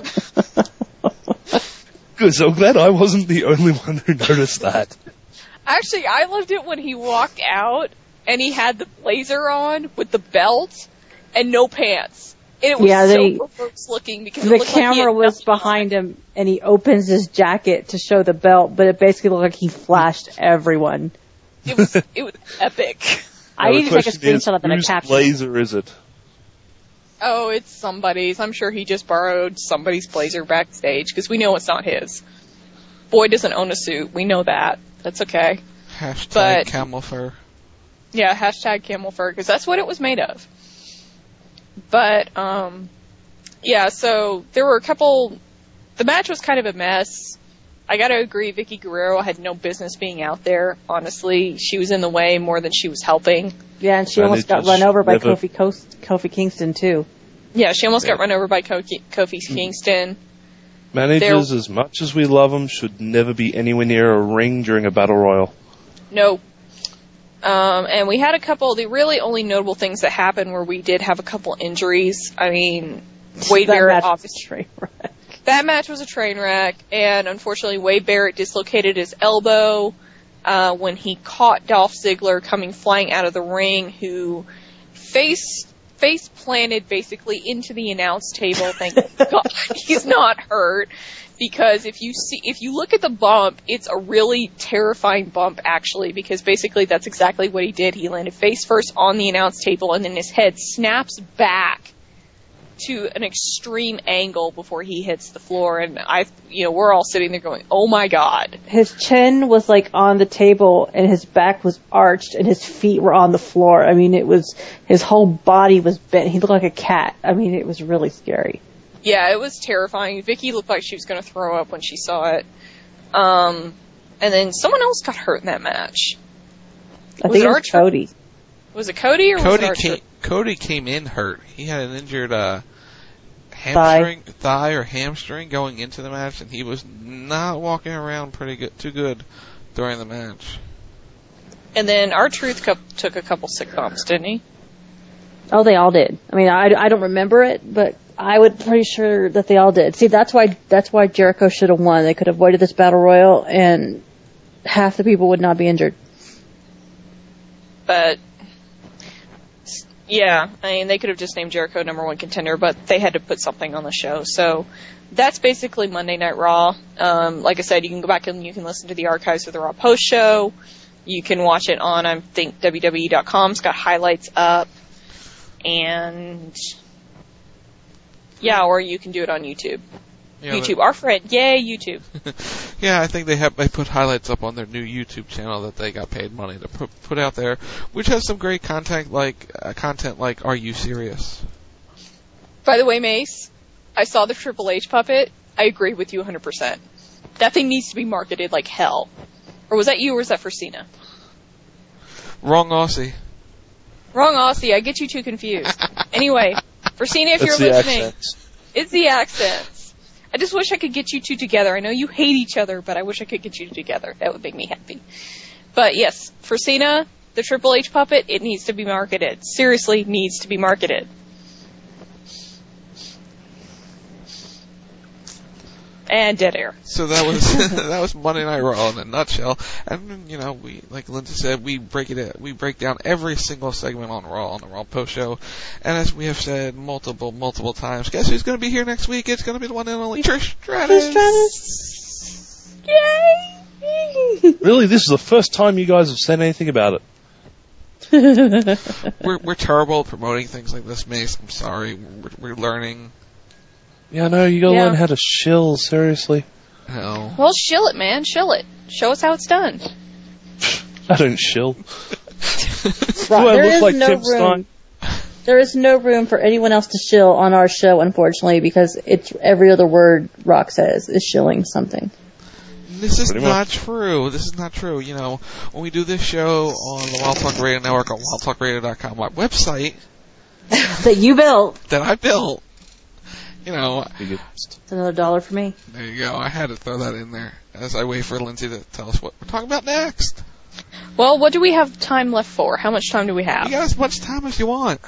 Good, so glad I wasn't the only one who noticed that. Actually, I loved it when he walked out and he had the blazer on with the belt and no pants. And it was Yeah, so they- perverse looking because it The looked like he camera had was nothing behind him, and he opens his jacket to show the belt, but it basically looked like he flashed everyone. on. It was it was epic. I Now, the need to take a question is, screenshot of that and whose capture. blazer is it? Oh, it's somebody's. I'm sure he just borrowed somebody's blazer backstage because we know it's not his. Boy doesn't own a suit. We know that. That's okay. Hashtag But- camel fur. Yeah, hashtag camel fur, because that's what it was made of. But, um, yeah, so there were a couple, the match was kind of a mess. I gotta agree, Vicky Guerrero had no business being out there, honestly. She was in the way more than she was helping. Yeah, and she And almost it got just run over by never- Kofi, Coast, Kofi Kingston, too. Yeah, she almost Yeah. got run over by Kofi, Kofi Kingston. Managers, as much as we love them, should never be anywhere near a ring during a battle royal. No. Um, and we had a couple, the really only notable things that happened were we did have a couple injuries. I mean, Wade That Barrett match was obviously. a train wreck. That match was a train wreck, and unfortunately Wade Barrett dislocated his elbow uh, when he caught Dolph Ziggler coming flying out of the ring, who face face planted basically into the announce table. Thank God he's not hurt, because if you see if you look at the bump, it's a really terrifying bump actually, because basically that's exactly what he did. He landed face first on the announce table, and then his head snaps back to an extreme angle before he hits the floor, and I, you know, we're all sitting there going, "Oh my God!" His chin was like on the table, and his back was arched, and his feet were on the floor. I mean, it was his whole body was bent. He looked like a cat. I mean, it was really scary. Yeah, it was terrifying. Vicky looked like she was going to throw up when she saw it. Um, and then someone else got hurt in that match. I was think it, it was Archer? Cody. Was it Cody or Cody was it Archer? came, Cody came in hurt. He had an injured uh, hamstring, thigh. thigh or hamstring going into the match, and he was not walking around pretty good, too good during the match. And then R-Truth cup took a couple sick bumps, didn't he? Oh, they all did. I mean, I, I don't remember it, but I would pretty sure that they all did. See, that's why that's why Jericho should have won. They could have avoided this battle royal, and half the people would not be injured. But yeah, I mean, they could have just named Jericho number one contender, but they had to put something on the show. So that's basically Monday Night Raw. Um, like I said, you can go back and you can listen to the archives of the Raw post show. You can watch it on, I think, W W E dot com. It's got highlights up. And yeah, or you can do it on YouTube. Yeah, YouTube, but, our friend, yay, YouTube. Yeah, I think they have they put highlights up on their new YouTube channel that they got paid money to put, put out there, which has some great content like uh, content like Are You Serious? By the way, Mace, I saw the Triple H puppet. I agree with you one hundred percent. That thing needs to be marketed like hell. Or was that you, or was that for Cena? Wrong Aussie. Wrong Aussie. I get you two confused. Anyway, for Cena, if it's you're the listening, accents. It's the accents. I just wish I could get you two together. I know you hate each other, but I wish I could get you together. That would make me happy. But yes, for Cena, the Triple H puppet, it needs to be marketed. Seriously, needs to be marketed. And dead air. So that was that was Monday Night Raw in a nutshell. And you know, we like Lindsay said, we break it we break down every single segment on Raw on the Raw post show. And as we have said multiple multiple times, guess who's going to be here next week? It's going to be the one and only Trish Stratus. Trish Stratus. Yay! Really, this is the first time you guys have said anything about it. we're we're terrible at promoting things like this, Mace. I'm sorry. We're, we're learning. Yeah, no, you gotta Yeah. learn how to shill, seriously. Hell. Well, shill it, man. Shill it. Show us how it's done. I don't shill. Right, Do I there look is like no Tim room. Stein? There is no room for anyone else to shill on our show, unfortunately, because it's every other word Rock says is shilling something. This is Pretty not much. true. This is not true. You know, when we do this show on the Wild Talk Radio Network on wild talk radio dot com, my website That you built. that I built, you know, It's another dollar for me. there you go. I had to throw that in there as I wait for Lindsay to tell us what we're talking about next. Well, what do we have time left for? How much time do we have? You got as much time as you want.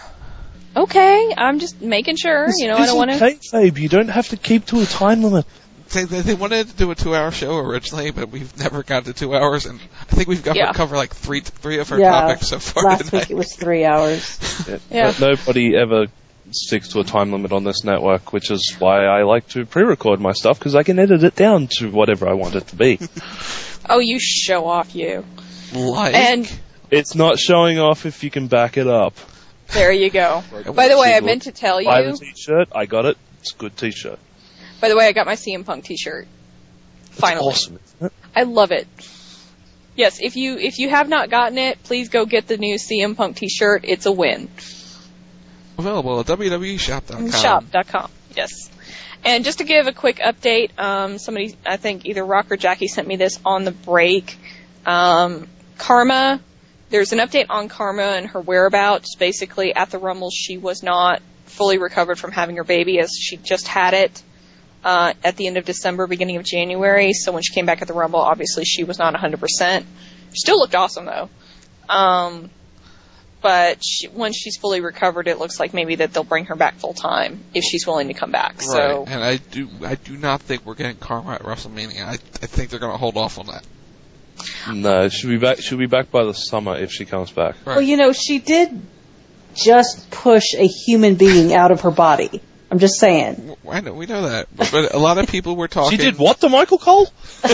Okay, I'm just making sure. You know, I don't want to. Kayfabe. You don't have to keep to a time limit. They, they, they wanted to do a two-hour show originally, but we've never got to two hours, and I think we've got Yeah. to cover like three three of our Yeah, topics so far last tonight. week it was three hours. Yeah. Yeah. But nobody ever sticks to a time limit on this network, which is why I like to pre-record my stuff, because I can edit it down to whatever I want it to be. Oh, you show off, you. Like, And It's not showing off if you can back it up. there you go. By the way, I meant to tell Buy the you. t-shirt, I got it. It's a good t-shirt. By the way, I got my C M Punk T-shirt. Finally, It's awesome, isn't it? I love it. Yes, if you if you have not gotten it, please go get the new C M Punk T-shirt. It's a win. available at w w e shop dot com. Shop dot com. Yes. And just to give a quick update, um, somebody, I think either Rock or Jackie sent me this on the break. Um, Karma, there's an update on Karma and her whereabouts. Basically, at the Rumble, she was not fully recovered from having her baby, as she just had it uh, at the end of December, beginning of January. So when she came back at the Rumble, obviously she was not one hundred percent. Still looked awesome, though. Um, but she, once she's fully recovered, it looks like maybe that they'll bring her back full time if she's willing to come back. Right. So And I do I do not think we're getting Karma at WrestleMania. I, I think they're going to hold off on that. No, she'll be back. She'll be back by the summer if she comes back. Right. Well, you know, she did just push a human being out of her body. I'm just saying. I know we know that, but, but a lot of people were talking. She did what to Michael Cole?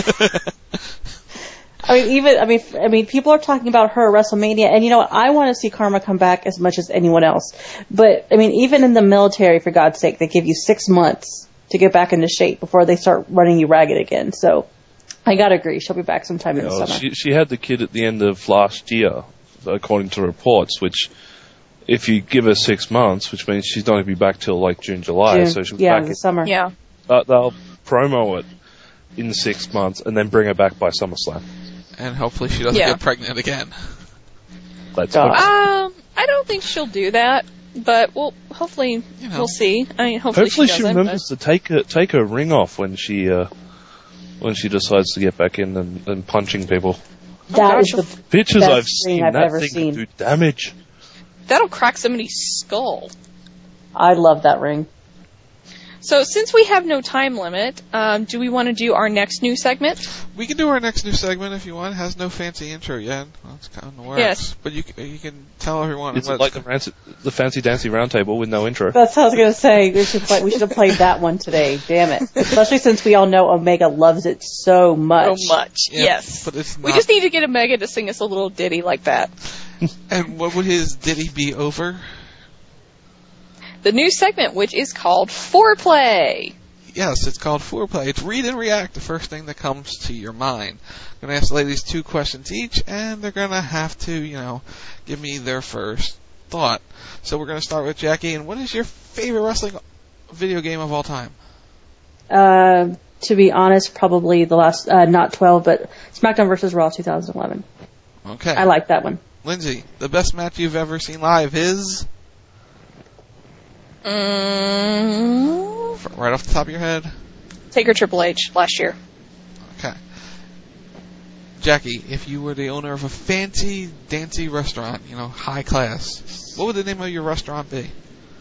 I mean, even I mean, f- I mean, people are talking about her at WrestleMania, and you know what? I want to see Karma come back as much as anyone else. But I mean, even in the military, for God's sake, they give you six months to get back into shape before they start running you ragged again. So I gotta agree, she'll be back sometime in the Well, summer. she, she had the kid at the end of last year, according to reports, which if you give her six months, which means she's not going to be back till like June, July, June. so she'll be yeah, back in the in, summer. Yeah. uh, they'll promo it in six months and then bring her back by SummerSlam. And hopefully she doesn't Yeah. get pregnant again. Let's God. hope. Um, I don't think she'll do that, but we'll hopefully You know. we'll see. I mean, hopefully, Hopefully she, she doesn't, remembers to take her take her ring off when she uh, when she decides to get back in and, and punching people. That Oh, is gosh. the Pictures best I've ring seen, I've that ever thing seen. can do damage. but that'll crack somebody's skull. I love that ring. So since we have no time limit, um, do we want to do our next new segment? We can do our next new segment if you want. It has no fancy intro yet. Well, it's kind of in the works. Yes. But you can, you can tell everyone. It's let's- like the, fancy, the fancy dancy roundtable with no intro. That's what I was going to say. We should, play, we should have played that one today. Damn it. Especially since we all know Omega loves it so much. So much, Yeah, yes. But it's We not- just need to get Omega to sing us a little ditty like that. And what would his ditty be over? The new segment, which is called Foreplay. Yes, it's called Foreplay. It's read and react, the first thing that comes to your mind. I'm going to ask the ladies two questions each, and they're going to have to, you know, give me their first thought. So we're going to start with Jackie. And what is your favorite wrestling video game of all time? Uh, to be honest, probably the last, uh, not twelve, but SmackDown versus Raw twenty eleven. Okay. I like that one. Lindsay, the best match you've ever seen live is? Mm, Right off the top of your head? Taker Triple H last year. Okay. Jackie, if you were the owner of a fancy, dancy restaurant, you know, high class, what would the name of your restaurant be?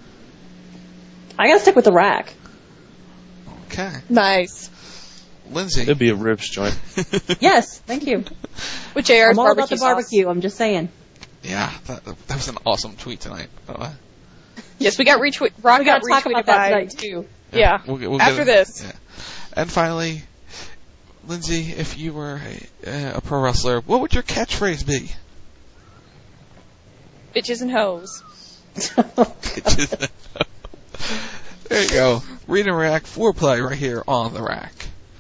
I gotta stick with the rack. Okay. Nice. Lindsay. It'd be a ribs joint. Yes, thank you. With J R's I'm all barbecue about the sauce. barbecue, I'm just saying. Yeah, that, that was an awesome tweet tonight, by the way. Yes, we got retweet. Rock We got gotta talk retweeted about that by tonight, too. Yeah. We'll get- we'll After get it. this. Yeah. And finally, Lindsay, if you were a, a pro wrestler, what would your catchphrase be? Bitches and hoes. There you go. Read and react, foreplay right here on the rack.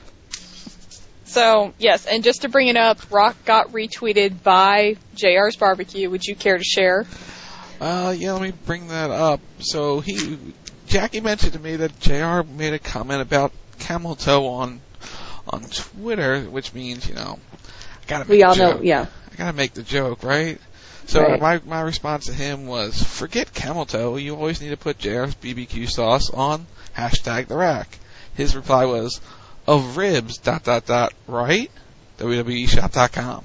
So, yes, and just to bring it up, Rock got retweeted by J R's Barbecue. Would you care to share? Uh, yeah, let me bring that up. So he, Jackie mentioned to me that J R made a comment about camel toe on, on Twitter, which means, you know, I gotta make We the all joke. know, yeah. I gotta make the joke, right? So Right. my my response to him was, forget camel toe. You always need to put J R's B B Q sauce on hashtag the rack. His reply was, of ribs dot dot dot right W W E shop dot com.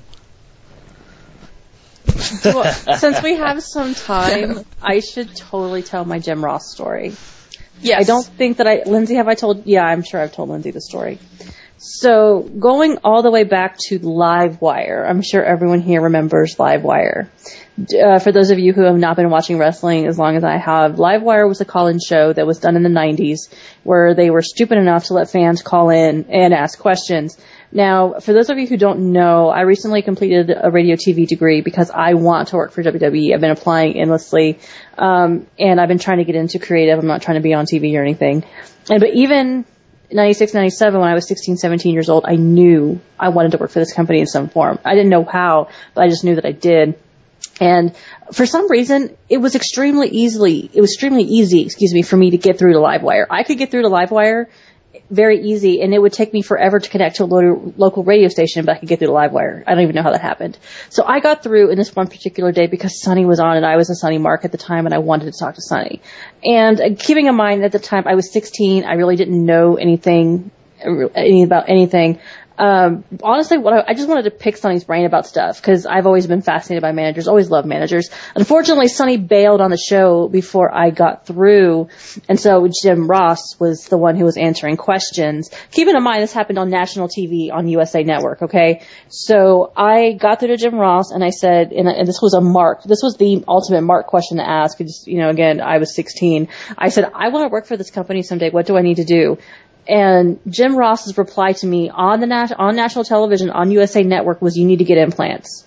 Well, since we have some time, I should totally tell my Jim Ross story. Yes. I don't think that I, Lindsay, have I told, yeah, I'm sure I've told Lindsay the story. So, going all the way back to Livewire, I'm sure everyone here remembers Livewire. Uh, for those of you who have not been watching wrestling as long as I have, Livewire was a call-in show that was done in the nineties where they were stupid enough to let fans call in and ask questions. Now, for those of you who don't know, I recently completed a radio T V degree because I want to work for W W E. I've been applying endlessly, um, and I've been trying to get into creative. I'm not trying to be on T V or anything. And but even ninety-six, ninety-seven, when I was sixteen, seventeen years old, I knew I wanted to work for this company in some form. I didn't know how, but I just knew that I did. And for some reason, it was extremely easily, it was extremely easy, excuse me, for me to get through to Livewire. I could get through to Livewire very easy, and it would take me forever to connect to a lo- local radio station, but I could get through to Livewire. I don't even know how that happened. So I got through in this one particular day because Sonny was on, and I was in Sonny Mark at the time, and I wanted to talk to Sonny. And uh, keeping in mind at the time I was sixteen, I really didn't know anything, any about anything. Um, honestly, what I, I just wanted to pick Sonny's brain about stuff because I've always been fascinated by managers, always loved managers. Unfortunately, Sonny bailed on the show before I got through, and so Jim Ross was the one who was answering questions. Keeping in mind, this happened on national T V on U S A Network, okay? So I got through to Jim Ross, and I said, and, and this was a mark, this was the ultimate mark question to ask. Just, you know, again, I was sixteen. I said, I want to work for this company someday. What do I need to do? And Jim Ross's reply to me on the nat- on national television on U S A Network was, "You need to get implants."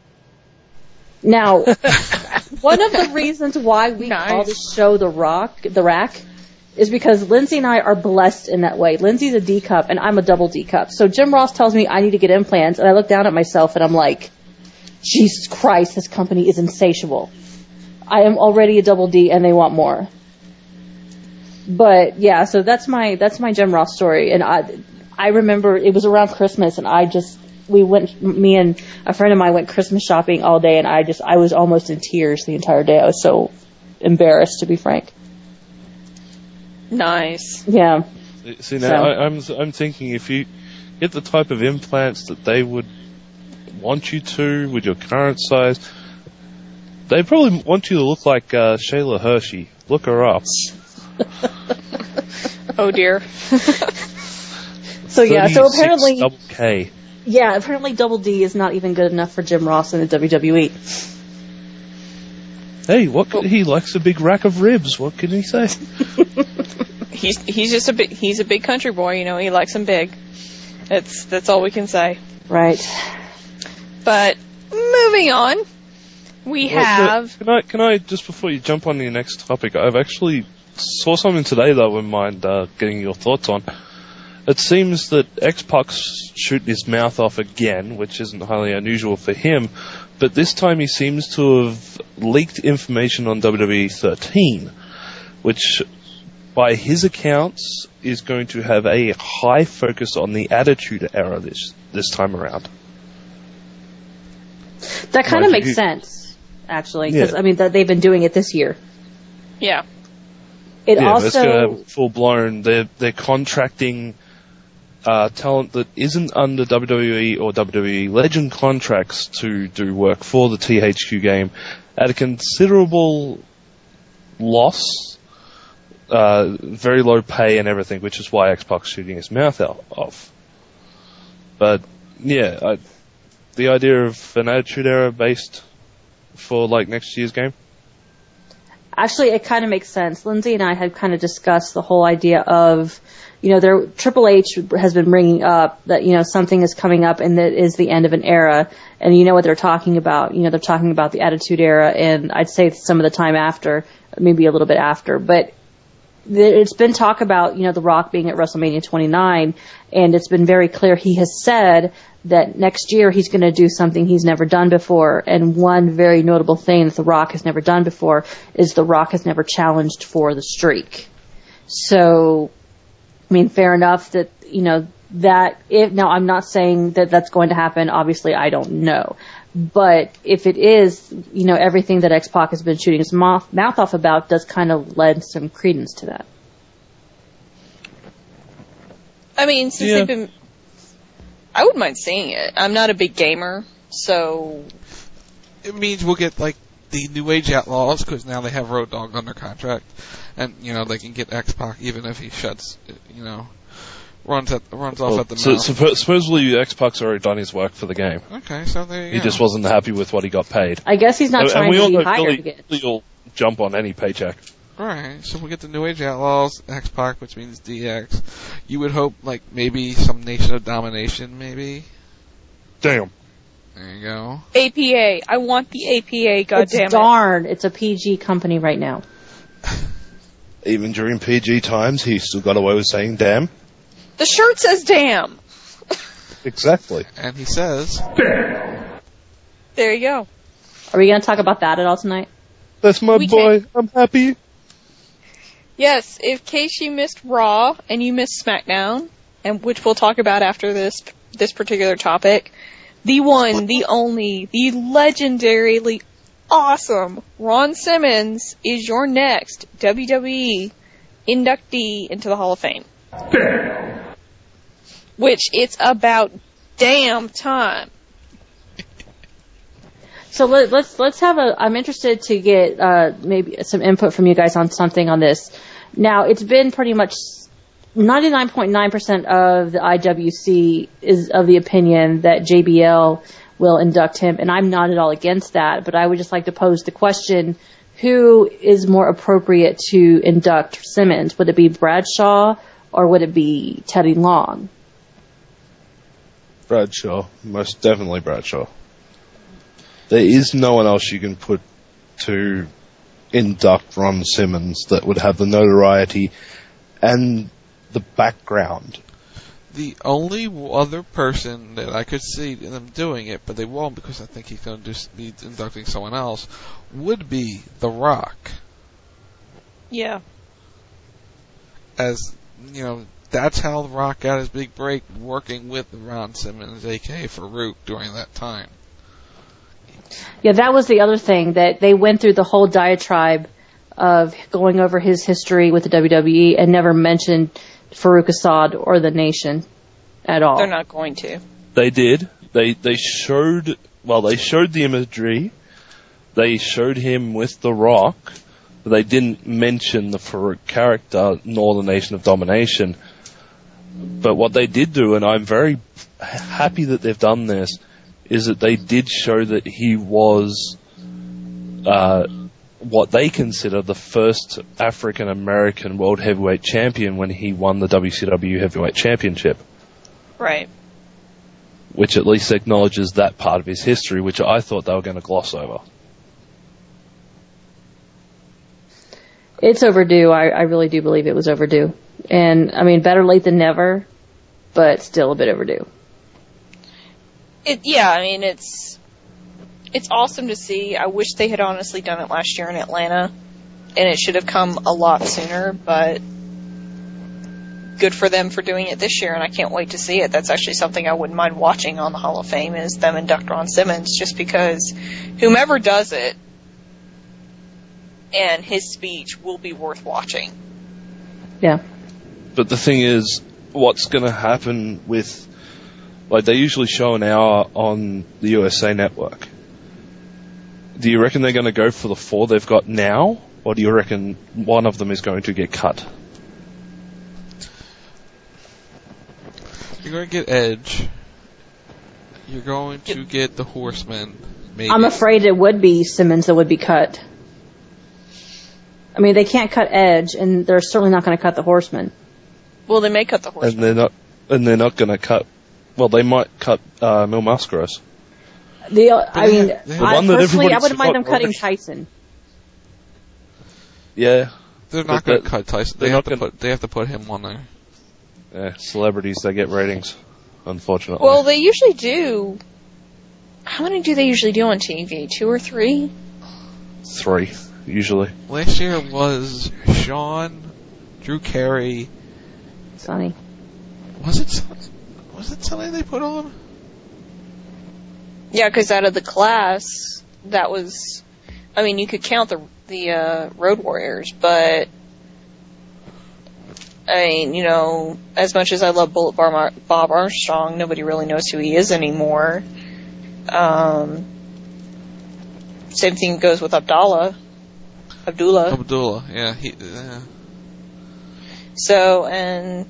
Now, one of the reasons why we Nice. call this show the Rock, the Rack, is because Lindsay and I are blessed in that way. Lindsay's a D cup and I'm a double D cup. So Jim Ross tells me I need to get implants, and I look down at myself and I'm like, Jesus Christ, this company is insatiable. I am already a double D and they want more. But yeah, so that's my that's my Jim Ross story, and I I remember it was around Christmas, and I just we went me and a friend of mine went Christmas shopping all day, and I just I was almost in tears the entire day. I was so embarrassed, to be frank. Nice. Yeah. See now, So. I, I'm I'm thinking if you get the type of implants that they would want you to with your current size, they probably want you to look like uh, Shayla Hershey. Look her up. Oh dear. So yeah, so apparently, double K. yeah, apparently Double D is not even good enough for Jim Ross in the W W E. Hey, what? Can, he likes a big rack of ribs. What can he say? He's he's just a big he's a big country boy, you know. He likes them big. That's that's all we can say. Right. But moving on, we Well, have. Can I, can I, just before you jump on to your next topic, I've actually saw something today that I wouldn't mind uh, getting your thoughts on. It seems that X-Pac's shooting his mouth off again, which isn't highly unusual for him, but this time he seems to have leaked information on W W E thirteen, which, by his accounts, is going to have a high focus on the Attitude Era this this time around. That kind of Like, makes you- sense, actually, because Yeah. I mean that they've been doing it this year. Yeah. It yeah, it's going to also have full blown. They're they're contracting uh, talent that isn't under W W E or W W E Legend contracts to do work for the T H Q game at a considerable loss, uh, very low pay and everything, which is why X-Pac's shooting his mouth out off. But yeah, I, the idea of an Attitude Era based for like next year's game. Actually, it kind of makes sense. Lindsay and I had kind of discussed the whole idea of, you know, there Triple H has been bringing up that, you know, something is coming up and that is the end of an era. And you know what they're talking about. You know, they're talking about the Attitude Era, and I'd say some of the time after, maybe a little bit after. But it's been talk about, you know, The Rock being at WrestleMania twenty-nine, and it's been very clear he has said that next year he's going to do something he's never done before. And one very notable thing that The Rock has never done before is The Rock has never challenged for the streak. So, I mean, fair enough that, you know, that if, now I'm not saying that that's going to happen. Obviously, I don't know. But if it is, you know, everything that X-Pac has been shooting his mouth, mouth off about does kind of lend some credence to that. I mean, since Yeah. they've been, I wouldn't mind seeing it. I'm not a big gamer, so It means we'll get like the New Age Outlaws because now they have Road Dogg under contract, and you know they can get X-Pac even if he shuts, you know, runs at runs off Well, at the so, mouth. suppo- supposedly X-Pac's already done his work for the game. Okay, so there you He go. just wasn't happy with what he got paid. I guess he's not and, trying and we to all be know hired Billy, again. Billy will jump on any paycheck. Alright, so we'll get the New Age Outlaws, X-Pac, which means D X. You would hope, like, maybe some Nation of Domination, maybe? Damn. There you go. A P A. I want the A P A. It's Goddamn it. darn. It's a P G company right now. Even during P G times, he still got away with saying damn. The shirt says "damn." Exactly. And he says, There you go. Are we going to talk about that at all tonight? That's my We boy. I'm happy. Yes, in case you missed Raw and you missed SmackDown, and which we'll talk about after this this particular topic, the one, the only, the legendarily awesome Ron Simmons is your next W W E inductee into the Hall of Fame. Which it's about damn time. So let, let's let's have a. I'm interested to get uh, maybe some input from you guys on something on this. Now it's been pretty much ninety-nine point nine percent of the I W C is of the opinion that J B L will induct him, and I'm not at all against that. But I would just like to pose the question: who is more appropriate to induct Simmons? Would it be Bradshaw or would it be Teddy Long? Bradshaw. Most definitely Bradshaw. There is no one else you can put to induct Ron Simmons that would have the notoriety and the background The only other person that I could see them doing it, but they won't because I think he's going to do, be inducting someone else, would be The Rock. Yeah. As, you know, that's how The Rock got his big break, working with Ron Simmons, a k a. Farouk, during that time. Yeah, that was the other thing, that they went through the whole diatribe of going over his history with the W W E and never mentioned Farouk Assad or the Nation at all. They're not going to. They did. They they showed, well, they showed the imagery. They showed him with The Rock. But they didn't mention the Farouk character nor the Nation of Domination. But what they did do, and I'm very happy that they've done this, is that they did show that he was uh, what they consider the first African American World Heavyweight Champion when he won the W C W Heavyweight Championship. Right. Which at least acknowledges that part of his history, which I thought they were going to gloss over. It's overdue. I, I really do believe it was overdue. And, I mean, better late than never, but still a bit overdue. It, yeah, I mean, it's it's awesome to see. I wish they had honestly done it last year in Atlanta, and it should have come a lot sooner, but good for them for doing it this year, and I can't wait to see it. That's actually something I wouldn't mind watching on the Hall of Fame, is them induct Ron Simmons, just because whomever does it and his speech will be worth watching. Yeah. But the thing is, what's going to happen with, like, they usually show an hour on the U S A Network. Do you reckon they're going to go for the four they've got now, or do you reckon one of them is going to get cut? You're going to get Edge. You're going to get the Horsemen. Maybe. I'm afraid it would be Simmons that would be cut. I mean, they can't cut Edge, and they're certainly not going to cut the Horsemen. Well, they may cut the Horsemen. And they're not, and they're not going to cut. Well, they might cut uh, Mil Mascaros. The, I mean, the I, one that personally, I everybody wouldn't mind them forgot cutting rubbish. Tyson. Yeah, They're not But going to that- cut Tyson. they're They have, not to gonna- put, they have to put him on there. Yeah, celebrities, they get ratings, unfortunately. Well, they usually do. How many do they usually do on T V? Two or three? Three, usually. Last year was Sean, Drew Carey. Sonny. Was it Sonny? Was it Sonny they put on? Yeah, because out of the class, that was. I mean, you could count the the uh, Road Warriors, but I mean, you know, as much as I love Bullet Bar- Bob Armstrong, nobody really knows who he is anymore. Um, same thing goes with Abdullah. Abdullah. Abdullah, yeah. He, uh, So, and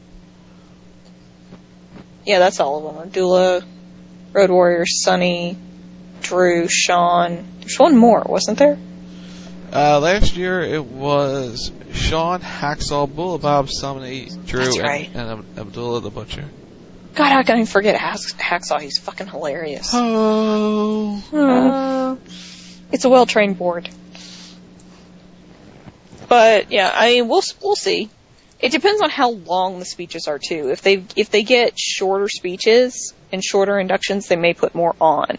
yeah, that's all of them. Abdullah, Road Warriors, Sonny, Drew, Sean. There's one more, wasn't there? uh, last year it was Sean, Hacksaw, Bullet Bob, Sonny, Drew, That's and, right. and Ab- Abdullah the Butcher. God, I can't even forget Hax- Hacksaw. He's fucking hilarious. Oh. Uh, it's a well-trained board. But yeah, I mean, we'll we'll see. It depends on how long the speeches are too. If they if they get shorter speeches and shorter inductions, they may put more on.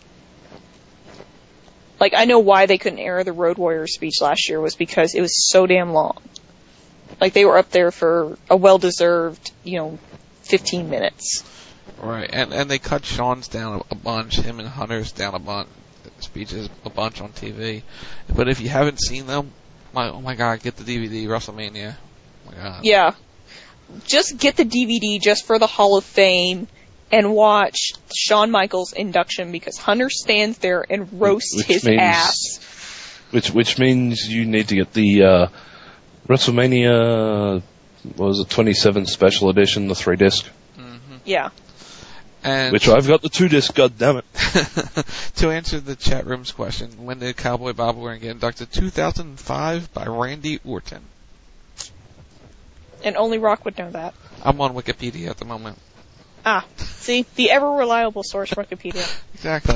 Like, I know why they couldn't air the Road Warrior speech last year was because it was so damn long. Like, they were up there for a well-deserved, you know, fifteen minutes. Right, and and they cut Sean's down a bunch, him and Hunter's down a bunch, speeches a bunch on T V. But if you haven't seen them, my oh my god, get the D V D, WrestleMania. Oh my god. Yeah. Just get the D V D just for the Hall of Fame and watch Shawn Michaels' induction, because Hunter stands there and roasts Which his means- ass. Which which means you need to get the uh, WrestleMania, what was it, twenty-seven special edition, the three disc. Yeah. And Which I've got the two disc, goddammit. to answer the chat room's question, when did Cowboy Bob Orton get inducted? two thousand five by Randy Orton. And only Rock would know that. I'm on Wikipedia at the moment. Ah, see? The ever-reliable source, Wikipedia. Exactly.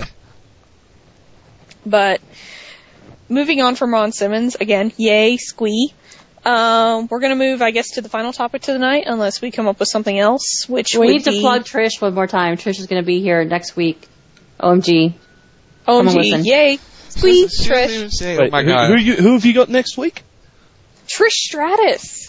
But, moving on from Ron Simmons, again, yay, squee. Um, we're gonna move, I guess, to the final topic to the night, unless we come up with something else, which we would need to be... plug Trish one more time. Trish is going to be here next week. O M G. O M G, yay. Squeeze, Trish. Say, Wait, oh my who, god. Who, you, who have you got next week? Trish Stratus.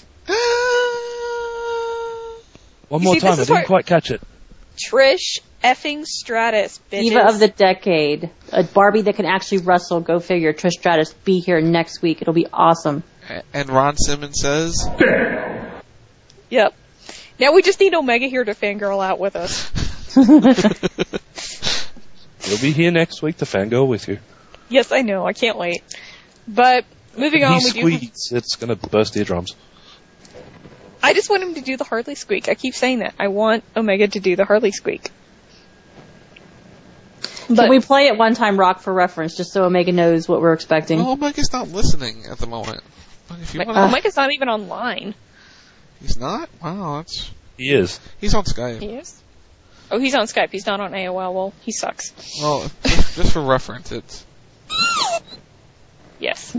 One You more see, time, this I is didn't where- quite catch it. Trish effing Stratus, bitches. Diva of the Decade. A Barbie that can actually wrestle. Go figure. Trish Stratus, be here next week. It'll be awesome. And Ron Simmons says, Yep. Now we just need Omega here to fangirl out with us. You'll be here next week to fangirl with you. Yes, I know. I can't wait. But moving He on, we do. squeaks, it's going to burst eardrums. I just want him to do the Harley squeak. I keep saying that. I want Omega to do the Harley squeak. But Can we play it one time, Rock, for reference, just so Omega knows what we're expecting? well, Omega's not listening at the moment. But if you Like, want to... Omega's not even online. He's not? Wow, that's... He is. He's on Skype. He is? Oh, he's on Skype. He's not on A O L. Well, he sucks. Well, just, just for reference, it's... Yes.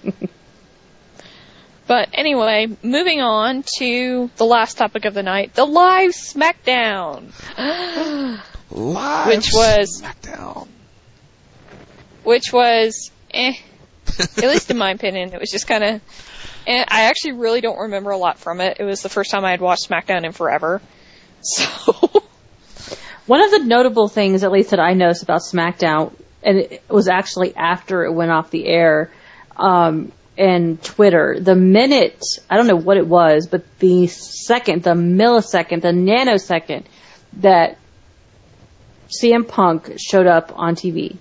But anyway, moving on to the last topic of the night, the live SmackDown. Live Which was... SmackDown. Which was, eh. At least in my opinion, it was just kind of... And I actually really don't remember a lot from it. It was the first time I had watched SmackDown in forever. So... One of the notable things, at least that I noticed about SmackDown, and it was actually after it went off the air, um, and Twitter, the minute, I don't know what it was, but the second, the millisecond, the nanosecond that C M Punk showed up on T V,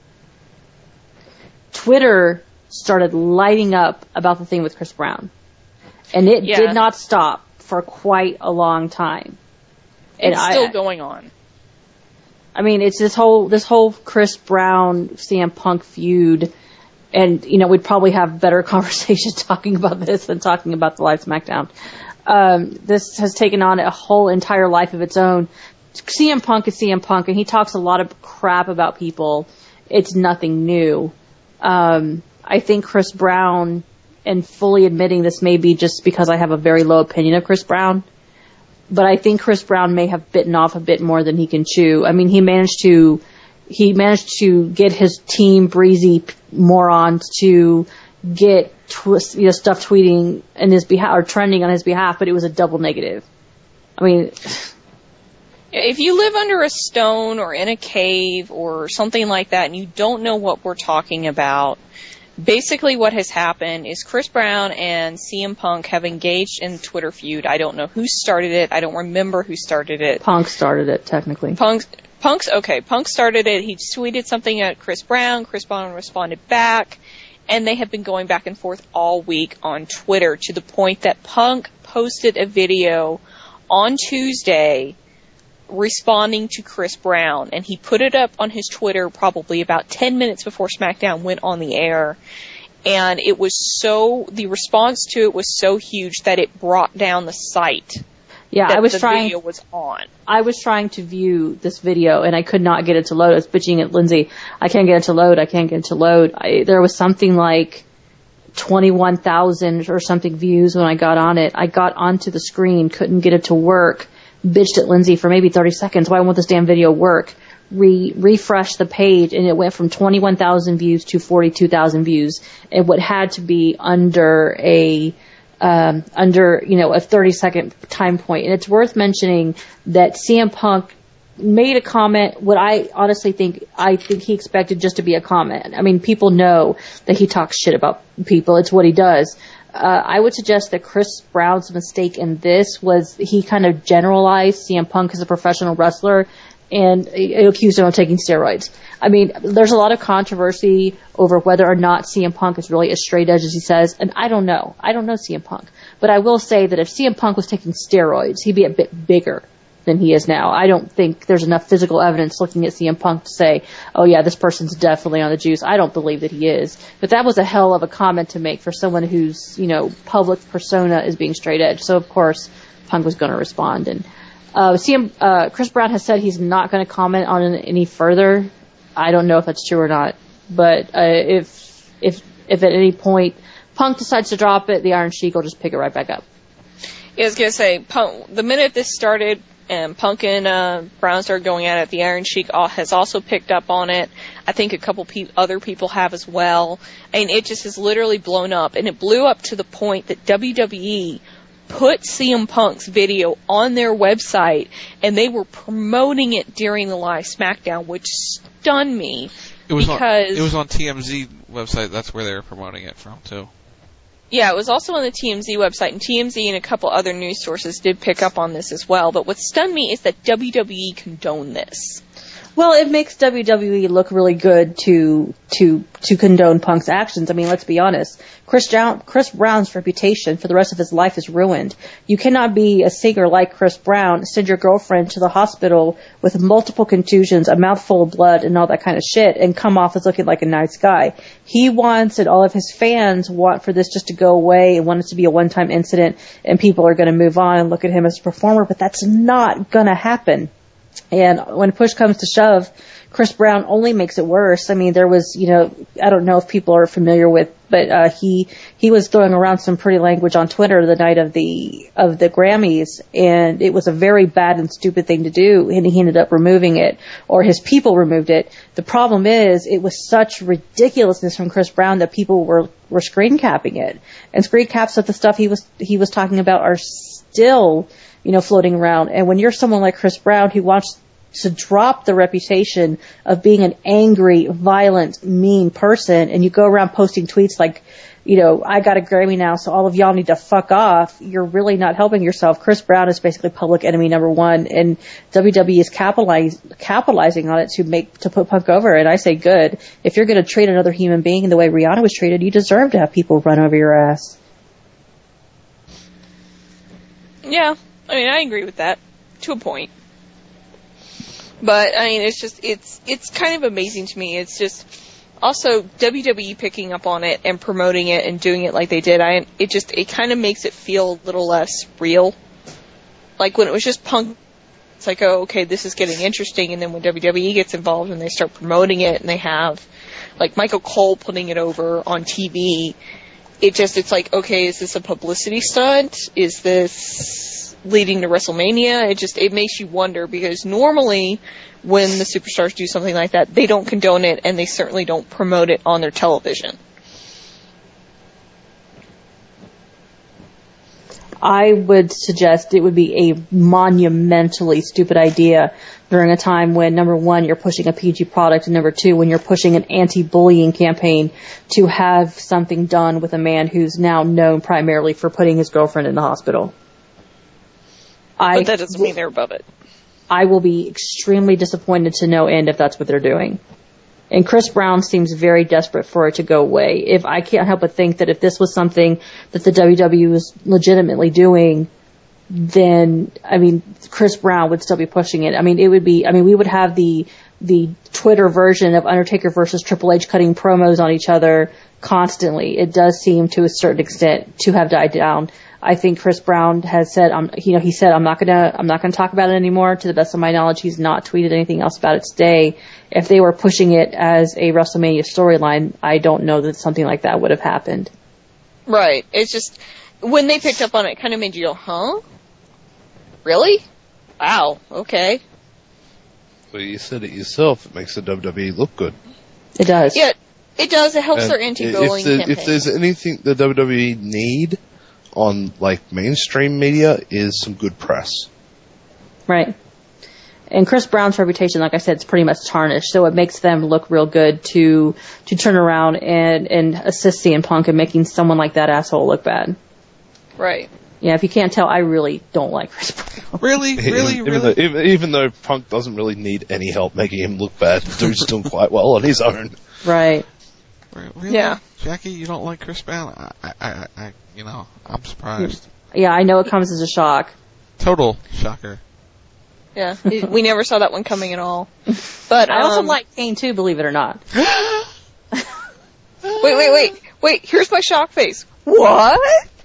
Twitter started lighting up about the thing with Chris Brown. And it Yeah. did not stop for quite a long time. And It's I- still going on. I mean, it's this whole this whole Chris Brown C M Punk feud, and you know we'd probably have better conversation talking about this than talking about the live SmackDown. Um, this has taken on a whole entire life of its own. C M Punk is C M Punk, and he talks a lot of crap about people. It's nothing new. Um, I think Chris Brown, and fully admitting this may be just because I have a very low opinion of Chris Brown, but I think Chris Brown may have bitten off a bit more than he can chew. I mean, he managed to, he managed to get his team breezy morons to get tw- you know, stuff tweeting in his behalf, or trending on his behalf, but it was a double negative. I mean, If you live under a stone or in a cave or something like that and you don't know what we're talking about, basically what has happened is Chris Brown and C M Punk have engaged in Twitter feud. I don't know who started it. I don't remember who started it. Punk started it, technically. Punk's, Punk's, okay, Punk started it. He tweeted something at Chris Brown. Chris Brown responded back. And they have been going back and forth all week on Twitter to the point that Punk posted a video on Tuesday responding to Chris Brown, and he put it up on his Twitter probably about ten minutes before SmackDown went on the air, and it was so, the response to it was so huge that it brought down the site yeah, that I was the trying. video was on. I was trying to view this video, and I could not get it to load. I was bitching at Lindsay. I can't get it to load. I can't get it to load. I, there was something like twenty-one thousand or something views when I got on it. I got onto the screen, couldn't get it to work. Bitched at Lindsay for maybe thirty seconds. Why won't this damn video work? Re- refresh the page, and it went from twenty-one thousand views to forty-two thousand views. And what had to be under a um, under you know a thirty second time point. And it's worth mentioning that C M Punk made a comment. What I honestly think, I think he expected just to be a comment. I mean, people know that he talks shit about people. It's what he does. Uh, I would suggest that Chris Brown's mistake in this was he kind of generalized C M Punk as a professional wrestler and accused him of taking steroids. I mean, there's a lot of controversy over whether or not C M Punk is really as straight edge as he says, and I don't know. I don't know C M Punk. But I will say that if C M Punk was taking steroids, he'd be a bit bigger than he is now. I don't think there's enough physical evidence looking at C M Punk to say, oh yeah, this person's definitely on the juice. I don't believe that he is. But that was a hell of a comment to make for someone whose, you know, public persona is being straight edge. So of course, Punk was going to respond. And uh, C M, uh, Chris Brown has said he's not going to comment on it any further. I don't know if that's true or not. But uh, if if if at any point Punk decides to drop it, the Iron Sheik will just pick it right back up. Yeah, I was going to say, Punk, the minute this started and Punk and uh, Brown started going at it, the Iron Sheik has also picked up on it. I think a couple pe- other people have as well. And it just has literally blown up. And it blew up to the point that W W E put C M Punk's video on their website, and they were promoting it during the live SmackDown, which stunned me. It was because on, it was on T M Z website. That's where they were promoting it from too. Yeah, it was also on the T M Z website, and T M Z and a couple other news sources did pick up on this as well. But what stunned me is that W W E condoned this. Well, it makes W W E look really good to to to condone Punk's actions. I mean, let's be honest. Chris Brown, Chris Brown's reputation for the rest of his life is ruined. You cannot be a singer like Chris Brown, send your girlfriend to the hospital with multiple contusions, a mouthful of blood, and all that kind of shit, and come off as looking like a nice guy. He wants, and all of his fans want for this just to go away and want it to be a one-time incident, and people are going to move on and look at him as a performer, but that's not going to happen. And when push comes to shove, Chris Brown only makes it worse. I mean, there was, you know, I don't know if people are familiar with, but uh, he he was throwing around some pretty language on Twitter the night of the of the Grammys, and it was a very bad and stupid thing to do, and he ended up removing it, or his people removed it. The problem is, it was such ridiculousness from Chris Brown that people were were screen capping it, and screen caps of the stuff he was he was talking about are still, you know, floating around. And when you're someone like Chris Brown who wants to drop the reputation of being an angry, violent, mean person, and you go around posting tweets like, you know, I got a Grammy now, so all of y'all need to fuck off, you're really not helping yourself. Chris Brown is basically public enemy number one, and W W E is capitalize, capitalizing on it to make, to put Punk over. And I say good. If you're going to treat another human being the way Rihanna was treated, you deserve to have people run over your ass. Yeah. I mean, I agree with that, to a point. But, I mean, it's just, it's, it's kind of amazing to me. It's just, also, W W E picking up on it and promoting it and doing it like they did, I, it just, it kind of makes it feel a little less real. Like, when it was just Punk, it's like, oh, okay, this is getting interesting, and then when W W E gets involved and they start promoting it, and they have, like, Michael Cole putting it over on T V, it just, it's like, okay, is this a publicity stunt? Is this leading to WrestleMania? It just, it makes you wonder, because normally when the superstars do something like that, they don't condone it, and they certainly don't promote it on their television. I would suggest it would be a monumentally stupid idea during a time when, number one, you're pushing a P G product, and number two, when you're pushing an anti-bullying campaign, to have something done with a man who's now known primarily for putting his girlfriend in the hospital. I, but that doesn't mean they're above it. I will be extremely disappointed to no end if that's what they're doing. And Chris Brown seems very desperate for it to go away. If I can't help but think that if this was something that the W W E was legitimately doing, then, I mean, Chris Brown would still be pushing it. I mean, it would be, I mean, we would have the, the Twitter version of Undertaker versus Triple H cutting promos on each other constantly. It does seem to a certain extent to have died down. I think Chris Brown has said, um, you know, he said, I'm not gonna, I'm not gonna talk about it anymore. To the best of my knowledge, he's not tweeted anything else about it today. If they were pushing it as a WrestleMania storyline, I don't know that something like that would have happened. Right. It's just, when they picked up on it, it kind of made you go, huh? Really? Wow. Okay. Well, you said it yourself. It makes the W W E look good. It does. Yeah, it does. It helps And their anti-bullying if, there, campaign. if there's anything the W W E need on, like, mainstream media, is some good press. Right. And Chris Brown's reputation, like I said, is pretty much tarnished, so it makes them look real good to to turn around and, and assist C M Punk in making someone like that asshole look bad. Right. Yeah, if you can't tell, I really don't like Chris Brown. Really? Really? even, really? Even though, even, even though Punk doesn't really need any help making him look bad, the dude's doing quite well on his own. Right. Really? Yeah. Jackie, you don't like Chris Brown? I, I, I, you know, I'm surprised. Yeah, I know it comes as a shock. Total shocker. Yeah, it, we never saw that one coming at all. But I also um, like Kane too, believe it or not. wait, wait, wait, wait. Here's my shock face. What?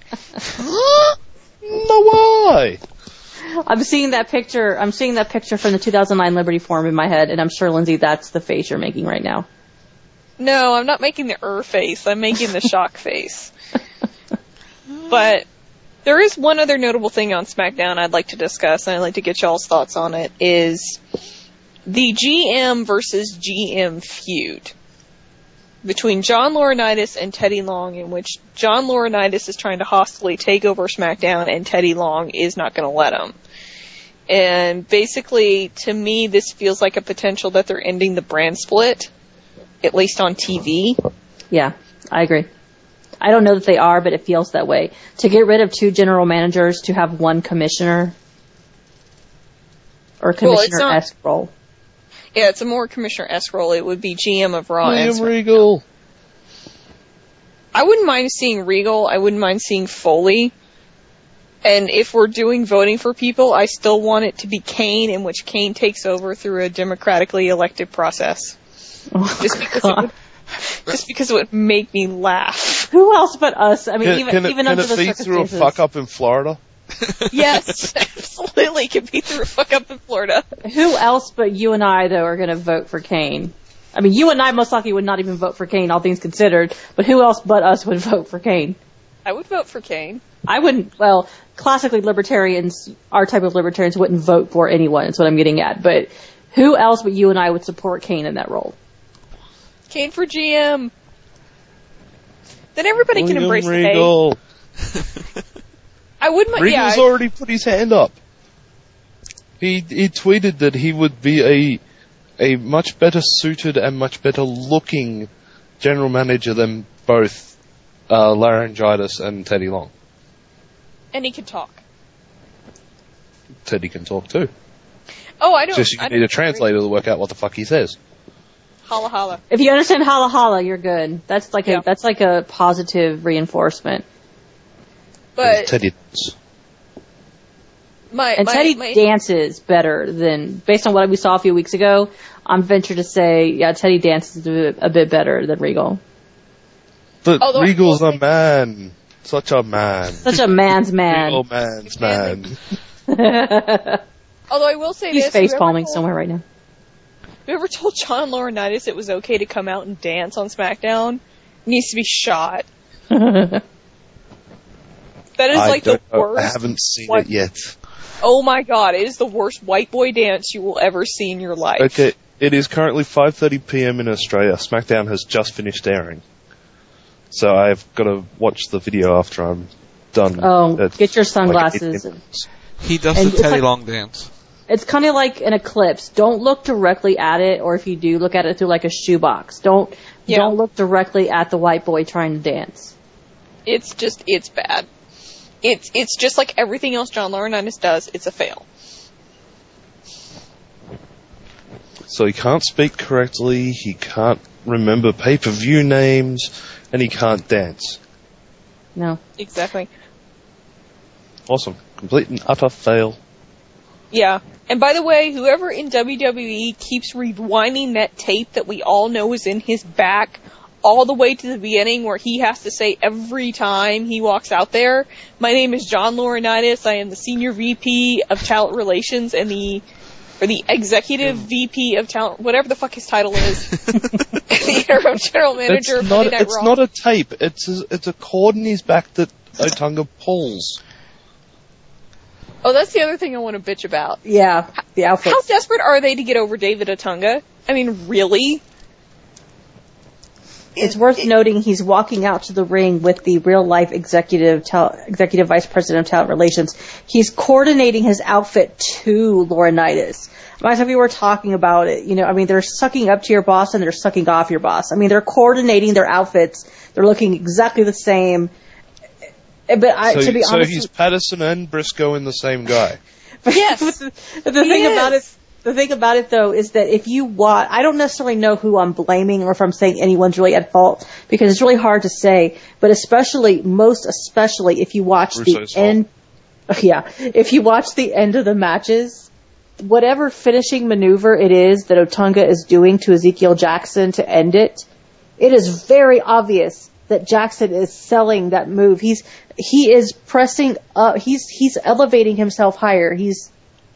No, why? I'm seeing that picture. I'm seeing that picture from the two thousand nine Liberty Forum in my head, and I'm sure, Lindsay, that's the face you're making right now. No, I'm not making the er face. I'm making the shock face. But there is one other notable thing on SmackDown I'd like to discuss, and I'd like to get y'all's thoughts on it, is the G M versus G M feud between John Laurinaitis and Teddy Long, in which John Laurinaitis is trying to hostily take over SmackDown, and Teddy Long is not going to let him. And basically, to me, this feels like a potential that they're ending the brand split, at least on T V. Yeah, I agree. I don't know that they are, but it feels that way. To get rid of two general managers, to have one commissioner, or commissioner-esque well, role. Yeah, it's a more commissioner-esque role. It would be G M of Raw. William and Regal. I wouldn't mind seeing Regal. I wouldn't mind seeing Foley. And if we're doing voting for people, I still want it to be Kane, in which Kane takes over through a democratically elected process. Oh, just because it would, just because it would make me laugh. Who else but us? I mean, can, even can it, even can under it the feed circumstances. through a fuck up in Florida? Yes, absolutely. It could be through a fuck up in Florida. Who else but you and I, though, are going to vote for Kane? I mean, you and I most likely would not even vote for Kane, all things considered. But who else but us would vote for Kane? I would vote for Kane. I wouldn't, well, classically libertarians, our type of libertarians wouldn't vote for anyone, is what I'm getting at. But who else but you and I would support Kane in that role? Kane for G M. Then everybody William can embrace Regal. the pay. I wouldn't mind, Regal's yeah. already put his hand up. He he tweeted that he would be a a much better suited and much better looking general manager than both uh, Laryngitis and Teddy Long. And he can talk. Teddy can talk too. Oh, I don't. Just you I need don't a translator to work out what the fuck he says. Holla holla. If you understand holla holla, you're good. That's like Yeah. a that's like a positive reinforcement. But Teddy. my And my, Teddy my, dances better than, based on what we saw a few weeks ago, I'm venture to say, yeah, Teddy dances a bit, a bit better than Regal. But Although Regal's I- a man. Such a man. Such a man's man. Regal man's man. Although I will say He's this, face whoever palming told- somewhere right now. Whoever told John Laurinaitis it was okay to come out and dance on SmackDown needs to be shot. That is I like the don't know. worst. I haven't seen white- it yet. Oh my god, it is the worst white boy dance you will ever see in your life. Okay, it is currently five thirty p.m. in Australia. SmackDown has just finished airing. So I've got to watch the video after I'm done. Oh, It's get your like sunglasses. eight minutes. He does And the it's Teddy like- Long dance. It's kind of like an eclipse. Don't look directly at it, or if you do, look at it through like a shoebox. Don't Yeah. don't look directly at the white boy trying to dance. It's just, it's bad. It's it's just like everything else John Laurinaitis does, it's a fail. So he can't speak correctly, he can't remember pay-per-view names, and he can't dance. No. Exactly. Awesome. Complete and utter fail. Yeah. And by the way, whoever in W W E keeps rewinding that tape that we all know is in his back all the way to the beginning where he has to say every time he walks out there, my name is John Laurinaitis, I am the Senior V P of Talent Relations and the, or the Executive V P of Talent, whatever the fuck his title is. The Interim General Manager It's of not, Monday Night it's Raw. not a tape, it's a, it's a cord in his back that Otunga pulls. Oh, that's the other thing I want to bitch about. Yeah, the outfits. How desperate are they to get over David Otunga? I mean, really? It's worth noting he's walking out to the ring with the real life executive tel- executive vice president of talent relations. He's coordinating his outfit to Laurinaitis. Myself, we were talking about it. You know, I mean, they're sucking up to your boss and they're sucking off your boss. I mean, they're coordinating their outfits. They're looking exactly the same. But I, so, to be so honest, he's Patterson and Briscoe in the same guy. Yes. the, the thing Yes. about it, the thing about it though, is that if you watch, I don't necessarily know who I'm blaming or if I'm saying anyone's really at fault because it's really hard to say. But especially, most especially, if you watch Russo's the end, yeah, if you watch the end of the matches, whatever finishing maneuver it is that Otunga is doing to Ezekiel Jackson to end it, it is very obvious that Jackson is selling that move. He's he is pressing up. He's he's elevating himself higher. He's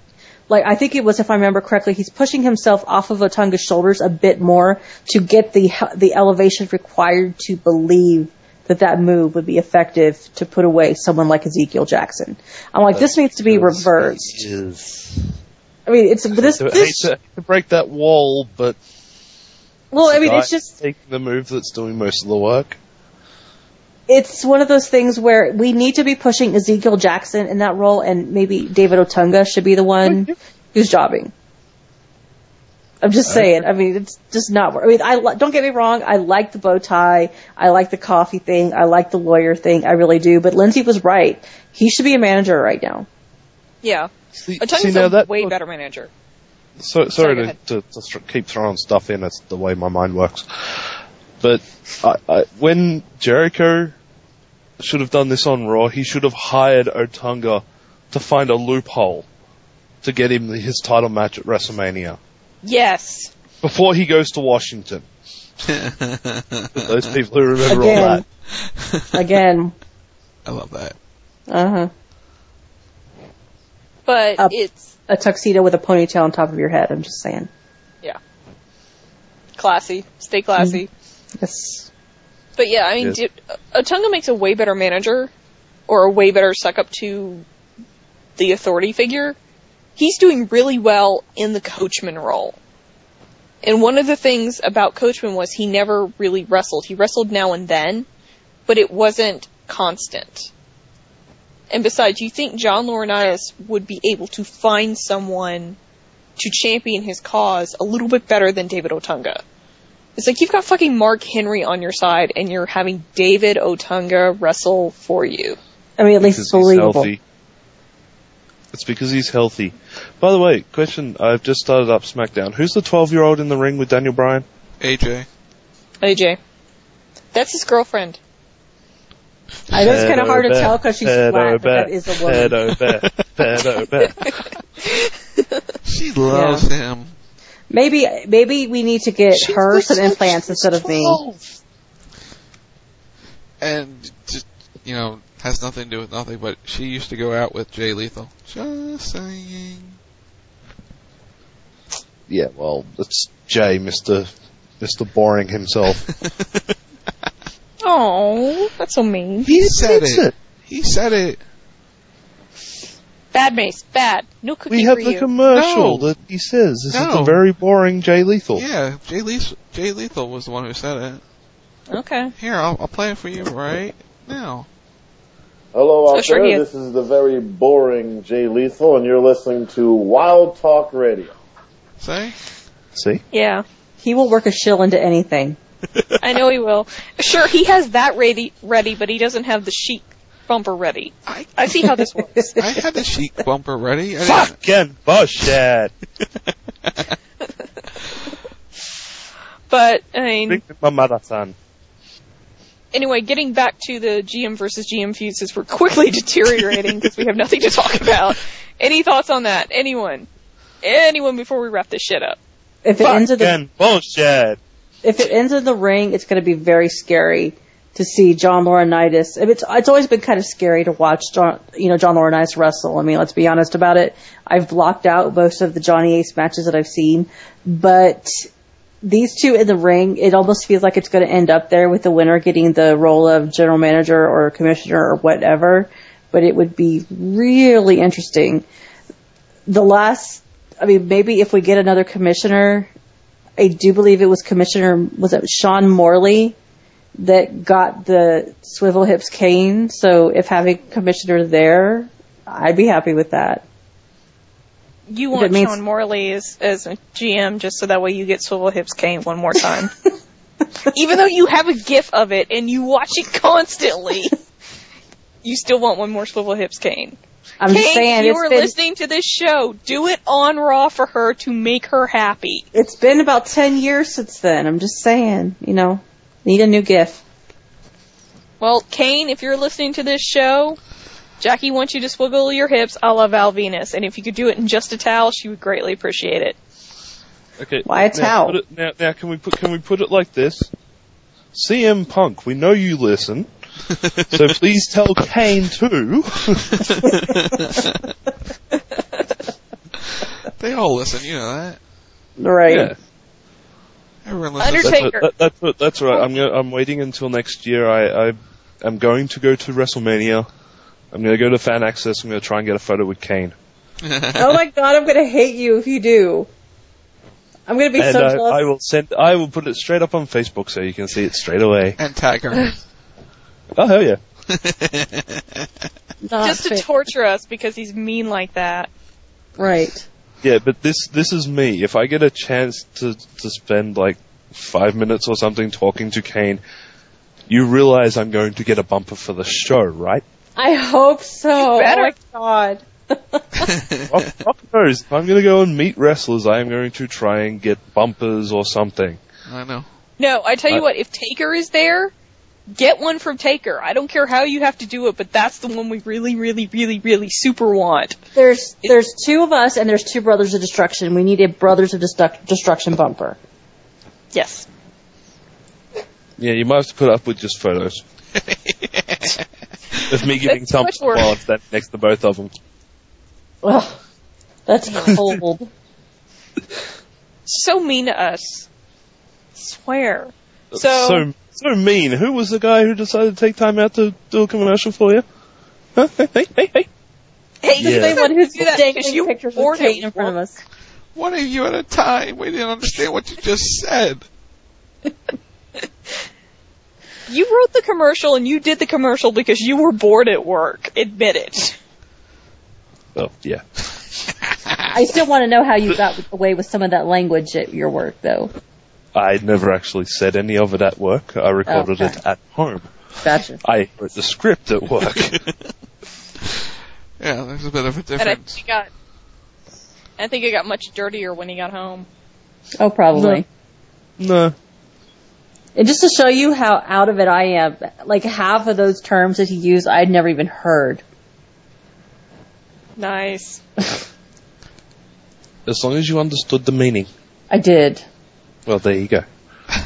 like, I think it was, if I remember correctly, he's pushing himself off of Otunga's shoulders a bit more to get the the elevation required to believe that that move would be effective to put away someone like Ezekiel Jackson. I'm like, this needs to be reversed. I mean, it's this. I hate this to, to break that wall, but well, I mean, it's just taking the move that's doing most of the work. It's one of those things where we need to be pushing Ezekiel Jackson in that role, and maybe David Otunga should be the one who's jobbing. I'm just saying. I mean, it's just not. I mean, I li- don't get me wrong. I like the bow tie. I like the coffee thing. I like the lawyer thing. I really do. But Lindsay was right. He should be a manager right now. Yeah, See, Otunga's see, now a that- way better manager. So, sorry, Sorry, go to, ahead. to, to th- keep throwing stuff in. That's the way my mind works. But I, I, when Jericho should have done this on Raw, he should have hired Otunga to find a loophole to get him his title match at WrestleMania Yes. before he goes to Washington. Those people who remember Again. all that. Again. I love that. Uh huh. But A, it's a tuxedo with a ponytail on top of your head. I'm just saying. yeah, classy. Stay classy. Yes. But yeah, I mean, Yes. dude, Otunga makes a way better manager, or a way better suck up to the authority figure. He's doing really well in the coachman role. And one of the things about coachman was he never really wrestled. He wrestled now and then, but it wasn't constant. And besides, you think John Laurinaitis would be able to find someone to champion his cause a little bit better than David Otunga. It's like you've got fucking Mark Henry on your side, and you're having David Otunga wrestle for you. I mean, at least Because it's he's believable. healthy. It's because he's healthy. By the way, question, I've just started up SmackDown. Who's the twelve-year-old in the ring with Daniel Bryan? A J. A J. That's his girlfriend. I know it's kind of hard to Pedo tell because she's Pedo flat, but that Bet, is a woman. Pedo Bet, Pedo Bet. She loves him. Maybe, maybe we need to get She's her like some so- implants instead of me. And just, you know, has nothing to do with nothing, but she used to go out with Jay Lethal. Just saying. Yeah, well, it's Jay, Mister Mister Boring himself. Oh, that's so mean. He said admits it. it. He said it. Bad Mace, bad. No cookie We have for the you. commercial No. that he says. This is No. the very boring Jay Lethal. Yeah, Jay Lethal, Jay Lethal was the one who said it. Okay. Here, I'll, I'll play it for you right now. Hello out Oh, sure there, he is. this is the very boring Jay Lethal, and you're listening to Wild Talk Radio. See? See? Yeah. He will work a shill into anything. I know he will. Sure, he has that ready, ready, but he doesn't have the chic bumper ready. I, I see how this works. I had the chic bumper ready. I didn't- Fucking bullshit! But, I mean, Big my mother-son. anyway, getting back to the G M versus G M feud, since we're quickly deteriorating because we have nothing to talk about. Any thoughts on that? Anyone? Anyone before we wrap this shit up? If it ends in the Fucking bullshit! if it ends in the ring, it's going to be very scary to see John Laurinaitis. If It's it's always been kind of scary to watch John, you know, John Laurinaitis wrestle. I mean, let's be honest about it. I've blocked out most of the Johnny Ace matches that I've seen, but these two in the ring, it almost feels like it's going to end up there with the winner getting the role of general manager or commissioner or whatever. But it would be really interesting. The last, I mean, maybe if we get another commissioner, I do believe it was Commissioner, was it Sean Morley that got the Swivel Hips cane? So if having Commissioner there, I'd be happy with that. You If want it means- Sean Morley as, as a G M just so that way you get Swivel Hips Kane one more time. Even though you have a gif of it and you watch it constantly, you still want one more Swivel Hips Kane. I'm Kane, just saying, if you it's are been, listening to this show, do it on Raw for her to make her happy. it's been about ten years since then. I'm just saying, you know, need a new gif. Well, Kane, if you're listening to this show, Jackie wants you to swiggle your hips a la Val Venus, and if you could do it in just a towel, she would greatly appreciate it. Okay. Why a now towel? put it- Now, now, can we put can we put it like this? C M Punk, we know you listen, so please tell Kane too. They all listen, you know that. Right. Yeah. Everyone listens. Undertaker. That's, that's, that's, that's right. I'm gonna, I'm waiting until next year. I, I I'm going to go to WrestleMania. I'm going to go to Fan Access. I'm going to try and get a photo with Kane. Oh my god, I'm going to hate you if you do. I'm going to be and so I, jealous. I will send. I will put it straight up on Facebook so you can see it straight away. And tag her. Oh hell yeah! Just to fair. torture us because he's mean like that. Right. Yeah, but this this is me. If I get a chance to to spend like five minutes or something talking to Kane, you realize I'm going to get a bumper for the show, right? I hope so. You better. Oh my god. Fuck fuck knows. If I'm going to go and meet wrestlers, I am going to try and get bumpers or something. I know. No, I tell you I- what, if Taker is there, get one from Taker. I don't care how you have to do it, but that's the one we really, really, really, really super want. There's there's two of us and there's two Brothers of Destruction. We need a Brothers of Destruct- Destruction bumper. Yes. Yeah, you might have to put up with just photos. Of me giving That's too thumbs much up work. while I'm standing next to both of them. Ugh, that's cold. So mean to us. Swear. So, so so mean. Who was the guy who decided to take time out to do a commercial for you? Huh? Hey, hey, hey, hey. hey, Yeah. you The one who's do that dangling because you pictures of bored Kane it. in front of us. One of you at a time. We didn't understand what you just said. You wrote the commercial and you did the commercial because you were bored at work. Admit it. Oh, yeah. I still want to know how you got away with some of that language at your work, though. I never actually said any of it at work. I recorded Okay. it at home. Gotcha. I wrote the script at work. Yeah, there's a bit of a And I difference. think it got, I think it got much dirtier when he got home. Oh, probably. No. And just to show you how out of it I am, like half of those terms that he used, I'd never even heard. Nice. As long as you understood the meaning. I did. Well, there you go.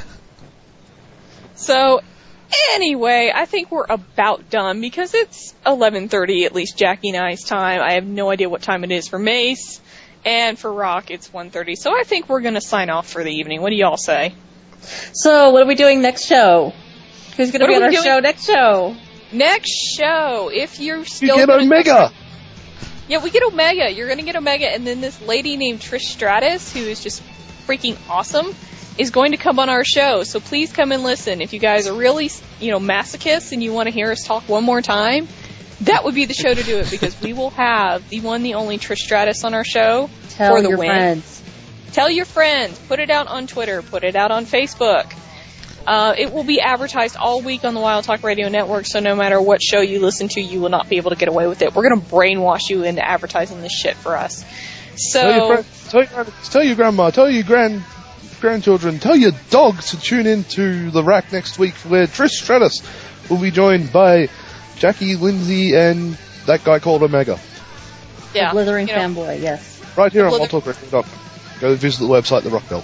So, anyway, I think we're about done because it's eleven thirty, at least Jackie and I's time. I have no idea what time it is for Mace, and for Rock it's one thirty. So I think we're going to sign off for the evening. What do y'all say? So, what are we doing next show? Who's going to What be are on we our doing? show next show? Next show, if you're You still get gonna- Omega! Yeah, we get Omega. You're going to get Omega, and then this lady named Trish Stratus, who is just freaking awesome, is going to come on our show. So please come and listen. If you guys are really, you know, masochists and you want to hear us talk one more time, that would be the show to do it because we will have the one, the only Trish Stratus on our show Tell for the your win. friends. Tell your friends. Put it out on Twitter. Put it out on Facebook. Uh, it will be advertised all week on the Wild Talk Radio Network, so no matter what show you listen to, you will not be able to get away with it. We're going to brainwash you into advertising this shit for us. So, Tell your, friends, tell, your, tell your grandma, tell your grand grandchildren, tell your dog to tune in to The Rack next week where Trish Stratus will be joined by Jackie, Lindsay, and that guy called Omega. yeah, The Blithering you know, Fanboy, yes. Right here on Well, wild talk radio dot com. Go visit the website, The Rock Bell.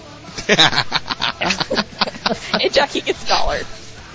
and Jackie gets dollared.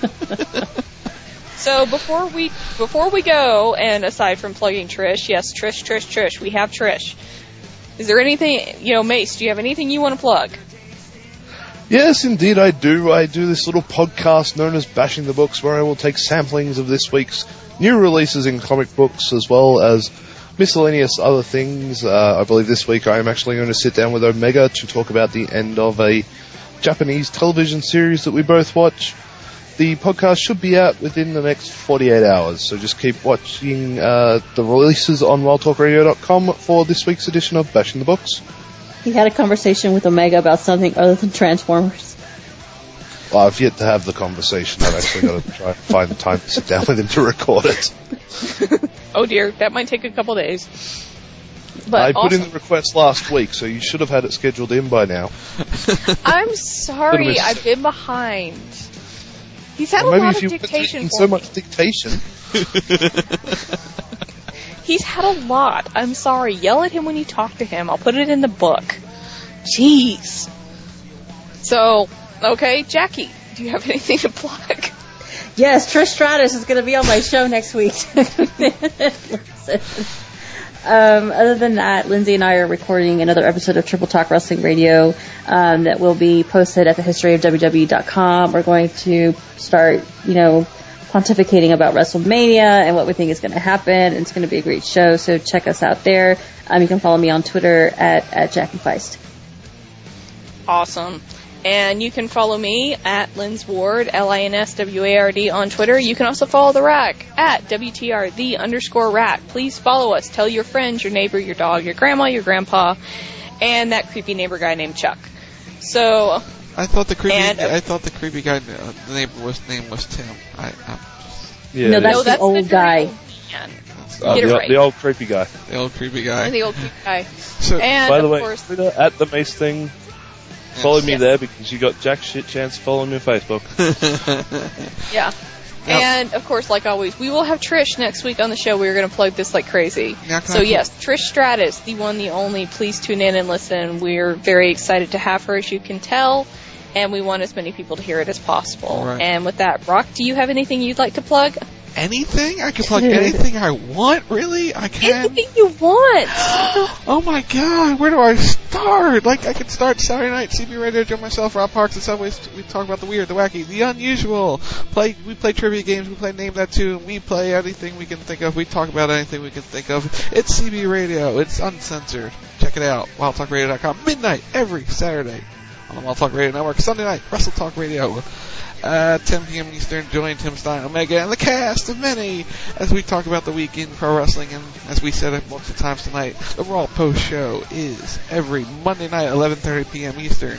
So before we before we go, and aside from plugging Trish, yes, Trish, Trish, Trish, we have Trish. Is there anything, you know, Mace? Do you have anything you want to plug? Yes, indeed I do. I do this little podcast known as Bashing the Books where I will take samplings of this week's new releases in comic books as well as miscellaneous other things. Uh, I believe this week I am actually going to sit down with Omega to talk about the end of a Japanese television series that we both watch. The podcast should be out within the next forty-eight hours, so just keep watching uh, the releases on wild talk radio dot com for this week's edition of Bashing the Books. He had a conversation with Omega about something other than Transformers. Well, I've yet to have the conversation. I've actually got to try and find the time to sit down with him to record it. Oh dear, that might take a couple days. But I put awesome. in the request last week, so you should have had it scheduled in by now. I'm sorry, Little I've been behind. He's had Or a maybe lot if of you were dictation taking for so me. much dictation. He's had a lot. I'm sorry. Yell at him when you talk to him. I'll put it in the book. Jeez. So, okay, Jackie, do you have anything to plug? Yes, Trish Stratus is going to be on my show next week. Listen. Um, other than that, Lindsay and I are recording another episode of Triple Talk Wrestling Radio um, that will be posted at the history of W W E dot com. We're going to start, you know, pontificating about WrestleMania and what we think is going to happen. It's going to be a great show, so check us out there. Um, you can follow me on Twitter at, at Jackie Feist. Awesome. And you can follow me at Linz Ward, L I N S W A R D on Twitter. You can also follow The Rack at W T R the underscore Rack. Please follow us. Tell your friends, your neighbor, your dog, your grandma, your grandpa, and that creepy neighbor guy named Chuck. So I thought the creepy and, uh, I thought the creepy guy uh, the neighbor was name was Tim. I, I'm yeah, no, that's no, the that's old the guy. Uh, Get the, it right. the old creepy guy. The old creepy guy. The old creepy guy. So, and by the of way, course, Twitter at the Mace thing. Follow me yes. there because you got jack shit chance to follow me on Facebook. Yeah. Yep. And, of course, like always, we will have Trish next week on the show. We're going to plug this like crazy. So, yes, Trish Stratus, the one, the only. Please tune in and listen. We're very excited to have her, as you can tell, and we want as many people to hear it as possible. Right. And with that, Rock, do you have anything you'd like to plug? Anything? I can plug anything I want, really? I can? Anything you want! Oh my god, where do I start? Like, I could start Saturday night, C B Radio, join myself, Rob Parks, and Subways. We talk about the weird, the wacky, the unusual. Play, we play trivia games, we play Name That Tune, we play anything we can think of, we talk about anything we can think of. It's C B Radio, it's uncensored. Check it out, wild talk radio dot com, midnight every Saturday on the Wild Talk Radio Network. Sunday night, Wrestle Talk Radio. Uh, ten p.m. Eastern, join Tim Stein, Omega, and the cast of many as we talk about the week in pro wrestling. And as we said it multiple times tonight, the Raw Post Show is every Monday night, eleven thirty p.m. Eastern.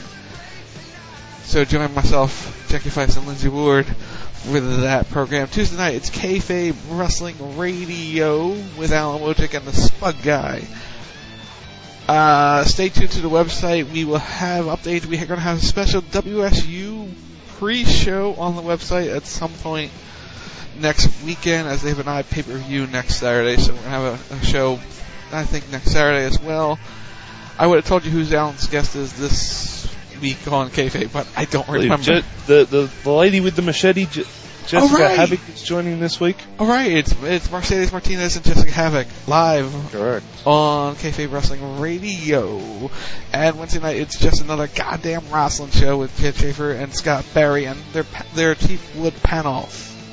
So join myself, Jackie Feist, and Lindsay Ward with that program. Tuesday night, it's Kayfabe Wrestling Radio with Alan Wojcik and the Spud Guy. Uh, stay tuned to the website. We will have updates. We're going to have a special W S U pre-show on the website at some point next weekend, as they have an I pay-per-view next Saturday, so we're going to have a, a show, I think, next Saturday as well. I would have told you who Alan's guest is this week on Kayfabe, but I don't remember. Je- the, the the lady with the machete, Je- Jessica oh, right. Havoc, is joining this week. All right, it's it's Mercedes Martinez and Jessica Havoc live Correct. on Kayfabe Wrestling Radio. And Wednesday night, it's just another goddamn wrestling show with Kid Schaefer and Scott Barry and their their Chief Wood panel.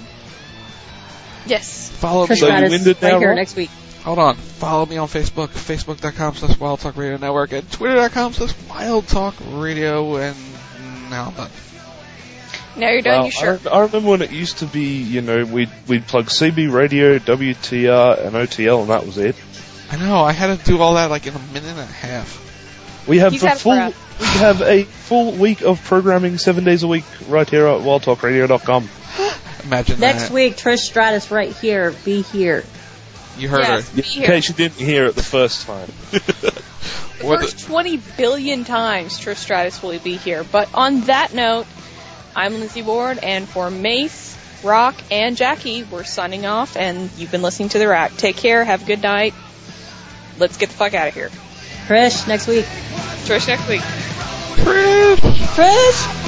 Yes. Follow Trish me. Stratus right now, here Rob? next week. Hold on. Follow me on Facebook, facebook.com slash Wild Talk Radio Network, and twitter.com slash Wild Talk Radio. And now I'm done. Now you're done, Well, you sure? I, I remember when it used to be, you know, we'd, we'd plug C B Radio, W T R, and O T L, and that was it. I know. I had to do all that like in a minute and a half. We have He's a had full, crap. we have a full week of programming seven days a week right here at wild talk radio dot com. Imagine Next that. week, Trish Stratus right here. Be here. You heard Yes, her. be In here. case you didn't hear it the first time. The Or first twenty billion times Trish Stratus will be here. But on that note, I'm Lindsay Ward, and for Mace, Rock, and Jackie, we're signing off, and you've been listening to The Rack. Take care, have a good night. Let's get the fuck out of here. Trish next week. Trish next week. Trish! Trish!